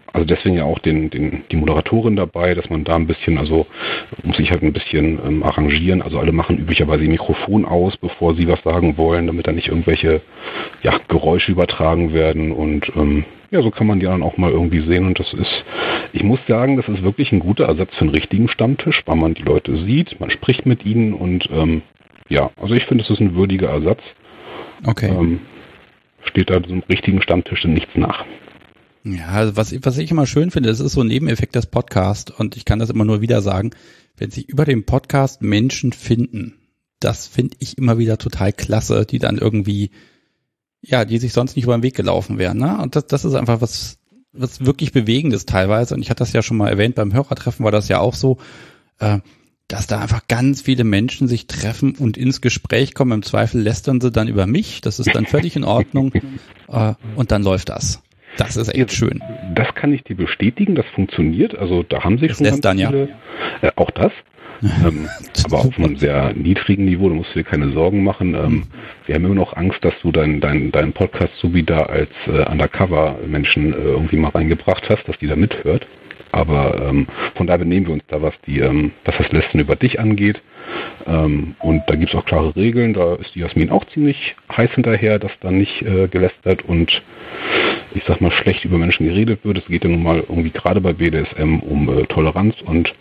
Speaker 4: also deswegen ja auch die Moderatorin dabei, dass man da ein bisschen, also muss sich halt ein bisschen arrangieren. Also alle machen üblicherweise ihr Mikrofon aus, bevor sie was sagen wollen, damit da nicht irgendwelche Geräusche übertragen werden. Und so kann man die dann auch mal irgendwie sehen. Und das ist, ich muss sagen, das ist wirklich ein guter Ersatz für einen richtigen Stammtisch, weil man die Leute sieht, man spricht mit ihnen und also ich finde, es ist ein würdiger Ersatz.
Speaker 1: Okay.
Speaker 4: Steht da so einem richtigen Stammtisch nichts nach.
Speaker 1: Ja, also was ich immer schön finde, das ist so ein Nebeneffekt des Podcasts und ich kann das immer nur wieder sagen, wenn sich über den Podcast Menschen finden, das finde ich immer wieder total klasse, die dann irgendwie, die sich sonst nicht über den Weg gelaufen wären, ne? Und das ist einfach was wirklich Bewegendes teilweise und ich hatte das ja schon mal erwähnt, beim Hörertreffen war das ja auch so, dass da einfach ganz viele Menschen sich treffen und ins Gespräch kommen. Im Zweifel lästern sie dann über mich. Das ist dann völlig in Ordnung. Und dann läuft das. Das ist echt schön.
Speaker 4: Das kann ich dir bestätigen. Das funktioniert. Also da haben sich
Speaker 1: das
Speaker 4: schon ganz
Speaker 1: lästern,
Speaker 4: viele. Ja. Auch das. Aber auf einem sehr niedrigen Niveau. Da musst du dir keine Sorgen machen. Wir haben immer noch Angst, dass du deinen Podcast so wie da als Undercover-Menschen irgendwie mal reingebracht hast, dass die da mithört. Aber von daher benehmen wir uns da, was das Lästern über dich angeht. Und da gibt es auch klare Regeln. Da ist die Jasmin auch ziemlich heiß hinterher, dass da nicht gelästert und ich sag mal schlecht über Menschen geredet wird. Es geht ja nun mal irgendwie gerade bei BDSM um Toleranz und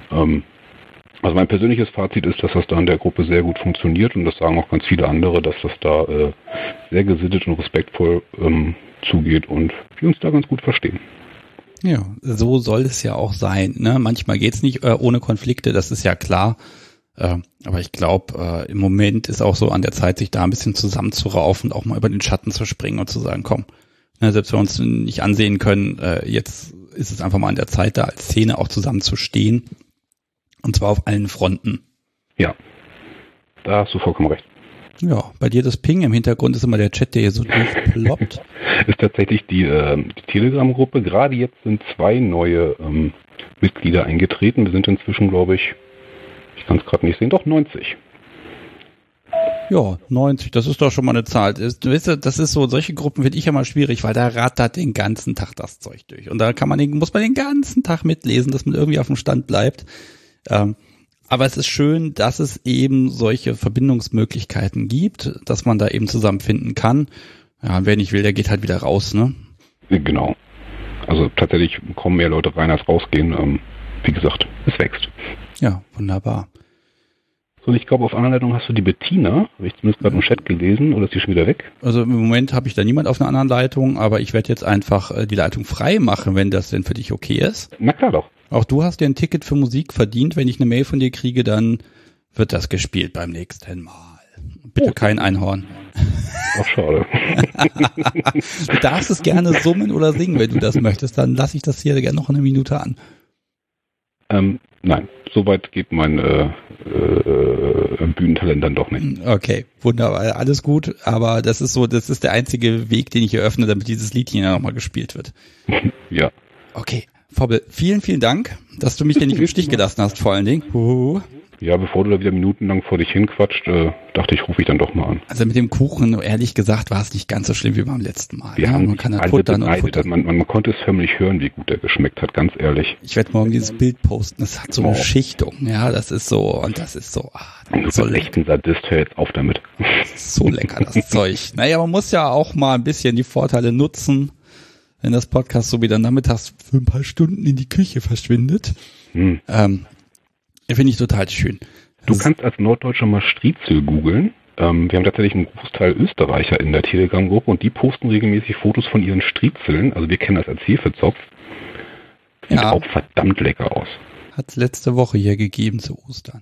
Speaker 4: also mein persönliches Fazit ist, dass das da in der Gruppe sehr gut funktioniert und das sagen auch ganz viele andere, dass das da sehr gesittet und respektvoll zugeht und wir uns da ganz gut verstehen.
Speaker 1: Ja, so soll es ja auch sein. Ne? Manchmal geht's nicht ohne Konflikte, das ist ja klar. Aber ich glaube, im Moment ist auch so an der Zeit, sich da ein bisschen zusammenzuraufen und auch mal über den Schatten zu springen und zu sagen, komm, ne, selbst wenn wir uns nicht ansehen können, jetzt ist es einfach mal an der Zeit, da als Szene auch zusammenzustehen. Und zwar auf allen Fronten.
Speaker 4: Ja, da hast du vollkommen recht.
Speaker 1: Ja, bei dir das Ping im Hintergrund ist immer der Chat, der hier so durchploppt.
Speaker 4: Ist tatsächlich die Telegram-Gruppe. Gerade jetzt sind 2 neue Mitglieder eingetreten. Wir sind inzwischen, glaube ich kann es gerade nicht sehen, doch 90.
Speaker 1: Ja, 90, das ist doch schon mal eine Zahl. Das ist so, solche Gruppen finde ich ja mal schwierig, weil da rattert den ganzen Tag das Zeug durch. Und da muss man den ganzen Tag mitlesen, dass man irgendwie auf dem Stand bleibt. Aber es ist schön, dass es eben solche Verbindungsmöglichkeiten gibt, dass man da eben zusammenfinden kann. Ja, und wer nicht will, der geht halt wieder raus, ne?
Speaker 4: Genau. Also tatsächlich kommen mehr Leute rein als rausgehen. Wie gesagt, es wächst.
Speaker 1: Ja, wunderbar.
Speaker 4: So, und ich glaube, auf Anleitung hast du die Bettina, habe ich zumindest gerade im Chat gelesen, oder ist die schon wieder weg?
Speaker 1: Also im Moment habe ich da niemand auf einer anderen Leitung, aber ich werde jetzt einfach die Leitung frei machen, wenn das denn für dich okay ist.
Speaker 4: Na klar doch.
Speaker 1: Auch du hast dir ein Ticket für Musik verdient. Wenn ich eine Mail von dir kriege, dann wird das gespielt beim nächsten Mal. Bitte kein Einhorn.
Speaker 4: Ach, schade.
Speaker 1: Du darfst es gerne summen oder singen, wenn du das möchtest. Dann lasse ich das hier gerne noch eine Minute an.
Speaker 4: Nein, soweit geht mein Bühnentalent dann doch nicht.
Speaker 1: Okay, wunderbar, alles gut. Aber das ist der einzige Weg, den ich eröffne, damit dieses Liedchen ja nochmal gespielt wird.
Speaker 4: Ja.
Speaker 1: Okay, Fobbel, vielen, vielen Dank, dass du mich hier nicht im Stich gelassen hast, vor allen Dingen.
Speaker 4: Ja, bevor du da wieder minutenlang vor dich hinquatscht, dachte ich, rufe ich dann doch mal an.
Speaker 1: Also mit dem Kuchen, ehrlich gesagt, war es nicht ganz so schlimm wie beim letzten Mal.
Speaker 4: Wir haben
Speaker 1: man kann halt futtern und futtern.
Speaker 4: Man konnte es förmlich hören, wie gut der geschmeckt hat, ganz ehrlich.
Speaker 1: Ich werde morgen dieses Bild posten, das hat so eine Schichtung. Ja, das ist so, und das ist so.
Speaker 4: Du bist echt ein Sadist, hör jetzt auf damit.
Speaker 1: Das ist so lecker, das Zeug. Naja, man muss ja auch mal ein bisschen die Vorteile nutzen, wenn das Podcast so wieder nachmittags für ein paar Stunden in die Küche verschwindet. Finde ich total schön.
Speaker 4: Du kannst als Norddeutscher mal Striezel googeln. Wir haben tatsächlich einen Großteil Österreicher in der Telegram-Gruppe und die posten regelmäßig Fotos von ihren Striezeln. Also wir kennen das als Hefezopf. Sieht auch verdammt lecker aus.
Speaker 1: Hat es letzte Woche hier gegeben zu Ostern.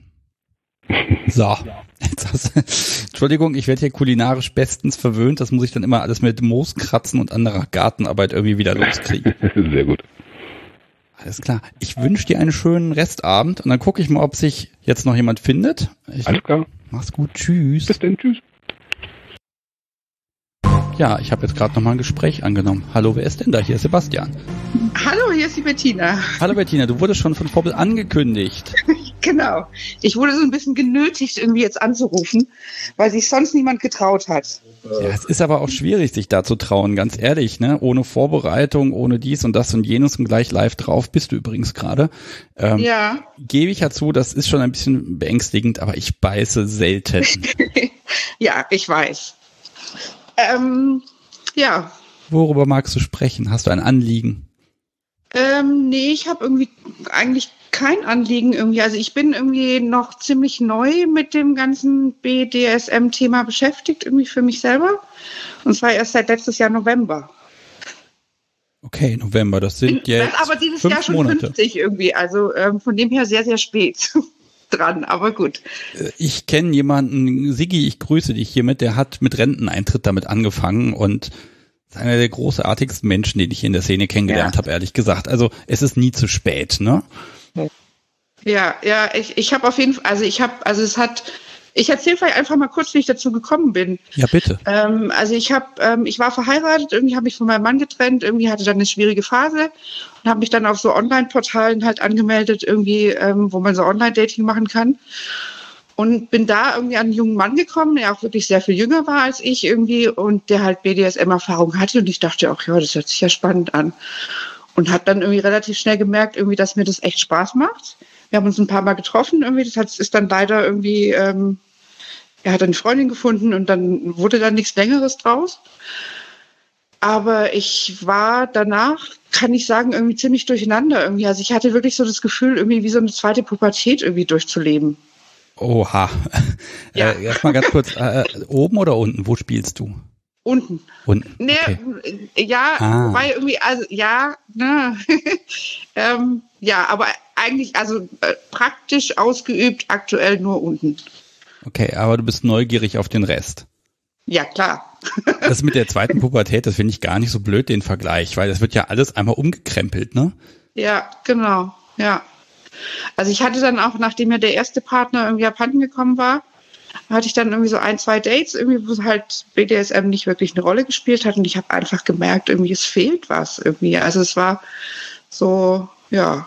Speaker 1: So. Entschuldigung, ich werde hier kulinarisch bestens verwöhnt. Das muss ich dann immer alles mit Mooskratzen und anderer Gartenarbeit irgendwie wieder loskriegen.
Speaker 4: Sehr gut.
Speaker 1: Alles klar. Ich wünsche dir einen schönen Restabend und dann gucke ich mal, ob sich jetzt noch jemand findet.
Speaker 4: Alles klar.
Speaker 1: Mach's gut. Tschüss.
Speaker 4: Bis dann. Tschüss.
Speaker 1: Ja, ich habe jetzt gerade nochmal ein Gespräch angenommen. Hallo, wer ist denn da? Hier ist Sebastian.
Speaker 5: Hallo, hier ist die Bettina.
Speaker 1: Hallo Bettina, du wurdest schon von Fobbel angekündigt.
Speaker 5: Genau. Ich wurde so ein bisschen genötigt, irgendwie jetzt anzurufen, weil sich sonst niemand getraut hat.
Speaker 1: Ja, es ist aber auch schwierig, sich da zu trauen, ganz ehrlich, ne? Ohne Vorbereitung, ohne dies und das und jenes und gleich live drauf bist du übrigens gerade.
Speaker 5: Ja.
Speaker 1: Gebe ich ja zu, das ist schon ein bisschen beängstigend, aber ich beiße selten.
Speaker 5: Ja, ich weiß. Ja.
Speaker 1: Worüber magst du sprechen? Hast du ein Anliegen?
Speaker 5: Nee, ich habe irgendwie eigentlich kein Anliegen irgendwie. Also ich bin irgendwie noch ziemlich neu mit dem ganzen BDSM-Thema beschäftigt, irgendwie für mich selber. Und zwar erst seit letztes Jahr November.
Speaker 1: Okay, November, das sind jetzt
Speaker 5: aber dieses
Speaker 1: 5
Speaker 5: Jahr schon
Speaker 1: Monate.
Speaker 5: 50 irgendwie. Also von dem her sehr, sehr spät dran, aber gut.
Speaker 1: Ich kenne jemanden, Sigi, ich grüße dich hiermit, der hat mit Renteneintritt damit angefangen und ist einer der großartigsten Menschen, den ich hier in der Szene kennengelernt habe, ehrlich gesagt. Also es ist nie zu spät, ne?
Speaker 5: Ja, ich habe auf jeden Fall, ich erzähle vielleicht einfach mal kurz, wie ich dazu gekommen bin.
Speaker 1: Ja, bitte.
Speaker 5: Ich war verheiratet, irgendwie habe ich von meinem Mann getrennt, irgendwie hatte dann eine schwierige Phase und habe mich dann auf so Online-Portalen halt angemeldet, irgendwie, wo man so Online-Dating machen kann. Und bin da irgendwie an einen jungen Mann gekommen, der auch wirklich sehr viel jünger war als ich irgendwie und der halt BDSM-Erfahrung hatte. Und ich dachte auch, ja, das hört sich ja spannend an. Und habe dann irgendwie relativ schnell gemerkt, irgendwie, dass mir das echt Spaß macht. Wir haben uns ein paar Mal getroffen, irgendwie. Ist dann leider irgendwie, er hat eine Freundin gefunden und dann wurde dann nichts Längeres draus. Aber ich war danach, kann ich sagen, irgendwie ziemlich durcheinander irgendwie. Also ich hatte wirklich so das Gefühl, irgendwie wie so eine zweite Pubertät irgendwie durchzuleben.
Speaker 1: Oha.
Speaker 5: Ja.
Speaker 1: Erstmal ganz kurz, oben oder unten? Wo spielst du?
Speaker 5: Unten.
Speaker 1: Unten.
Speaker 5: Nee,
Speaker 1: Okay.
Speaker 5: ja, wobei irgendwie, also ja, ne. Ja, aber eigentlich, also praktisch ausgeübt aktuell nur unten.
Speaker 1: Okay, aber du bist neugierig auf den Rest.
Speaker 5: Ja, klar.
Speaker 1: Das mit der zweiten Pubertät, das finde ich gar nicht so blöd, den Vergleich, weil das wird ja alles einmal umgekrempelt, ne?
Speaker 5: Ja, genau, ja. Also ich hatte dann auch, nachdem ja der erste Partner irgendwie abhanden gekommen war, hatte ich dann irgendwie so 1, 2 Dates, irgendwie, wo halt BDSM nicht wirklich eine Rolle gespielt hat und ich habe einfach gemerkt, irgendwie es fehlt was irgendwie. Also es war so, ja,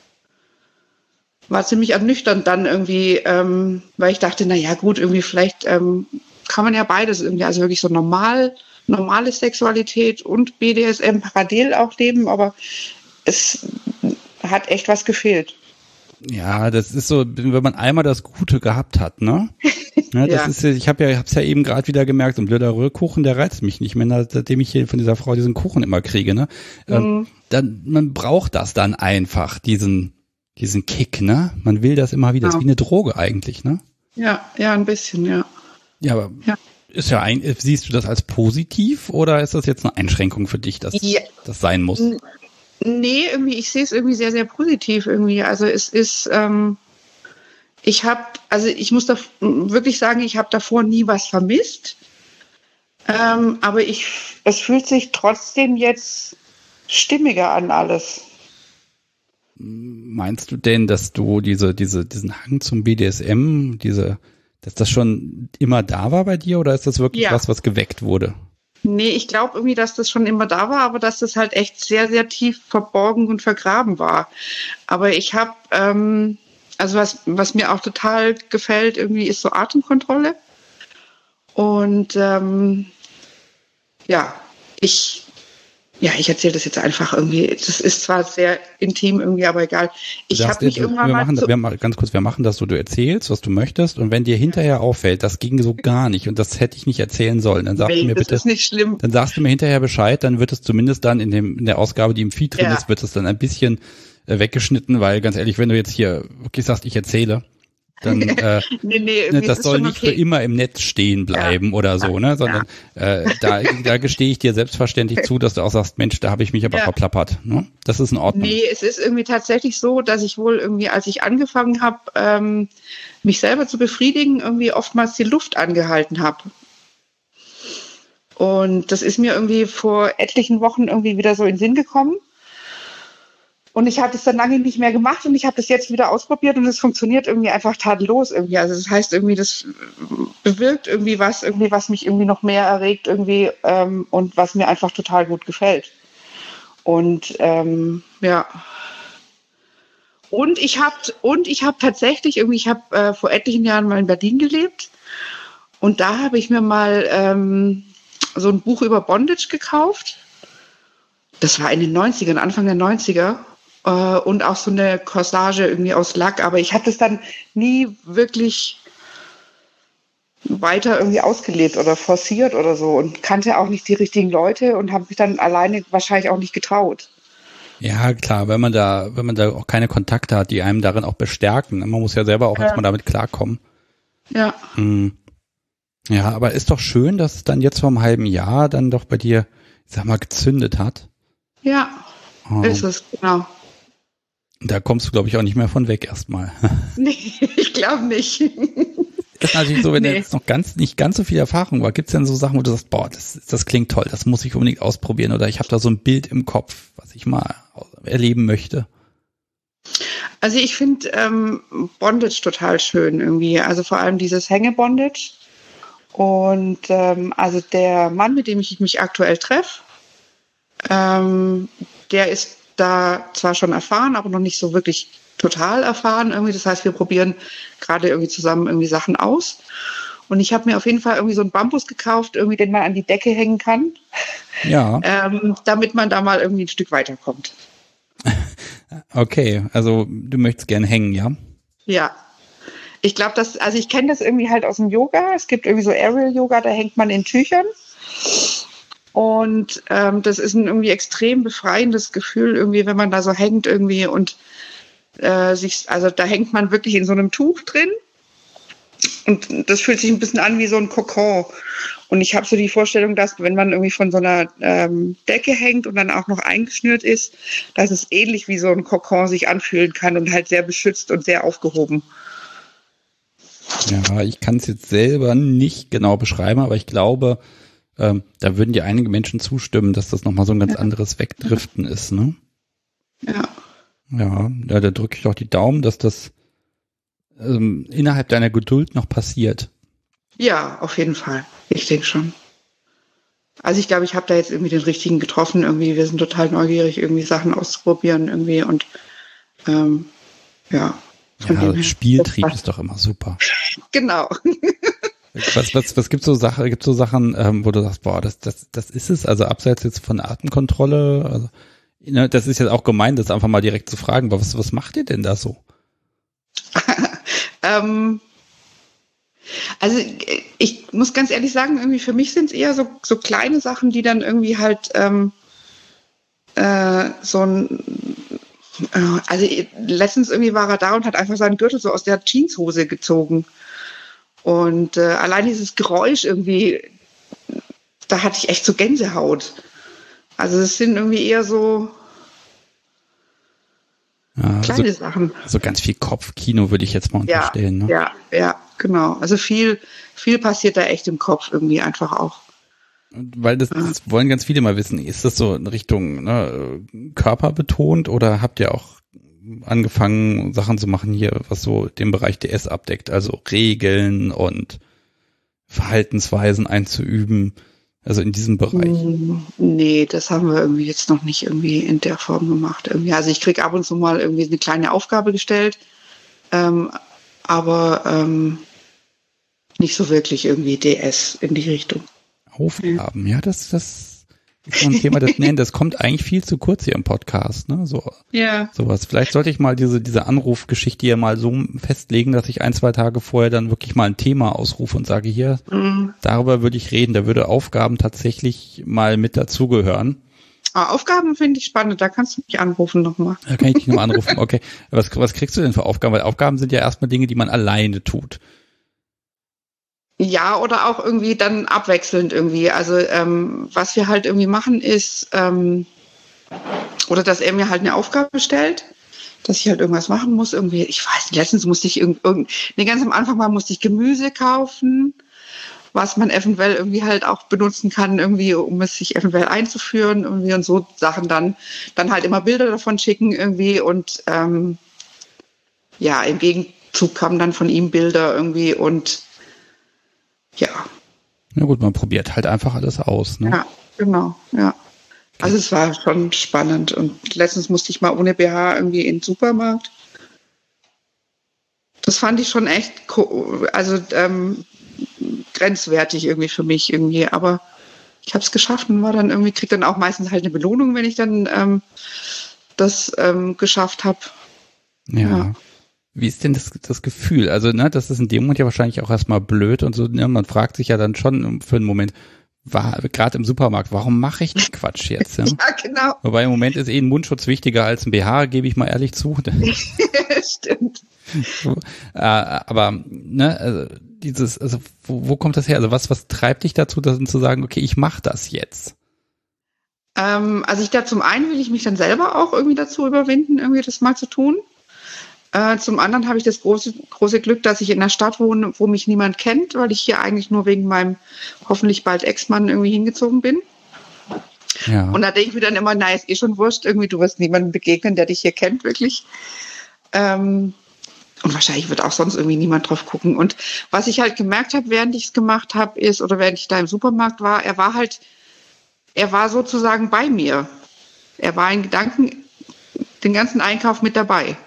Speaker 5: war ziemlich ernüchternd dann irgendwie, weil ich dachte, na ja gut, irgendwie vielleicht kann man ja beides irgendwie, also wirklich so normale Sexualität und BDSM parallel auch leben, aber es hat echt was gefehlt.
Speaker 1: Ja, das ist so, wenn man einmal das Gute gehabt hat, ne? Ja, das ist, ich hab's ja eben gerade wieder gemerkt, so ein blöder Rührkuchen, der reizt mich nicht mehr, seitdem ich hier von dieser Frau diesen Kuchen immer kriege, ne? Dann, man braucht das dann einfach, diesen Kick, ne? Man will das immer wieder, das ist wie eine Droge eigentlich, ne?
Speaker 5: Ja, ein bisschen, ja.
Speaker 1: Ja, aber ist ja siehst du das als positiv oder ist das jetzt eine Einschränkung für dich, dass das sein muss?
Speaker 5: Nee, irgendwie, ich sehe es irgendwie sehr, sehr positiv irgendwie. Also es ist, ich muss da wirklich sagen, ich habe davor nie was vermisst. Aber es fühlt sich trotzdem jetzt stimmiger an alles.
Speaker 1: Meinst du denn, dass du diesen Hang zum BDSM, dass das schon immer da war bei dir oder ist das wirklich was geweckt wurde?
Speaker 5: Nee, ich glaube irgendwie, dass das schon immer da war, aber dass das halt echt sehr, sehr tief verborgen und vergraben war. Aber ich habe, also was mir auch total gefällt, irgendwie ist so Atemkontrolle. Und ich erzähle das jetzt einfach irgendwie. Das ist zwar sehr intim irgendwie, aber egal. Ich habe mich irgendwann
Speaker 1: wir machen das so, du erzählst, was du möchtest und wenn dir hinterher auffällt, das ging so gar nicht und das hätte ich nicht erzählen sollen, dann sagst du mir bitte,
Speaker 5: das ist nicht schlimm.
Speaker 1: Dann sagst du mir hinterher Bescheid, dann wird es zumindest dann in der Ausgabe, die im Feed drin ist, wird es dann ein bisschen weggeschnitten, weil ganz ehrlich, wenn du jetzt hier wirklich sagst, ich erzähle, dann das soll nicht für immer im Netz stehen bleiben oder so, ne? Sondern da gestehe ich dir selbstverständlich zu, dass du auch sagst, Mensch, da habe ich mich aber verplappert. Ne? Das ist in Ordnung.
Speaker 5: Nee, es ist irgendwie tatsächlich so, dass ich wohl irgendwie, als ich angefangen habe, mich selber zu befriedigen, irgendwie oftmals die Luft angehalten habe. Und das ist mir irgendwie vor etlichen Wochen irgendwie wieder so in den Sinn gekommen. Und ich habe es dann lange nicht mehr gemacht und ich habe das jetzt wieder ausprobiert und es funktioniert irgendwie einfach tadellos irgendwie. Also das heißt irgendwie, das bewirkt irgendwie was mich irgendwie noch mehr erregt irgendwie und was mir einfach total gut gefällt. Und Und Und ich habe tatsächlich irgendwie, ich habe vor etlichen Jahren mal in Berlin gelebt und da habe ich mir mal so ein Buch über Bondage gekauft. Das war in den 90ern, Anfang der 90er. Und auch so eine Corsage irgendwie aus Lack. Aber ich habe das dann nie wirklich weiter irgendwie ausgelebt oder forciert oder so und kannte auch nicht die richtigen Leute und habe mich dann alleine wahrscheinlich auch nicht getraut.
Speaker 1: Ja, klar, wenn man da auch keine Kontakte hat, die einem darin auch bestärken. Man muss ja selber auch erstmal damit klarkommen.
Speaker 5: Ja.
Speaker 1: Ja, aber ist doch schön, dass es dann jetzt vor einem halben Jahr dann doch bei dir, ich sag mal, gezündet hat.
Speaker 5: Ja, ist es, genau.
Speaker 1: Da kommst du, glaube ich, auch nicht mehr von weg erstmal.
Speaker 5: Nee, ich glaube nicht.
Speaker 1: Das ist natürlich so, wenn du jetzt noch nicht ganz so viel Erfahrung war, gibt es denn so Sachen, wo du sagst, boah, das klingt toll, das muss ich unbedingt ausprobieren oder ich habe da so ein Bild im Kopf, was ich mal erleben möchte?
Speaker 5: Also ich finde Bondage total schön irgendwie, also vor allem dieses Hänge-Bondage. Und also der Mann, mit dem ich mich aktuell treffe, der ist da zwar schon erfahren, aber noch nicht so wirklich total erfahren irgendwie. Das heißt, wir probieren gerade irgendwie zusammen irgendwie Sachen aus. Und ich habe mir auf jeden Fall irgendwie so einen Bambus gekauft, irgendwie den man an die Decke hängen kann.
Speaker 1: Ja.
Speaker 5: Damit man da mal irgendwie ein Stück weiterkommt.
Speaker 1: Okay, also du möchtest gern hängen, ja?
Speaker 5: Ja. Ich glaube, ich kenne das irgendwie halt aus dem Yoga. Es gibt irgendwie so Aerial-Yoga, da hängt man in Tüchern. Und das ist ein irgendwie extrem befreiendes Gefühl, irgendwie, wenn man da so hängt irgendwie und also da hängt man wirklich in so einem Tuch drin. Und das fühlt sich ein bisschen an wie so ein Kokon. Und ich habe so die Vorstellung, dass wenn man irgendwie von so einer Decke hängt und dann auch noch eingeschnürt ist, dass es ähnlich wie so ein Kokon sich anfühlen kann und halt sehr beschützt und sehr aufgehoben.
Speaker 1: Ja, ich kann es jetzt selber nicht genau beschreiben, aber ich glaube, da würden dir einige Menschen zustimmen, dass das nochmal so ein ganz anderes Wegdriften ist, ne?
Speaker 5: Ja.
Speaker 1: Ja, da drücke ich doch die Daumen, dass das innerhalb deiner Geduld noch passiert.
Speaker 5: Ja, auf jeden Fall. Ich denke schon. Also ich glaube, ich habe da jetzt irgendwie den richtigen getroffen. Irgendwie, wir sind total neugierig, irgendwie Sachen auszuprobieren irgendwie und ja.
Speaker 1: Ja, Spieltrieb ist doch immer super.
Speaker 5: Genau.
Speaker 1: Was gibt's so Sachen, wo du sagst, boah, das ist es, also abseits jetzt von Atemkontrolle, also, ne, das ist jetzt auch gemein, das einfach mal direkt zu fragen, aber was macht ihr denn da so?
Speaker 5: Also ich muss ganz ehrlich sagen, irgendwie für mich sind es eher so kleine Sachen, die dann irgendwie halt also letztens irgendwie war er da und hat einfach seinen Gürtel so aus der Jeanshose gezogen. Und allein dieses Geräusch irgendwie, da hatte ich echt so Gänsehaut. Also es sind irgendwie eher so kleine Sachen.
Speaker 1: So ganz viel Kopfkino würde ich jetzt mal unterstellen. Ne?
Speaker 5: Ja, genau. Also viel passiert da echt im Kopf irgendwie einfach auch.
Speaker 1: Weil das wollen ganz viele mal wissen. Ist das so in Richtung körperbetont oder habt ihr auch angefangen, Sachen zu machen hier, was so den Bereich DS abdeckt, also Regeln und Verhaltensweisen einzuüben, also in diesem Bereich?
Speaker 5: Nee, das haben wir irgendwie jetzt noch nicht irgendwie in der Form gemacht. Irgendwie. Also ich kriege ab und zu mal irgendwie eine kleine Aufgabe gestellt, aber nicht so wirklich irgendwie DS in die Richtung.
Speaker 1: Aufgaben, ja, das ist so ein Thema, das kommt eigentlich viel zu kurz hier im Podcast, ne? So,
Speaker 5: ja.
Speaker 1: Sowas. Vielleicht sollte ich mal diese Anrufgeschichte hier mal so festlegen, dass ich 1-2 Tage vorher dann wirklich mal ein Thema ausrufe und sage, hier, darüber würde ich reden, da würde Aufgaben tatsächlich mal mit dazugehören.
Speaker 5: Aufgaben finde ich spannend, da kannst du mich anrufen nochmal.
Speaker 1: Da kann ich dich nochmal anrufen, okay. Was kriegst du denn für Aufgaben? Weil Aufgaben sind ja erstmal Dinge, die man alleine tut.
Speaker 5: Ja, oder auch irgendwie dann abwechselnd irgendwie. Also was wir halt irgendwie machen ist, oder dass er mir halt eine Aufgabe stellt, dass ich halt irgendwas machen muss. Irgendwie, ich weiß nicht, letztens musste ich ganz am Anfang mal musste ich Gemüse kaufen, was man eventuell irgendwie halt auch benutzen kann, irgendwie, um es sich eventuell einzuführen, irgendwie und so Sachen dann halt immer Bilder davon schicken irgendwie und im Gegenzug kamen dann von ihm Bilder irgendwie und ja.
Speaker 1: Na gut, man probiert halt einfach alles aus, ne?
Speaker 5: Ja, genau, ja. Also es war schon spannend und letztens musste ich mal ohne BH irgendwie in den Supermarkt Das fand ich schon echt, grenzwertig irgendwie für mich irgendwie. Aber ich habe es geschafft und krieg dann auch meistens halt eine Belohnung, wenn ich dann das geschafft habe.
Speaker 1: Ja. Wie ist denn das Gefühl? Also, ne, das ist in dem Moment ja wahrscheinlich auch erstmal blöd und so, ne, man fragt sich ja dann schon für einen Moment, gerade im Supermarkt, warum mache ich den Quatsch jetzt? Ja?
Speaker 5: Ja, genau.
Speaker 1: Wobei im Moment ist ein Mundschutz wichtiger als ein BH, gebe ich mal ehrlich zu.
Speaker 5: Stimmt.
Speaker 1: Aber, ne, also wo kommt das her? Also was treibt dich dazu, zu sagen, okay, ich mache das jetzt?
Speaker 5: Zum einen will ich mich dann selber auch irgendwie dazu überwinden, irgendwie das mal zu tun. Zum anderen habe ich das große Glück, dass ich in einer Stadt wohne, wo mich niemand kennt, weil ich hier eigentlich nur wegen meinem hoffentlich bald Ex-Mann irgendwie hingezogen bin.
Speaker 1: Ja.
Speaker 5: Und da denke ich mir dann immer, ist eh schon wurscht, irgendwie du wirst niemandem begegnen, der dich hier kennt, wirklich. Und wahrscheinlich wird auch sonst irgendwie niemand drauf gucken. Und was ich halt gemerkt habe, während ich es gemacht habe, während ich da im Supermarkt war, er war sozusagen bei mir. Er war in Gedanken den ganzen Einkauf mit dabei.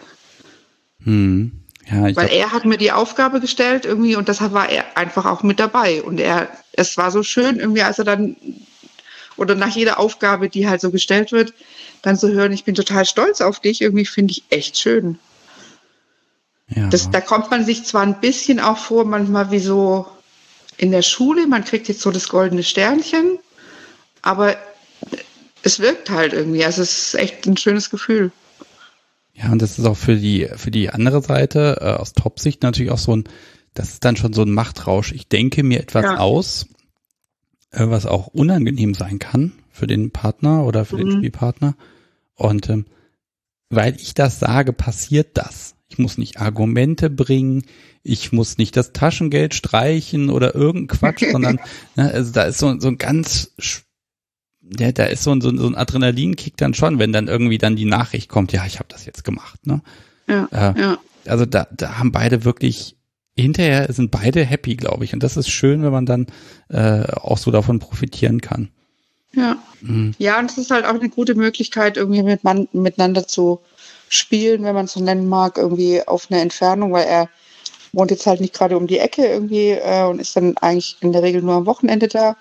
Speaker 1: Ja,
Speaker 5: weil er hat mir die Aufgabe gestellt irgendwie und deshalb war er einfach auch mit dabei. Und es war so schön irgendwie, als er dann, oder nach jeder Aufgabe, die halt so gestellt wird, dann zu hören, ich bin total stolz auf dich, irgendwie finde ich echt schön.
Speaker 1: Ja.
Speaker 5: Da kommt man sich zwar ein bisschen auch vor, manchmal wie so in der Schule, man kriegt jetzt so das goldene Sternchen, aber es wirkt halt irgendwie, also es ist echt ein schönes Gefühl.
Speaker 1: Ja, und das ist auch für die andere Seite, aus Top-Sicht natürlich auch das ist dann schon so ein Machtrausch. Ich denke mir etwas aus, was auch unangenehm sein kann für den Partner oder für den Spielpartner. Und weil ich das sage, passiert das. Ich muss nicht Argumente bringen, ich muss nicht das Taschengeld streichen oder irgendein Quatsch, sondern also da ist so ein ganz da ist so ein Adrenalinkick dann schon, wenn dann irgendwie dann die Nachricht kommt, ja, ich habe das jetzt gemacht, ne? Ja. Also da haben beide wirklich, hinterher sind beide happy, glaube ich. Und das ist schön, wenn man dann auch so davon profitieren kann.
Speaker 5: Ja. Ja, und es ist halt auch eine gute Möglichkeit, irgendwie miteinander zu spielen, wenn man es so nennen mag, irgendwie auf eine Entfernung, weil er wohnt jetzt halt nicht gerade um die Ecke irgendwie und ist dann eigentlich in der Regel nur am Wochenende da.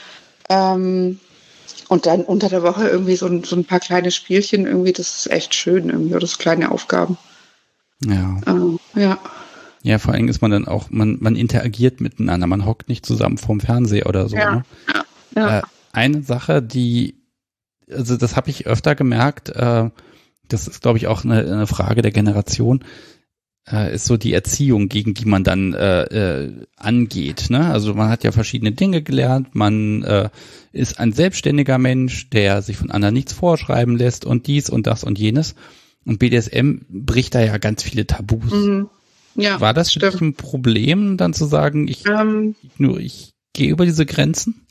Speaker 5: Und dann unter der Woche irgendwie so ein paar kleine Spielchen irgendwie, das ist echt schön irgendwie, oder so kleine Aufgaben.
Speaker 1: Ja.
Speaker 5: Ja.
Speaker 1: Ja, vor allem ist man dann auch, man interagiert miteinander, man hockt nicht zusammen vorm Fernseher oder so.
Speaker 5: Ja.
Speaker 1: Ne?
Speaker 5: Ja.
Speaker 1: Eine Sache, also das habe ich öfter gemerkt, das ist, glaube ich, auch eine Frage der Generation, ist so die Erziehung, gegen die man dann angeht. Ne? Also man hat ja verschiedene Dinge gelernt, man ist ein selbstständiger Mensch, der sich von anderen nichts vorschreiben lässt und dies und das und jenes. Und BDSM bricht da ja ganz viele Tabus.
Speaker 5: Ja,
Speaker 1: war das für dich ein Problem, dann zu sagen, ich gehe über diese Grenzen?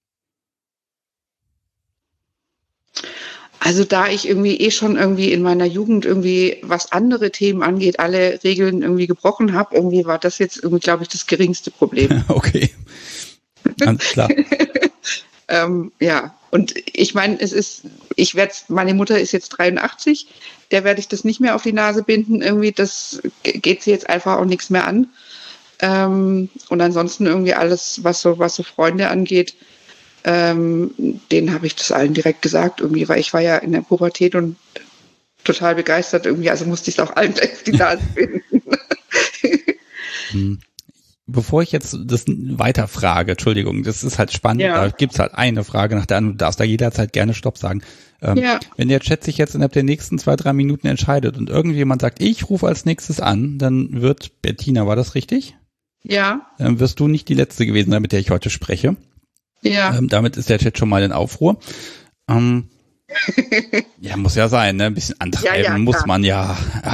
Speaker 5: Also da ich irgendwie schon irgendwie in meiner Jugend irgendwie, was andere Themen angeht, alle Regeln irgendwie gebrochen habe, irgendwie war das jetzt irgendwie, glaube ich, das geringste Problem.
Speaker 1: Okay, ganz klar.
Speaker 5: Ja, und ich meine, meine Mutter ist jetzt 83, der werde ich das nicht mehr auf die Nase binden, irgendwie, das geht sie jetzt einfach auch nichts mehr an. Und ansonsten irgendwie alles, was so Freunde angeht, denen habe ich das allen direkt gesagt irgendwie, weil ich war ja in der Pubertät und total begeistert irgendwie, also musste ich es auch allen auf die Nase binden.
Speaker 1: Bevor ich jetzt das weiter frage, Entschuldigung, das ist halt spannend, da gibt's halt eine Frage nach der anderen, du darfst da jederzeit gerne Stopp sagen. Wenn der Chat sich jetzt innerhalb der nächsten 2-3 Minuten entscheidet und irgendjemand sagt, ich rufe als nächstes an, dann wird Bettina, war das richtig?
Speaker 5: Ja.
Speaker 1: Dann wirst du nicht die Letzte gewesen sein, mit der ich heute spreche.
Speaker 5: Ja.
Speaker 1: Damit ist der Chat schon mal in Aufruhr. Ja, muss ja sein, ne? Ein bisschen antreiben muss man ja.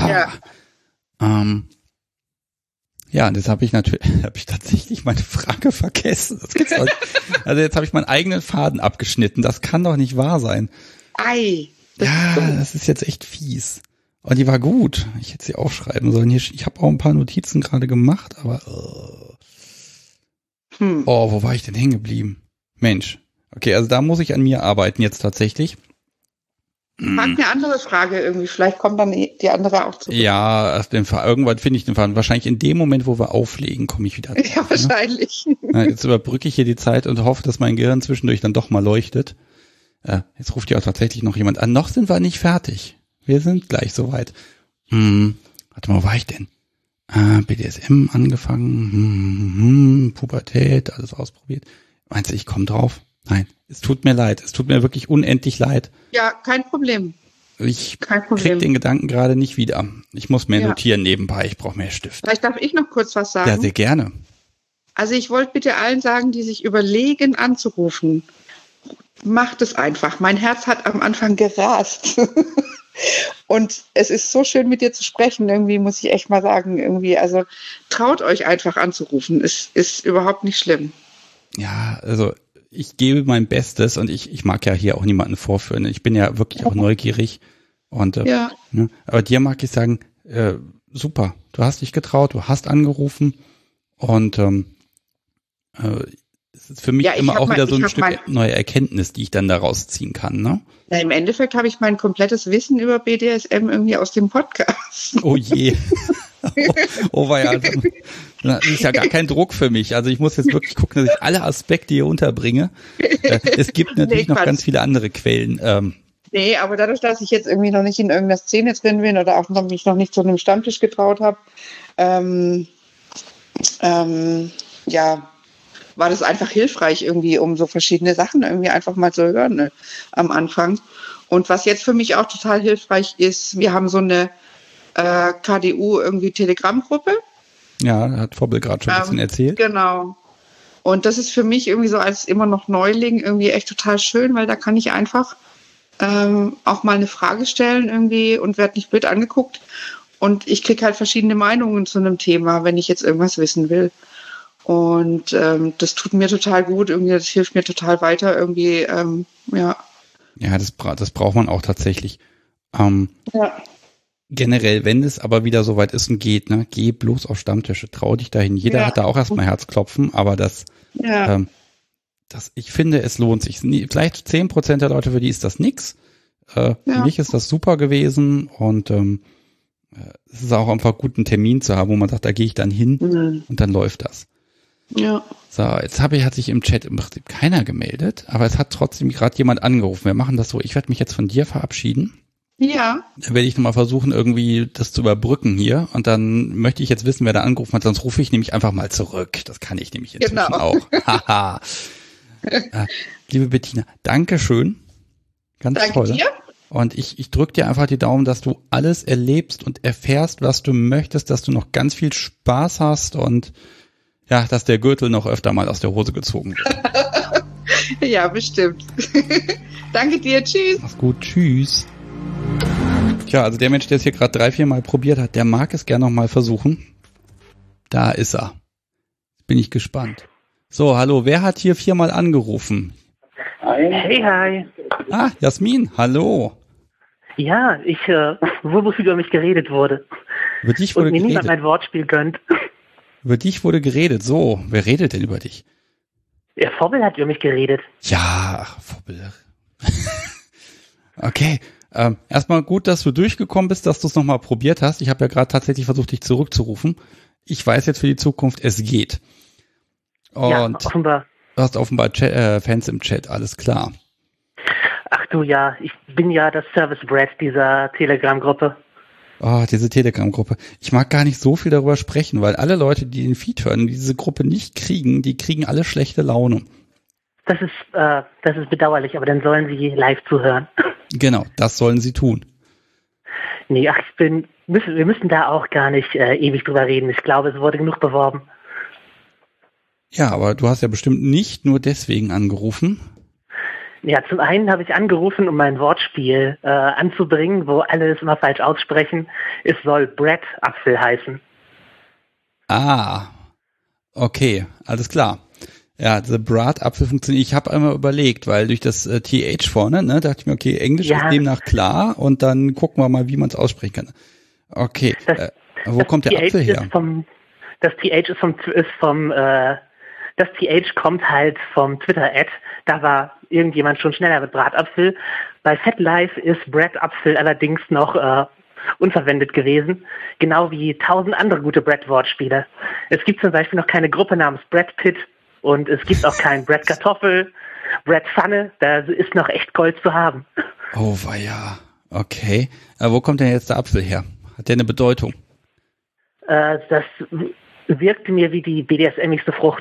Speaker 1: Ja, und jetzt habe ich tatsächlich meine Frage vergessen. Das gibt's auch nicht. Also jetzt habe ich meinen eigenen Faden abgeschnitten. Das kann doch nicht wahr sein.
Speaker 5: Ei.
Speaker 1: Das ist jetzt echt fies. Und die war gut. Ich hätte sie aufschreiben sollen. Ich habe auch ein paar Notizen gerade gemacht, aber wo war ich denn hängen geblieben? Mensch. Okay, also da muss ich an mir arbeiten jetzt tatsächlich.
Speaker 5: Frag eine andere Frage irgendwie. Vielleicht kommt dann die andere auch zurück.
Speaker 1: Ja, irgendwann finde ich den Faden. Wahrscheinlich in dem Moment, wo wir auflegen, komme ich wieder drauf.
Speaker 5: Ja, wahrscheinlich.
Speaker 1: Ne? Jetzt überbrücke ich hier die Zeit und hoffe, dass mein Gehirn zwischendurch dann doch mal leuchtet. Jetzt ruft ja auch tatsächlich noch jemand an. Noch sind wir nicht fertig. Wir sind gleich soweit. Warte mal, wo war ich denn? BDSM angefangen, Pubertät, alles ausprobiert. Meinst du, ich komme drauf? Nein, es tut mir leid. Es tut mir wirklich unendlich leid.
Speaker 5: Ja, kein Problem.
Speaker 1: Ich krieg den Gedanken gerade nicht wieder. Ich muss mehr notieren nebenbei. Ich brauche mehr Stift.
Speaker 5: Vielleicht darf ich noch kurz was sagen.
Speaker 1: Ja, sehr gerne.
Speaker 5: Also ich wollte bitte allen sagen, die sich überlegen anzurufen, macht es einfach. Mein Herz hat am Anfang gerast. Und es ist so schön, mit dir zu sprechen, irgendwie, muss ich echt mal sagen, irgendwie. Also traut euch einfach anzurufen. Es ist überhaupt nicht schlimm.
Speaker 1: Ja, also ich gebe mein Bestes und ich mag ja hier auch niemanden vorführen. Ich bin ja wirklich auch neugierig. Und ne, aber dir mag ich sagen, super, du hast dich getraut, du hast angerufen und es ist für mich immer auch wieder so ein Stück neue Erkenntnis, die ich dann daraus ziehen kann, ne?
Speaker 5: Ja, im Endeffekt habe ich mein komplettes Wissen über BDSM irgendwie aus dem Podcast.
Speaker 1: Oh je. Oh weia, also, das ist ja gar kein Druck für mich. Also ich muss jetzt wirklich gucken, dass ich alle Aspekte hier unterbringe. Es gibt natürlich noch ganz viele andere Quellen.
Speaker 5: Nee, aber dadurch, dass ich jetzt irgendwie noch nicht in irgendeiner Szene drin bin oder auch mich noch nicht zu einem Stammtisch getraut habe, war das einfach hilfreich irgendwie, um so verschiedene Sachen irgendwie einfach mal zu hören, ne, am Anfang. Und was jetzt für mich auch total hilfreich ist, wir haben so eine KDU irgendwie Telegram-Gruppe.
Speaker 1: Ja, hat Vobbel gerade schon ein bisschen erzählt.
Speaker 5: Genau. Und das ist für mich irgendwie so als immer noch Neuling irgendwie echt total schön, weil da kann ich einfach auch mal eine Frage stellen irgendwie und werde nicht blöd angeguckt. Und ich kriege halt verschiedene Meinungen zu einem Thema, wenn ich jetzt irgendwas wissen will. Und das tut mir total gut, irgendwie, das hilft mir total weiter, irgendwie, ja.
Speaker 1: Ja, das braucht man auch tatsächlich. Generell, wenn es aber wieder soweit ist und geht, ne, geh bloß auf Stammtische, trau dich dahin. Jeder hat da auch erstmal Herzklopfen, aber ich finde, es lohnt sich. Vielleicht 10% der Leute, für die ist das nix. Für mich ist das super gewesen und es ist auch einfach gut, einen Termin zu haben, wo man sagt, da gehe ich dann hin und dann läuft das.
Speaker 5: Ja.
Speaker 1: So, jetzt hat sich im Chat im Prinzip keiner gemeldet, aber es hat trotzdem gerade jemand angerufen. Wir machen das so, ich werde mich jetzt von dir verabschieden.
Speaker 5: Ja.
Speaker 1: Dann werde ich nochmal versuchen, irgendwie das zu überbrücken hier. Und dann möchte ich jetzt wissen, wer da angerufen hat, sonst rufe ich nämlich einfach mal zurück. Das kann ich nämlich inzwischen auch. Haha. Liebe Bettina, Dankeschön. Ganz toll. Danke dir. Und ich drücke dir einfach die Daumen, dass du alles erlebst und erfährst, was du möchtest, dass du noch ganz viel Spaß hast und ja, dass der Gürtel noch öfter mal aus der Hose gezogen wird.
Speaker 5: Ja, bestimmt. Danke dir, tschüss.
Speaker 1: Mach's gut, tschüss. Tja, also der Mensch, der es hier gerade 3-4 Mal probiert hat, der mag es gerne noch mal versuchen. Da ist er. Bin ich gespannt. So, hallo, wer hat hier 4-mal angerufen?
Speaker 6: Hey, hi.
Speaker 1: Ah, Jasmin, hallo.
Speaker 6: Ja, wofür über mich geredet wurde.
Speaker 1: Über dich wurde
Speaker 6: und mir
Speaker 1: geredet.
Speaker 6: Niemand mein Wortspiel gönnt.
Speaker 1: Über dich wurde geredet. So, wer redet denn über dich?
Speaker 6: Der Vobbel hat über mich geredet.
Speaker 1: Ja, ach, Vobbel. Okay, erstmal gut, dass du durchgekommen bist, dass du es nochmal probiert hast. Ich habe ja gerade tatsächlich versucht, dich zurückzurufen. Ich weiß jetzt für die Zukunft, es geht. Und
Speaker 6: ja, offenbar.
Speaker 1: Du hast offenbar Fans im Chat, alles klar.
Speaker 6: Ach du, ja, ich bin ja das Service Brat dieser Telegram-Gruppe.
Speaker 1: Oh, diese Telegram-Gruppe. Ich mag gar nicht so viel darüber sprechen, weil alle Leute, die den Feed hören, die diese Gruppe nicht kriegen, die kriegen alle schlechte Laune.
Speaker 6: Das ist bedauerlich, aber dann sollen sie live zuhören.
Speaker 1: Genau, das sollen sie tun.
Speaker 6: Nee, wir müssen da auch gar nicht ewig drüber reden. Ich glaube, es wurde genug beworben.
Speaker 1: Ja, aber du hast ja bestimmt nicht nur deswegen angerufen.
Speaker 6: Ja, zum einen habe ich angerufen, um mein Wortspiel anzubringen, wo alle es immer falsch aussprechen. Es soll Brat-Apfel heißen.
Speaker 1: Ah, okay, alles klar. Ja, dieser Brat-Apfel funktioniert. Ich habe einmal überlegt, weil durch das TH vorne, ne, dachte ich mir, okay, Englisch ist demnach klar und dann gucken wir mal, wie man es aussprechen kann. Okay, wo kommt der Apfel her? Das TH kommt halt vom Twitter-Ad. Da war irgendjemand schon schneller mit Bratapfel. Bei FatLife ist Bratapfel allerdings noch
Speaker 6: unverwendet gewesen, genau wie 1000 andere gute Brett-Wortspiele. Es gibt zum Beispiel noch keine Gruppe namens Brett Pit und es gibt auch kein Brett Kartoffel, Brett Pfanne, da ist noch echt Gold zu haben.
Speaker 1: Oh, weia. Okay. Aber wo kommt denn jetzt der Apfel her? Hat der eine Bedeutung?
Speaker 6: Das wirkte mir wie die BDSM-igste Frucht.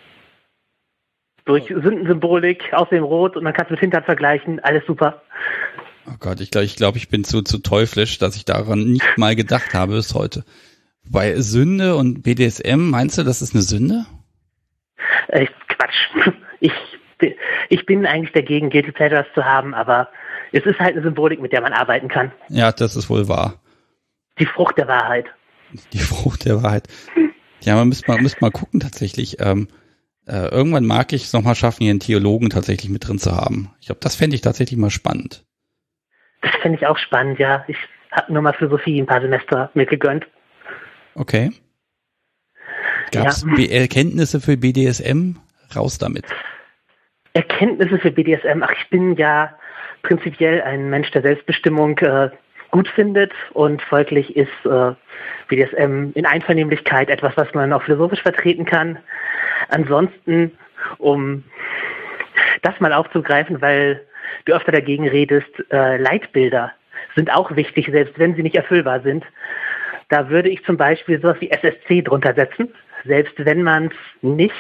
Speaker 6: Durch Sündensymbolik, außerdem rot und man kann es mit Hintern vergleichen, alles super.
Speaker 1: Oh Gott, ich glaube, ich bin zu teuflisch, dass ich daran nicht mal gedacht habe bis heute. Bei Sünde und BDSM, meinst du, das ist eine Sünde?
Speaker 6: Quatsch. Ich bin eigentlich dagegen, Guilty Pleasures zu haben, aber es ist halt eine Symbolik, mit der man arbeiten kann.
Speaker 1: Ja, das ist wohl wahr.
Speaker 6: Die Frucht der Wahrheit.
Speaker 1: Die Frucht der Wahrheit. Ja, man müsste mal gucken tatsächlich. Irgendwann mag ich es nochmal schaffen, hier einen Theologen tatsächlich mit drin zu haben. Ich glaube, das fände ich tatsächlich mal spannend.
Speaker 6: Das fände ich auch spannend, ja. Ich habe nur mal Philosophie ein paar Semester mir gegönnt.
Speaker 1: Okay. Gab es Erkenntnisse für BDSM? Raus damit.
Speaker 6: Erkenntnisse für BDSM? Ach, ich bin ja prinzipiell ein Mensch, der Selbstbestimmung gut findet und folglich ist BDSM in Einvernehmlichkeit etwas, was man auch philosophisch vertreten kann. Ansonsten, um das mal aufzugreifen, weil du öfter dagegen redest, Leitbilder sind auch wichtig, selbst wenn sie nicht erfüllbar sind. Da würde ich zum Beispiel sowas wie SSC drunter setzen, selbst wenn man es nicht,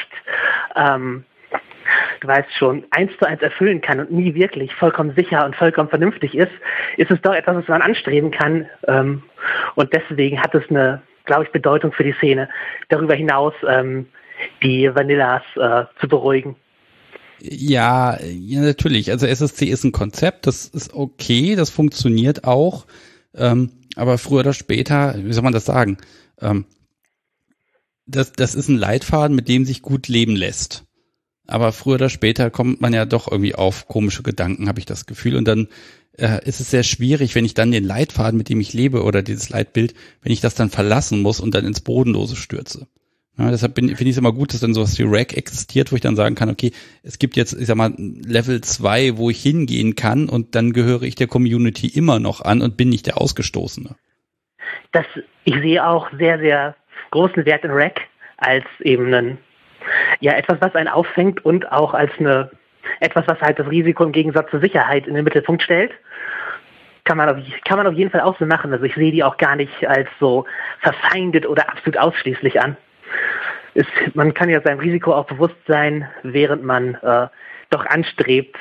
Speaker 6: du weißt schon, 1:1 erfüllen kann und nie wirklich vollkommen sicher und vollkommen vernünftig ist es doch etwas, was man anstreben kann. Und deswegen hat es eine, glaube ich, Bedeutung für die Szene. Darüber hinaus die Vanillas zu beruhigen.
Speaker 1: Ja, natürlich. Also SSC ist ein Konzept, das ist okay, das funktioniert auch. Aber früher oder später, wie soll man das sagen? Das ist ein Leitfaden, mit dem sich gut leben lässt. Aber früher oder später kommt man ja doch irgendwie auf komische Gedanken, habe ich das Gefühl. Und dann ist es sehr schwierig, wenn ich dann den Leitfaden, mit dem ich lebe, oder dieses Leitbild, wenn ich das dann verlassen muss und dann ins Bodenlose stürze. Ja, deshalb finde ich es immer gut, dass dann sowas wie Rack existiert, wo ich dann sagen kann, okay, es gibt jetzt, ich sag mal, Level 2, wo ich hingehen kann und dann gehöre ich der Community immer noch an und bin nicht der Ausgestoßene.
Speaker 6: Ich sehe auch sehr, sehr großen Wert in Rack als eben etwas, was einen auffängt und auch als etwas, was halt das Risiko im Gegensatz zur Sicherheit in den Mittelpunkt stellt. Kann man auf jeden Fall auch so machen. Also ich sehe die auch gar nicht als so verfeindet oder absolut ausschließlich an. Man kann ja seinem Risiko auch bewusst sein, während man doch anstrebt,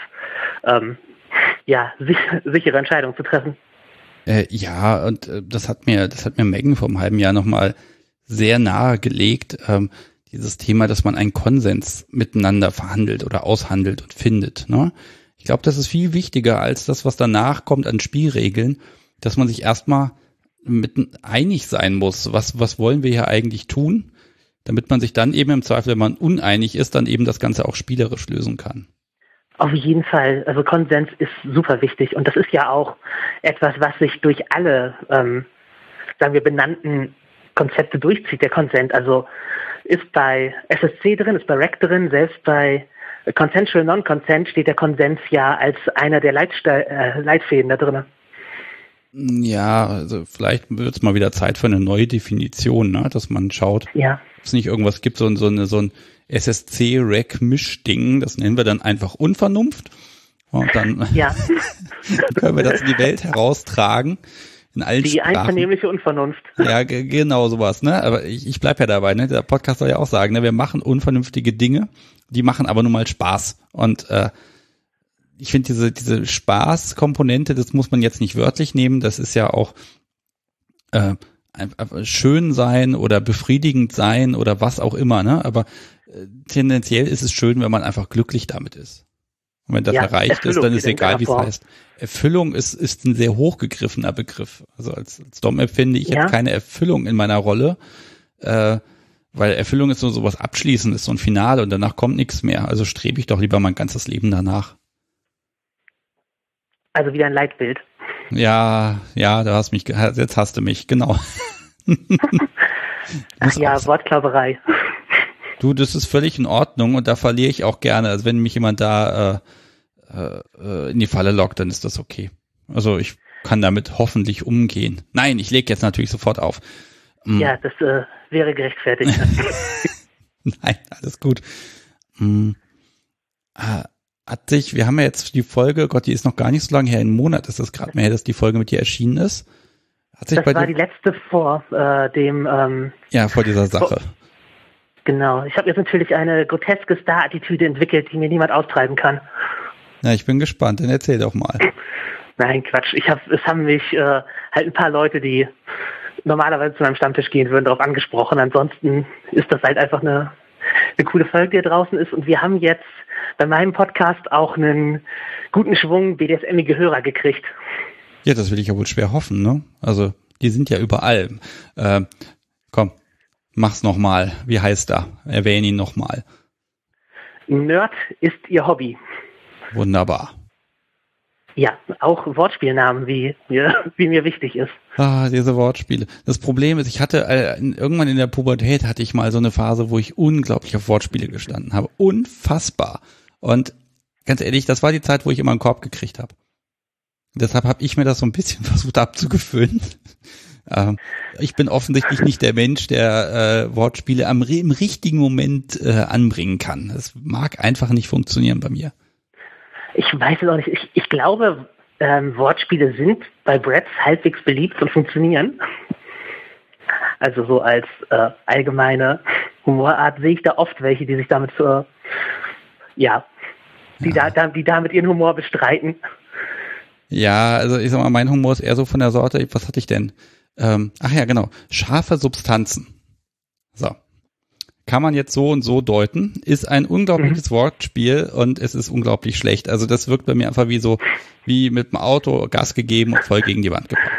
Speaker 6: sichere Entscheidungen zu treffen.
Speaker 1: Ja, und das hat mir Megan vor einem halben Jahr nochmal sehr nahe gelegt, dieses Thema, dass man einen Konsens miteinander verhandelt oder aushandelt und findet. Ne? Ich glaube, das ist viel wichtiger als das, was danach kommt an Spielregeln, dass man sich erstmal einig sein muss. Was wollen wir hier eigentlich tun? Damit man sich dann eben im Zweifel, wenn man uneinig ist, dann eben das Ganze auch spielerisch lösen kann.
Speaker 6: Auf jeden Fall. Also Konsens ist super wichtig. Und das ist ja auch etwas, was sich durch alle, sagen wir, benannten Konzepte durchzieht, der Konsens. Also ist bei SSC drin, ist bei Rack drin, selbst bei Consensual Non-Consent steht der Konsens ja als einer der Leitfäden da drin.
Speaker 1: Ja, also vielleicht wird es mal wieder Zeit für eine neue Definition, ne? Dass man schaut, ob es nicht irgendwas gibt, so ein SSC-Rack-Mischding, das nennen wir dann einfach Unvernunft. Und dann können wir das in die Welt heraustragen. In allen
Speaker 6: die
Speaker 1: Sprachen.
Speaker 6: Einvernehmliche Unvernunft.
Speaker 1: Ja, genau sowas, ne? Aber ich bleib ja dabei, ne? Der Podcast soll ja auch sagen, ne? Wir machen unvernünftige Dinge, die machen aber nun mal Spaß. Und ich finde diese Spaßkomponente, das muss man jetzt nicht wörtlich nehmen, das ist ja auch einfach schön sein oder befriedigend sein oder was auch immer, ne? Aber tendenziell ist es schön, wenn man einfach glücklich damit ist. Und wenn das erreicht Erfüllung ist, dann ist egal, wie es heißt. Erfüllung ist ein sehr hochgegriffener Begriff. Also als Dom empfinde ich jetzt keine Erfüllung in meiner Rolle, weil Erfüllung ist so was Abschließendes, so ein Finale und danach kommt nichts mehr. Also strebe ich doch lieber mein ganzes Leben danach.
Speaker 6: Also wieder ein Leitbild.
Speaker 1: Ja, jetzt hast du mich, genau.
Speaker 6: Ach ja, Wortklauberei.
Speaker 1: Du, das ist völlig in Ordnung und da verliere ich auch gerne. Also wenn mich jemand da in die Falle lockt, dann ist das okay. Also ich kann damit hoffentlich umgehen. Nein, ich lege jetzt natürlich sofort auf.
Speaker 6: Ja, das wäre gerechtfertigt.
Speaker 1: Nein, alles gut. Wir haben ja jetzt die Folge, Gott, die ist noch gar nicht so lange her, einen Monat ist das gerade mehr, dass die Folge mit dir erschienen ist.
Speaker 6: Das war die letzte vor dem...
Speaker 1: vor dieser Sache.
Speaker 6: Genau. Ich habe jetzt natürlich eine groteske Star-Attitüde entwickelt, die mir niemand austreiben kann.
Speaker 1: Na, ich bin gespannt, dann erzähl doch mal.
Speaker 6: Nein, Quatsch. Es haben mich halt ein paar Leute, die normalerweise zu meinem Stammtisch gehen würden, darauf angesprochen. Ansonsten ist das halt einfach eine coole Folge, die da draußen ist. Und wir haben jetzt bei meinem Podcast auch einen guten Schwung BDSM-ige Hörer gekriegt.
Speaker 1: Ja, das will ich ja wohl schwer hoffen, ne? Also, die sind ja überall. Komm, mach's nochmal. Wie heißt er? Erwähne ihn nochmal.
Speaker 6: Nerd ist ihr Hobby.
Speaker 1: Wunderbar.
Speaker 6: Ja, auch Wortspielnamen, wie mir wichtig ist.
Speaker 1: Diese Wortspiele. Das Problem ist, ich hatte irgendwann in der Pubertät hatte ich mal so eine Phase, wo ich unglaublich auf Wortspiele gestanden habe. Unfassbar. Und ganz ehrlich, das war die Zeit, wo ich immer einen Korb gekriegt habe. Deshalb habe ich mir das so ein bisschen versucht abzugewöhnen. Ich bin offensichtlich nicht der Mensch, der Wortspiele im richtigen Moment anbringen kann. Es mag einfach nicht funktionieren bei mir.
Speaker 6: Ich weiß es auch nicht. Ich glaube, Wortspiele sind bei Bratz halbwegs beliebt und funktionieren. Also so als allgemeine Humorart sehe ich da oft welche, die sich damit die damit ihren Humor bestreiten.
Speaker 1: Ja, also ich sag mal, mein Humor ist eher so von der Sorte, was hatte ich denn? Genau, scharfe Substanzen. So. Kann man jetzt so und so deuten, ist ein unglaubliches Wortspiel und es ist unglaublich schlecht. Also das wirkt bei mir einfach wie mit dem Auto Gas gegeben und voll gegen die Wand gefahren.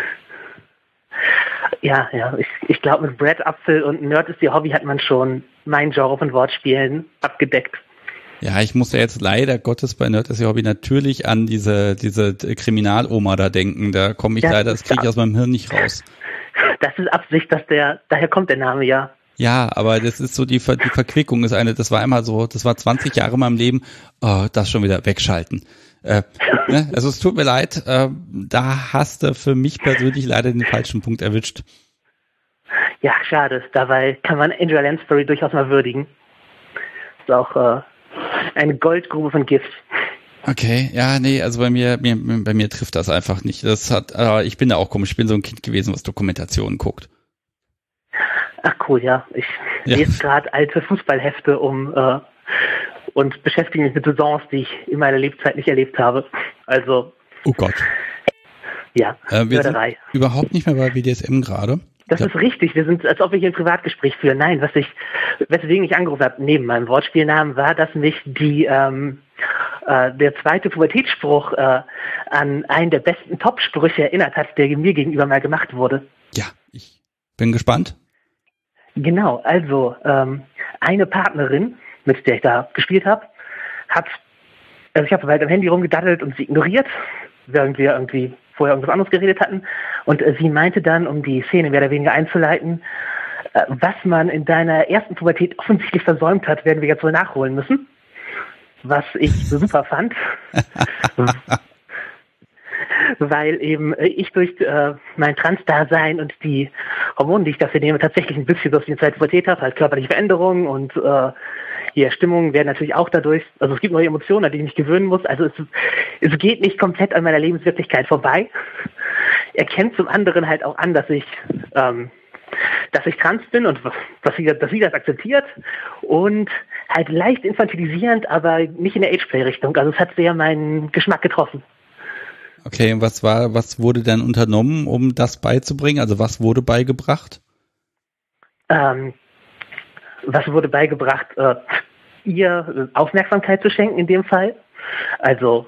Speaker 6: Ja, ich glaube mit Brad Apfel und Nerd ist ihr Hobby hat man schon mein Genre von Wortspielen abgedeckt.
Speaker 1: Ja, ich muss ja jetzt leider Gottes bei Nerd ist ihr Hobby natürlich an diese Kriminaloma da denken. Da komme ich leider, das kriege ich aus meinem Hirn nicht raus.
Speaker 6: Das ist Absicht, daher kommt der Name, ja.
Speaker 1: Ja, aber das ist so die Verquickung ist das war einmal so, das war 20 Jahre in meinem Leben, das schon wieder wegschalten. Also es tut mir leid, da hast du für mich persönlich leider den falschen Punkt erwischt.
Speaker 6: Ja, schade, dabei kann man Angel Lansbury durchaus mal würdigen. Ist auch eine Goldgrube von Gift.
Speaker 1: Okay, ja, nee, also bei mir trifft das einfach nicht. Ich bin da auch komisch, ich bin so ein Kind gewesen, was Dokumentationen guckt.
Speaker 6: Ach cool, ja. Ich lese gerade alte Fußballhefte und beschäftige mich mit Saisons, die ich in meiner Lebzeit nicht erlebt habe. Also.
Speaker 1: Oh Gott.
Speaker 6: Ja,
Speaker 1: wir sind überhaupt nicht mehr bei BDSM gerade.
Speaker 6: Das ist richtig. Wir sind, als ob wir hier ein Privatgespräch führen. Nein, weswegen ich angerufen habe, neben meinem Wortspielnamen, war, dass mich der zweite Pubertätsspruch an einen der besten Top-Sprüche erinnert hat, der mir gegenüber mal gemacht wurde.
Speaker 1: Ja, ich bin gespannt.
Speaker 6: Genau, also eine Partnerin, mit der ich da gespielt habe, ich habe halt am Handy rumgedaddelt und sie ignoriert, während wir irgendwie vorher irgendwas anderes geredet hatten. Und sie meinte dann, um die Szene mehr oder weniger einzuleiten, was man in deiner ersten Pubertät offensichtlich versäumt hat, werden wir jetzt wohl nachholen müssen. Was ich super fand. Weil eben ich durch mein Trans-Dasein und die Hormone, die ich dafür nehme, tatsächlich ein bisschen so wie eine Zeit Pubertät habe, halt körperliche Veränderungen und Stimmungen werden natürlich auch dadurch, also es gibt neue Emotionen, an die ich mich gewöhnen muss, also es geht nicht komplett an meiner Lebenswirklichkeit vorbei. Erkennt zum anderen halt auch an, dass ich trans bin und dass sie das akzeptiert und halt leicht infantilisierend, aber nicht in der Ageplay-Richtung. Also es hat sehr meinen Geschmack getroffen.
Speaker 1: Okay, und was wurde dann unternommen, um das beizubringen? Also was wurde beigebracht?
Speaker 6: Was wurde beigebracht? Ihr Aufmerksamkeit zu schenken in dem Fall. Also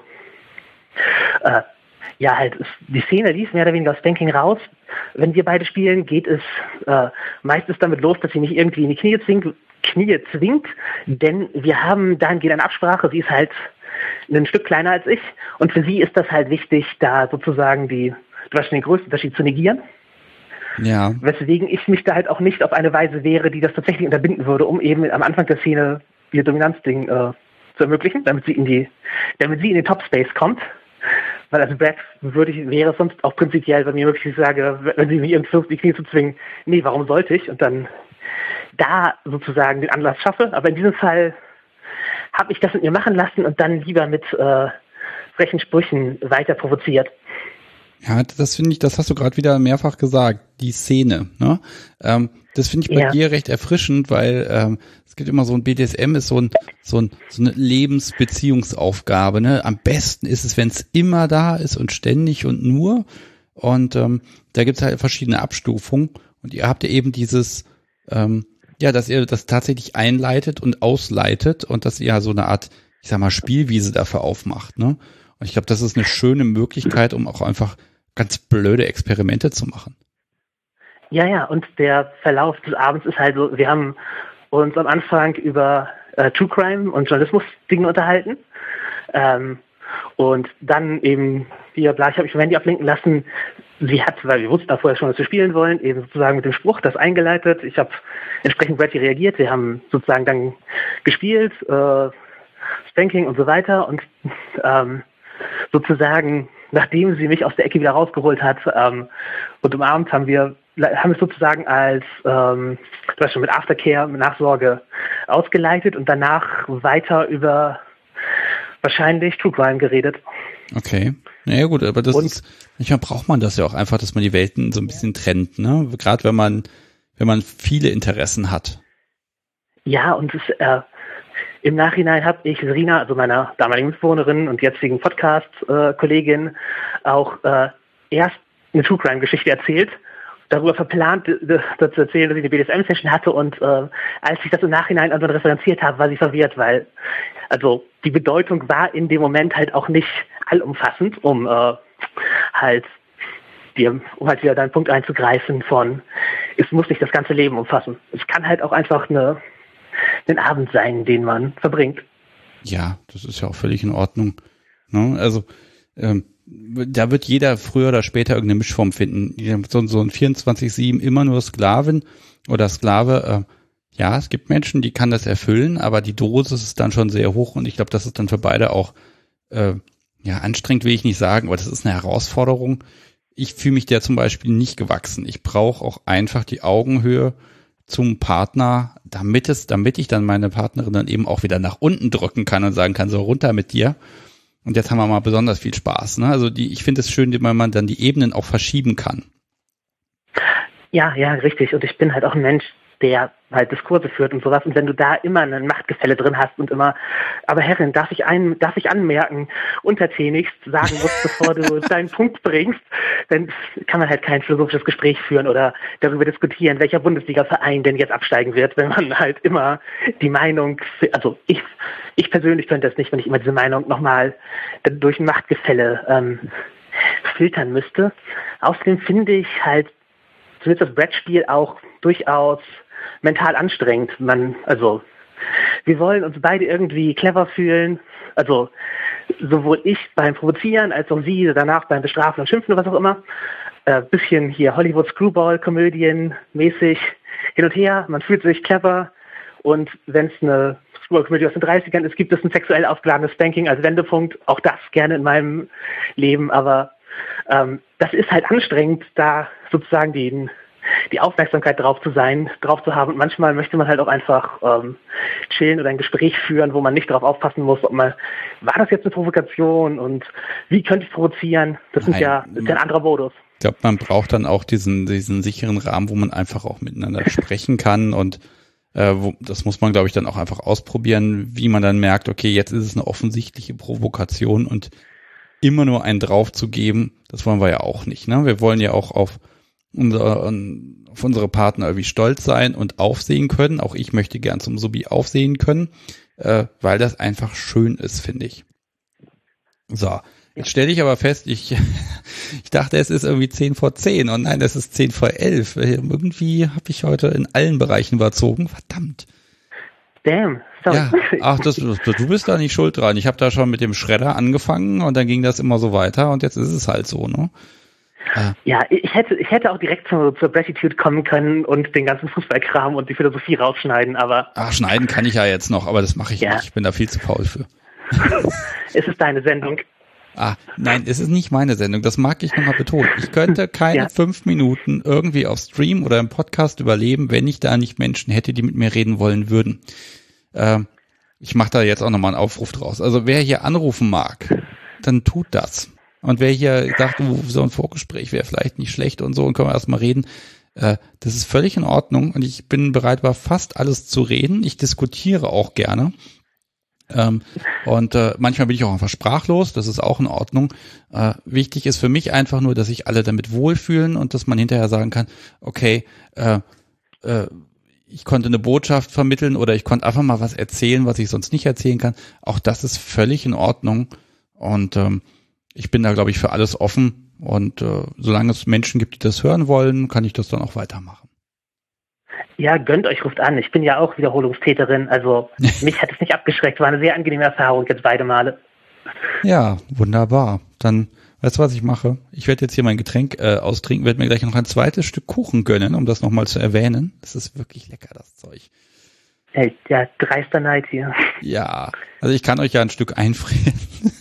Speaker 6: die Szene lief mehr oder weniger aus Spanking raus. Wenn wir beide spielen, geht es meistens damit los, dass sie mich irgendwie in die Knie zwingt, denn wir haben dahingehend eine Absprache. Sie ist halt ein Stück kleiner als ich und für sie ist das halt wichtig, da sozusagen den größten Unterschied zu negieren.
Speaker 1: Ja.
Speaker 6: Weswegen ich mich da halt auch nicht auf eine Weise wehre, die das tatsächlich unterbinden würde, um eben am Anfang der Szene ihr Dominanzding zu ermöglichen, damit sie in den Top-Space kommt. weil als Brad wäre es sonst auch prinzipiell bei mir möglich, ich sage, wenn sie mich irgendwie auf die Knie zu zwingen, nee, warum sollte ich? Und dann da sozusagen den Anlass schaffe. Aber in diesem Fall habe ich das mit mir machen lassen und dann lieber mit frechen Sprüchen weiter provoziert.
Speaker 1: Ja, das finde ich, das hast du gerade wieder mehrfach gesagt, die Szene, ne? Das finde ich bei dir recht erfrischend, weil es gibt immer so ein BDSM ist so eine Lebensbeziehungsaufgabe, ne? Am besten ist es, wenn es immer da ist und ständig und nur. Und da gibt es halt verschiedene Abstufungen. Und ihr habt ja eben dieses, dass ihr das tatsächlich einleitet und ausleitet und dass ihr so eine Art, ich sag mal, Spielwiese dafür aufmacht, ne? Und ich glaube, das ist eine schöne Möglichkeit, um auch einfach ganz blöde Experimente zu machen.
Speaker 6: Ja, und der Verlauf des Abends ist halt so, wir haben uns am Anfang über True Crime und Journalismus-Dinge unterhalten. Und dann eben, ich habe mich vom Handy ablenken lassen. Sie hat, weil wir wussten da vorher schon, dass wir spielen wollen, eben sozusagen mit dem Spruch das eingeleitet. Ich habe entsprechend Bratty reagiert. Wir haben sozusagen dann gespielt, Spanking und so weiter. Und sozusagen, nachdem sie mich aus der Ecke wieder rausgeholt hat und umarmt, haben wir es sozusagen als mit Aftercare, mit Nachsorge ausgeleitet und danach weiter über wahrscheinlich True Crime geredet.
Speaker 1: Okay. Naja gut, aber manchmal braucht man das ja auch einfach, dass man die Welten so ein bisschen trennt, ne? Gerade wenn man viele Interessen hat. Ja,
Speaker 6: und im Nachhinein habe ich Serena, also meiner damaligen Mitbewohnerin und jetzigen Podcast-Kollegin, auch erst eine True Crime-Geschichte erzählt, darüber verplant, das zu erzählen, dass ich eine BDSM-Session hatte und als ich das im Nachhinein also referenziert habe, war sie verwirrt, weil also die Bedeutung war in dem Moment halt auch nicht allumfassend, um halt wieder deinen Punkt einzugreifen von, es muss nicht das ganze Leben umfassen. Es kann halt auch einfach ein Abend sein, den man verbringt.
Speaker 1: Ja, das ist ja auch völlig in Ordnung. Ne? Also da wird jeder früher oder später irgendeine Mischform finden. So ein 24/7 immer nur Sklavin oder Sklave. Ja, es gibt Menschen, die kann das erfüllen, aber die Dosis ist dann schon sehr hoch und ich glaube, das ist dann für beide auch anstrengend, will ich nicht sagen, aber das ist eine Herausforderung. Ich fühle mich der zum Beispiel nicht gewachsen. Ich brauche auch einfach die Augenhöhe zum Partner, damit ich dann meine Partnerin dann eben auch wieder nach unten drücken kann und sagen kann, so runter mit dir. Und jetzt haben wir mal besonders viel Spaß. Ne? Also ich finde es schön, wenn man dann die Ebenen auch verschieben kann.
Speaker 6: Ja, richtig. Und ich bin halt auch ein Mensch, der halt Diskurse führt und sowas. Und wenn du da immer ein Machtgefälle drin hast und immer, aber Herrin, darf ich anmerken, untertänigst sagen musst, bevor du deinen Punkt bringst, dann kann man halt kein philosophisches Gespräch führen oder darüber diskutieren, welcher Bundesliga-Verein denn jetzt absteigen wird, wenn man halt immer die Meinung, also ich persönlich könnte das nicht, wenn ich immer diese Meinung nochmal durch ein Machtgefälle filtern müsste. Außerdem finde ich halt zumindest das Brettspiel auch durchaus mental anstrengend. Wir wollen uns beide irgendwie clever fühlen. Also sowohl ich beim Provozieren als auch sie danach beim Bestrafen und Schimpfen oder was auch immer. Bisschen hier Hollywood Screwball-Komödien mäßig hin und her. Man fühlt sich clever. Und wenn es eine Screwball-Komödie aus den 30ern ist, gibt es ein sexuell aufgeladenes Spanking als Wendepunkt. Auch das gerne in meinem Leben. Aber das ist halt anstrengend, da sozusagen die Aufmerksamkeit drauf zu haben. Und manchmal möchte man halt auch einfach chillen oder ein Gespräch führen, wo man nicht drauf aufpassen muss, war das jetzt eine Provokation und wie könnte ich provozieren? Das ist ja ein anderer Modus.
Speaker 1: Ich glaube, man braucht dann auch diesen sicheren Rahmen, wo man einfach auch miteinander sprechen kann und das muss man, glaube ich, dann auch einfach ausprobieren, wie man dann merkt, okay, jetzt ist es eine offensichtliche Provokation und immer nur einen drauf zu geben, das wollen wir ja auch nicht. Ne? Wir wollen ja auch auf unsere Partner irgendwie stolz sein und aufsehen können. Auch ich möchte gern zum Subi aufsehen können, weil das einfach schön ist, finde ich. So, jetzt stelle ich aber fest, ich dachte, es ist irgendwie 10:10 und nein, es ist 10:11. Irgendwie habe ich heute in allen Bereichen überzogen. Verdammt.
Speaker 6: Damn. Sorry.
Speaker 1: Ja, ach, du bist da nicht schuld dran. Ich habe da schon mit dem Schredder angefangen und dann ging das immer so weiter und jetzt ist es halt so, ne?
Speaker 6: Ja, ich hätte auch direkt zur Gratitude kommen können und den ganzen Fußballkram und die Philosophie rausschneiden, aber...
Speaker 1: Ach, schneiden kann ich ja jetzt noch, aber das mache ich nicht. Ich bin da viel zu faul für.
Speaker 6: Es ist deine Sendung.
Speaker 1: Nein, es ist nicht meine Sendung, das mag ich nochmal betonen. Ich könnte keine 5 Minuten irgendwie auf Stream oder im Podcast überleben, wenn ich da nicht Menschen hätte, die mit mir reden wollen würden. Ich mache da jetzt auch nochmal einen Aufruf draus. Also wer hier anrufen mag, dann tut das. Und wer hier sagt, so ein Vorgespräch wäre vielleicht nicht schlecht und so und können wir erstmal reden, das ist völlig in Ordnung und ich bin bereit, über fast alles zu reden. Ich diskutiere auch gerne. Und manchmal bin ich auch einfach sprachlos, das ist auch in Ordnung. Wichtig ist für mich einfach nur, dass sich alle damit wohlfühlen und dass man hinterher sagen kann, okay, ich konnte eine Botschaft vermitteln oder ich konnte einfach mal was erzählen, was ich sonst nicht erzählen kann. Auch das ist völlig in Ordnung und ich bin da, glaube ich, für alles offen und solange es Menschen gibt, die das hören wollen, kann ich das dann auch weitermachen.
Speaker 6: Ja, gönnt euch, ruft an. Ich bin ja auch Wiederholungstäterin, also mich hat es nicht abgeschreckt. War eine sehr angenehme Erfahrung jetzt beide Male.
Speaker 1: Ja, wunderbar. Dann, weißt du, was ich mache? Ich werde jetzt hier mein Getränk austrinken, werde mir gleich noch ein zweites Stück Kuchen gönnen, um das nochmal zu erwähnen. Das ist wirklich lecker, das Zeug.
Speaker 6: Hey, ja, dreister Neid hier.
Speaker 1: Ja, also ich kann euch ja ein Stück einfrieren.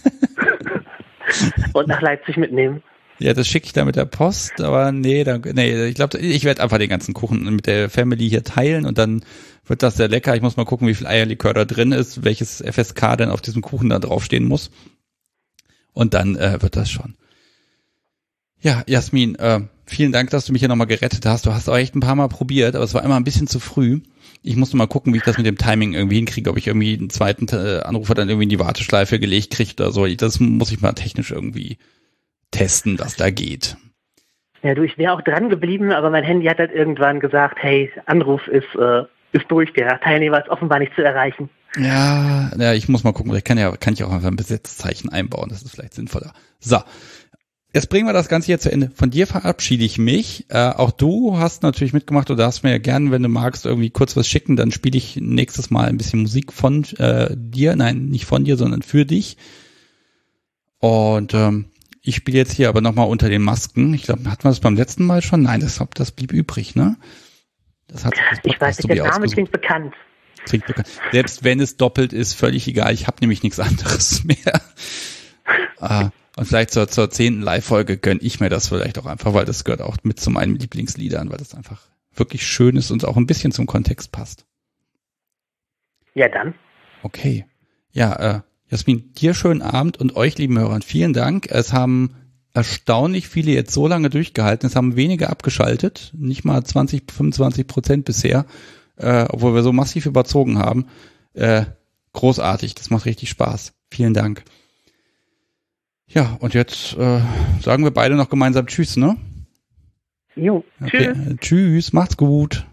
Speaker 6: Und nach Leipzig mitnehmen.
Speaker 1: Ja, das schicke ich da mit der Post, aber nee, ich glaube, ich werde einfach den ganzen Kuchen mit der Family hier teilen und dann wird das sehr lecker. Ich muss mal gucken, wie viel Eierlikör da drin ist, welches FSK denn auf diesem Kuchen da draufstehen muss. Und dann wird das schon. Ja, Jasmin, vielen Dank, dass du mich hier nochmal gerettet hast. Du hast auch echt ein paar Mal probiert, aber es war immer ein bisschen zu früh. Ich musste mal gucken, wie ich das mit dem Timing irgendwie hinkriege, ob ich irgendwie einen zweiten Anrufer dann irgendwie in die Warteschleife gelegt kriege oder so. Das muss ich mal technisch irgendwie testen, was da geht.
Speaker 6: Ja, ich wäre auch dran geblieben, aber mein Handy hat halt irgendwann gesagt, hey, Anruf ist durch, der Teilnehmer ist offenbar nicht zu erreichen.
Speaker 1: Ja, ich muss mal gucken, vielleicht kann ich auch einfach ein Besetzzeichen einbauen, das ist vielleicht sinnvoller. So, jetzt bringen wir das Ganze hier zu Ende. Von dir verabschiede ich mich. Auch du hast natürlich mitgemacht oder darfst mir ja gerne, wenn du magst, irgendwie kurz was schicken, dann spiele ich nächstes Mal ein bisschen Musik von dir. Nein, nicht von dir, sondern für dich. Und ich spiele jetzt hier aber nochmal unter den Masken. Ich glaube, hatten wir das beim letzten Mal schon? Nein, das blieb übrig, ne?
Speaker 6: Ich weiß nicht, der Name klingt bekannt.
Speaker 1: Selbst wenn es doppelt ist, völlig egal. Ich habe nämlich nichts anderes mehr. Und vielleicht zur 10. Live-Folge gönne ich mir das vielleicht auch einfach, weil das gehört auch mit zu meinen Lieblingsliedern, weil das einfach wirklich schön ist und auch ein bisschen zum Kontext passt.
Speaker 6: Ja, dann.
Speaker 1: Okay. Ja, Jasmin, dir schönen Abend und euch, lieben Hörern, vielen Dank. Es haben erstaunlich viele jetzt so lange durchgehalten. Es haben wenige abgeschaltet, nicht mal 20-25% bisher, obwohl wir so massiv überzogen haben. Großartig, das macht richtig Spaß. Vielen Dank. Ja, und jetzt sagen wir beide noch gemeinsam Tschüss, ne?
Speaker 6: Jo,
Speaker 1: okay. Tschüss, macht's gut.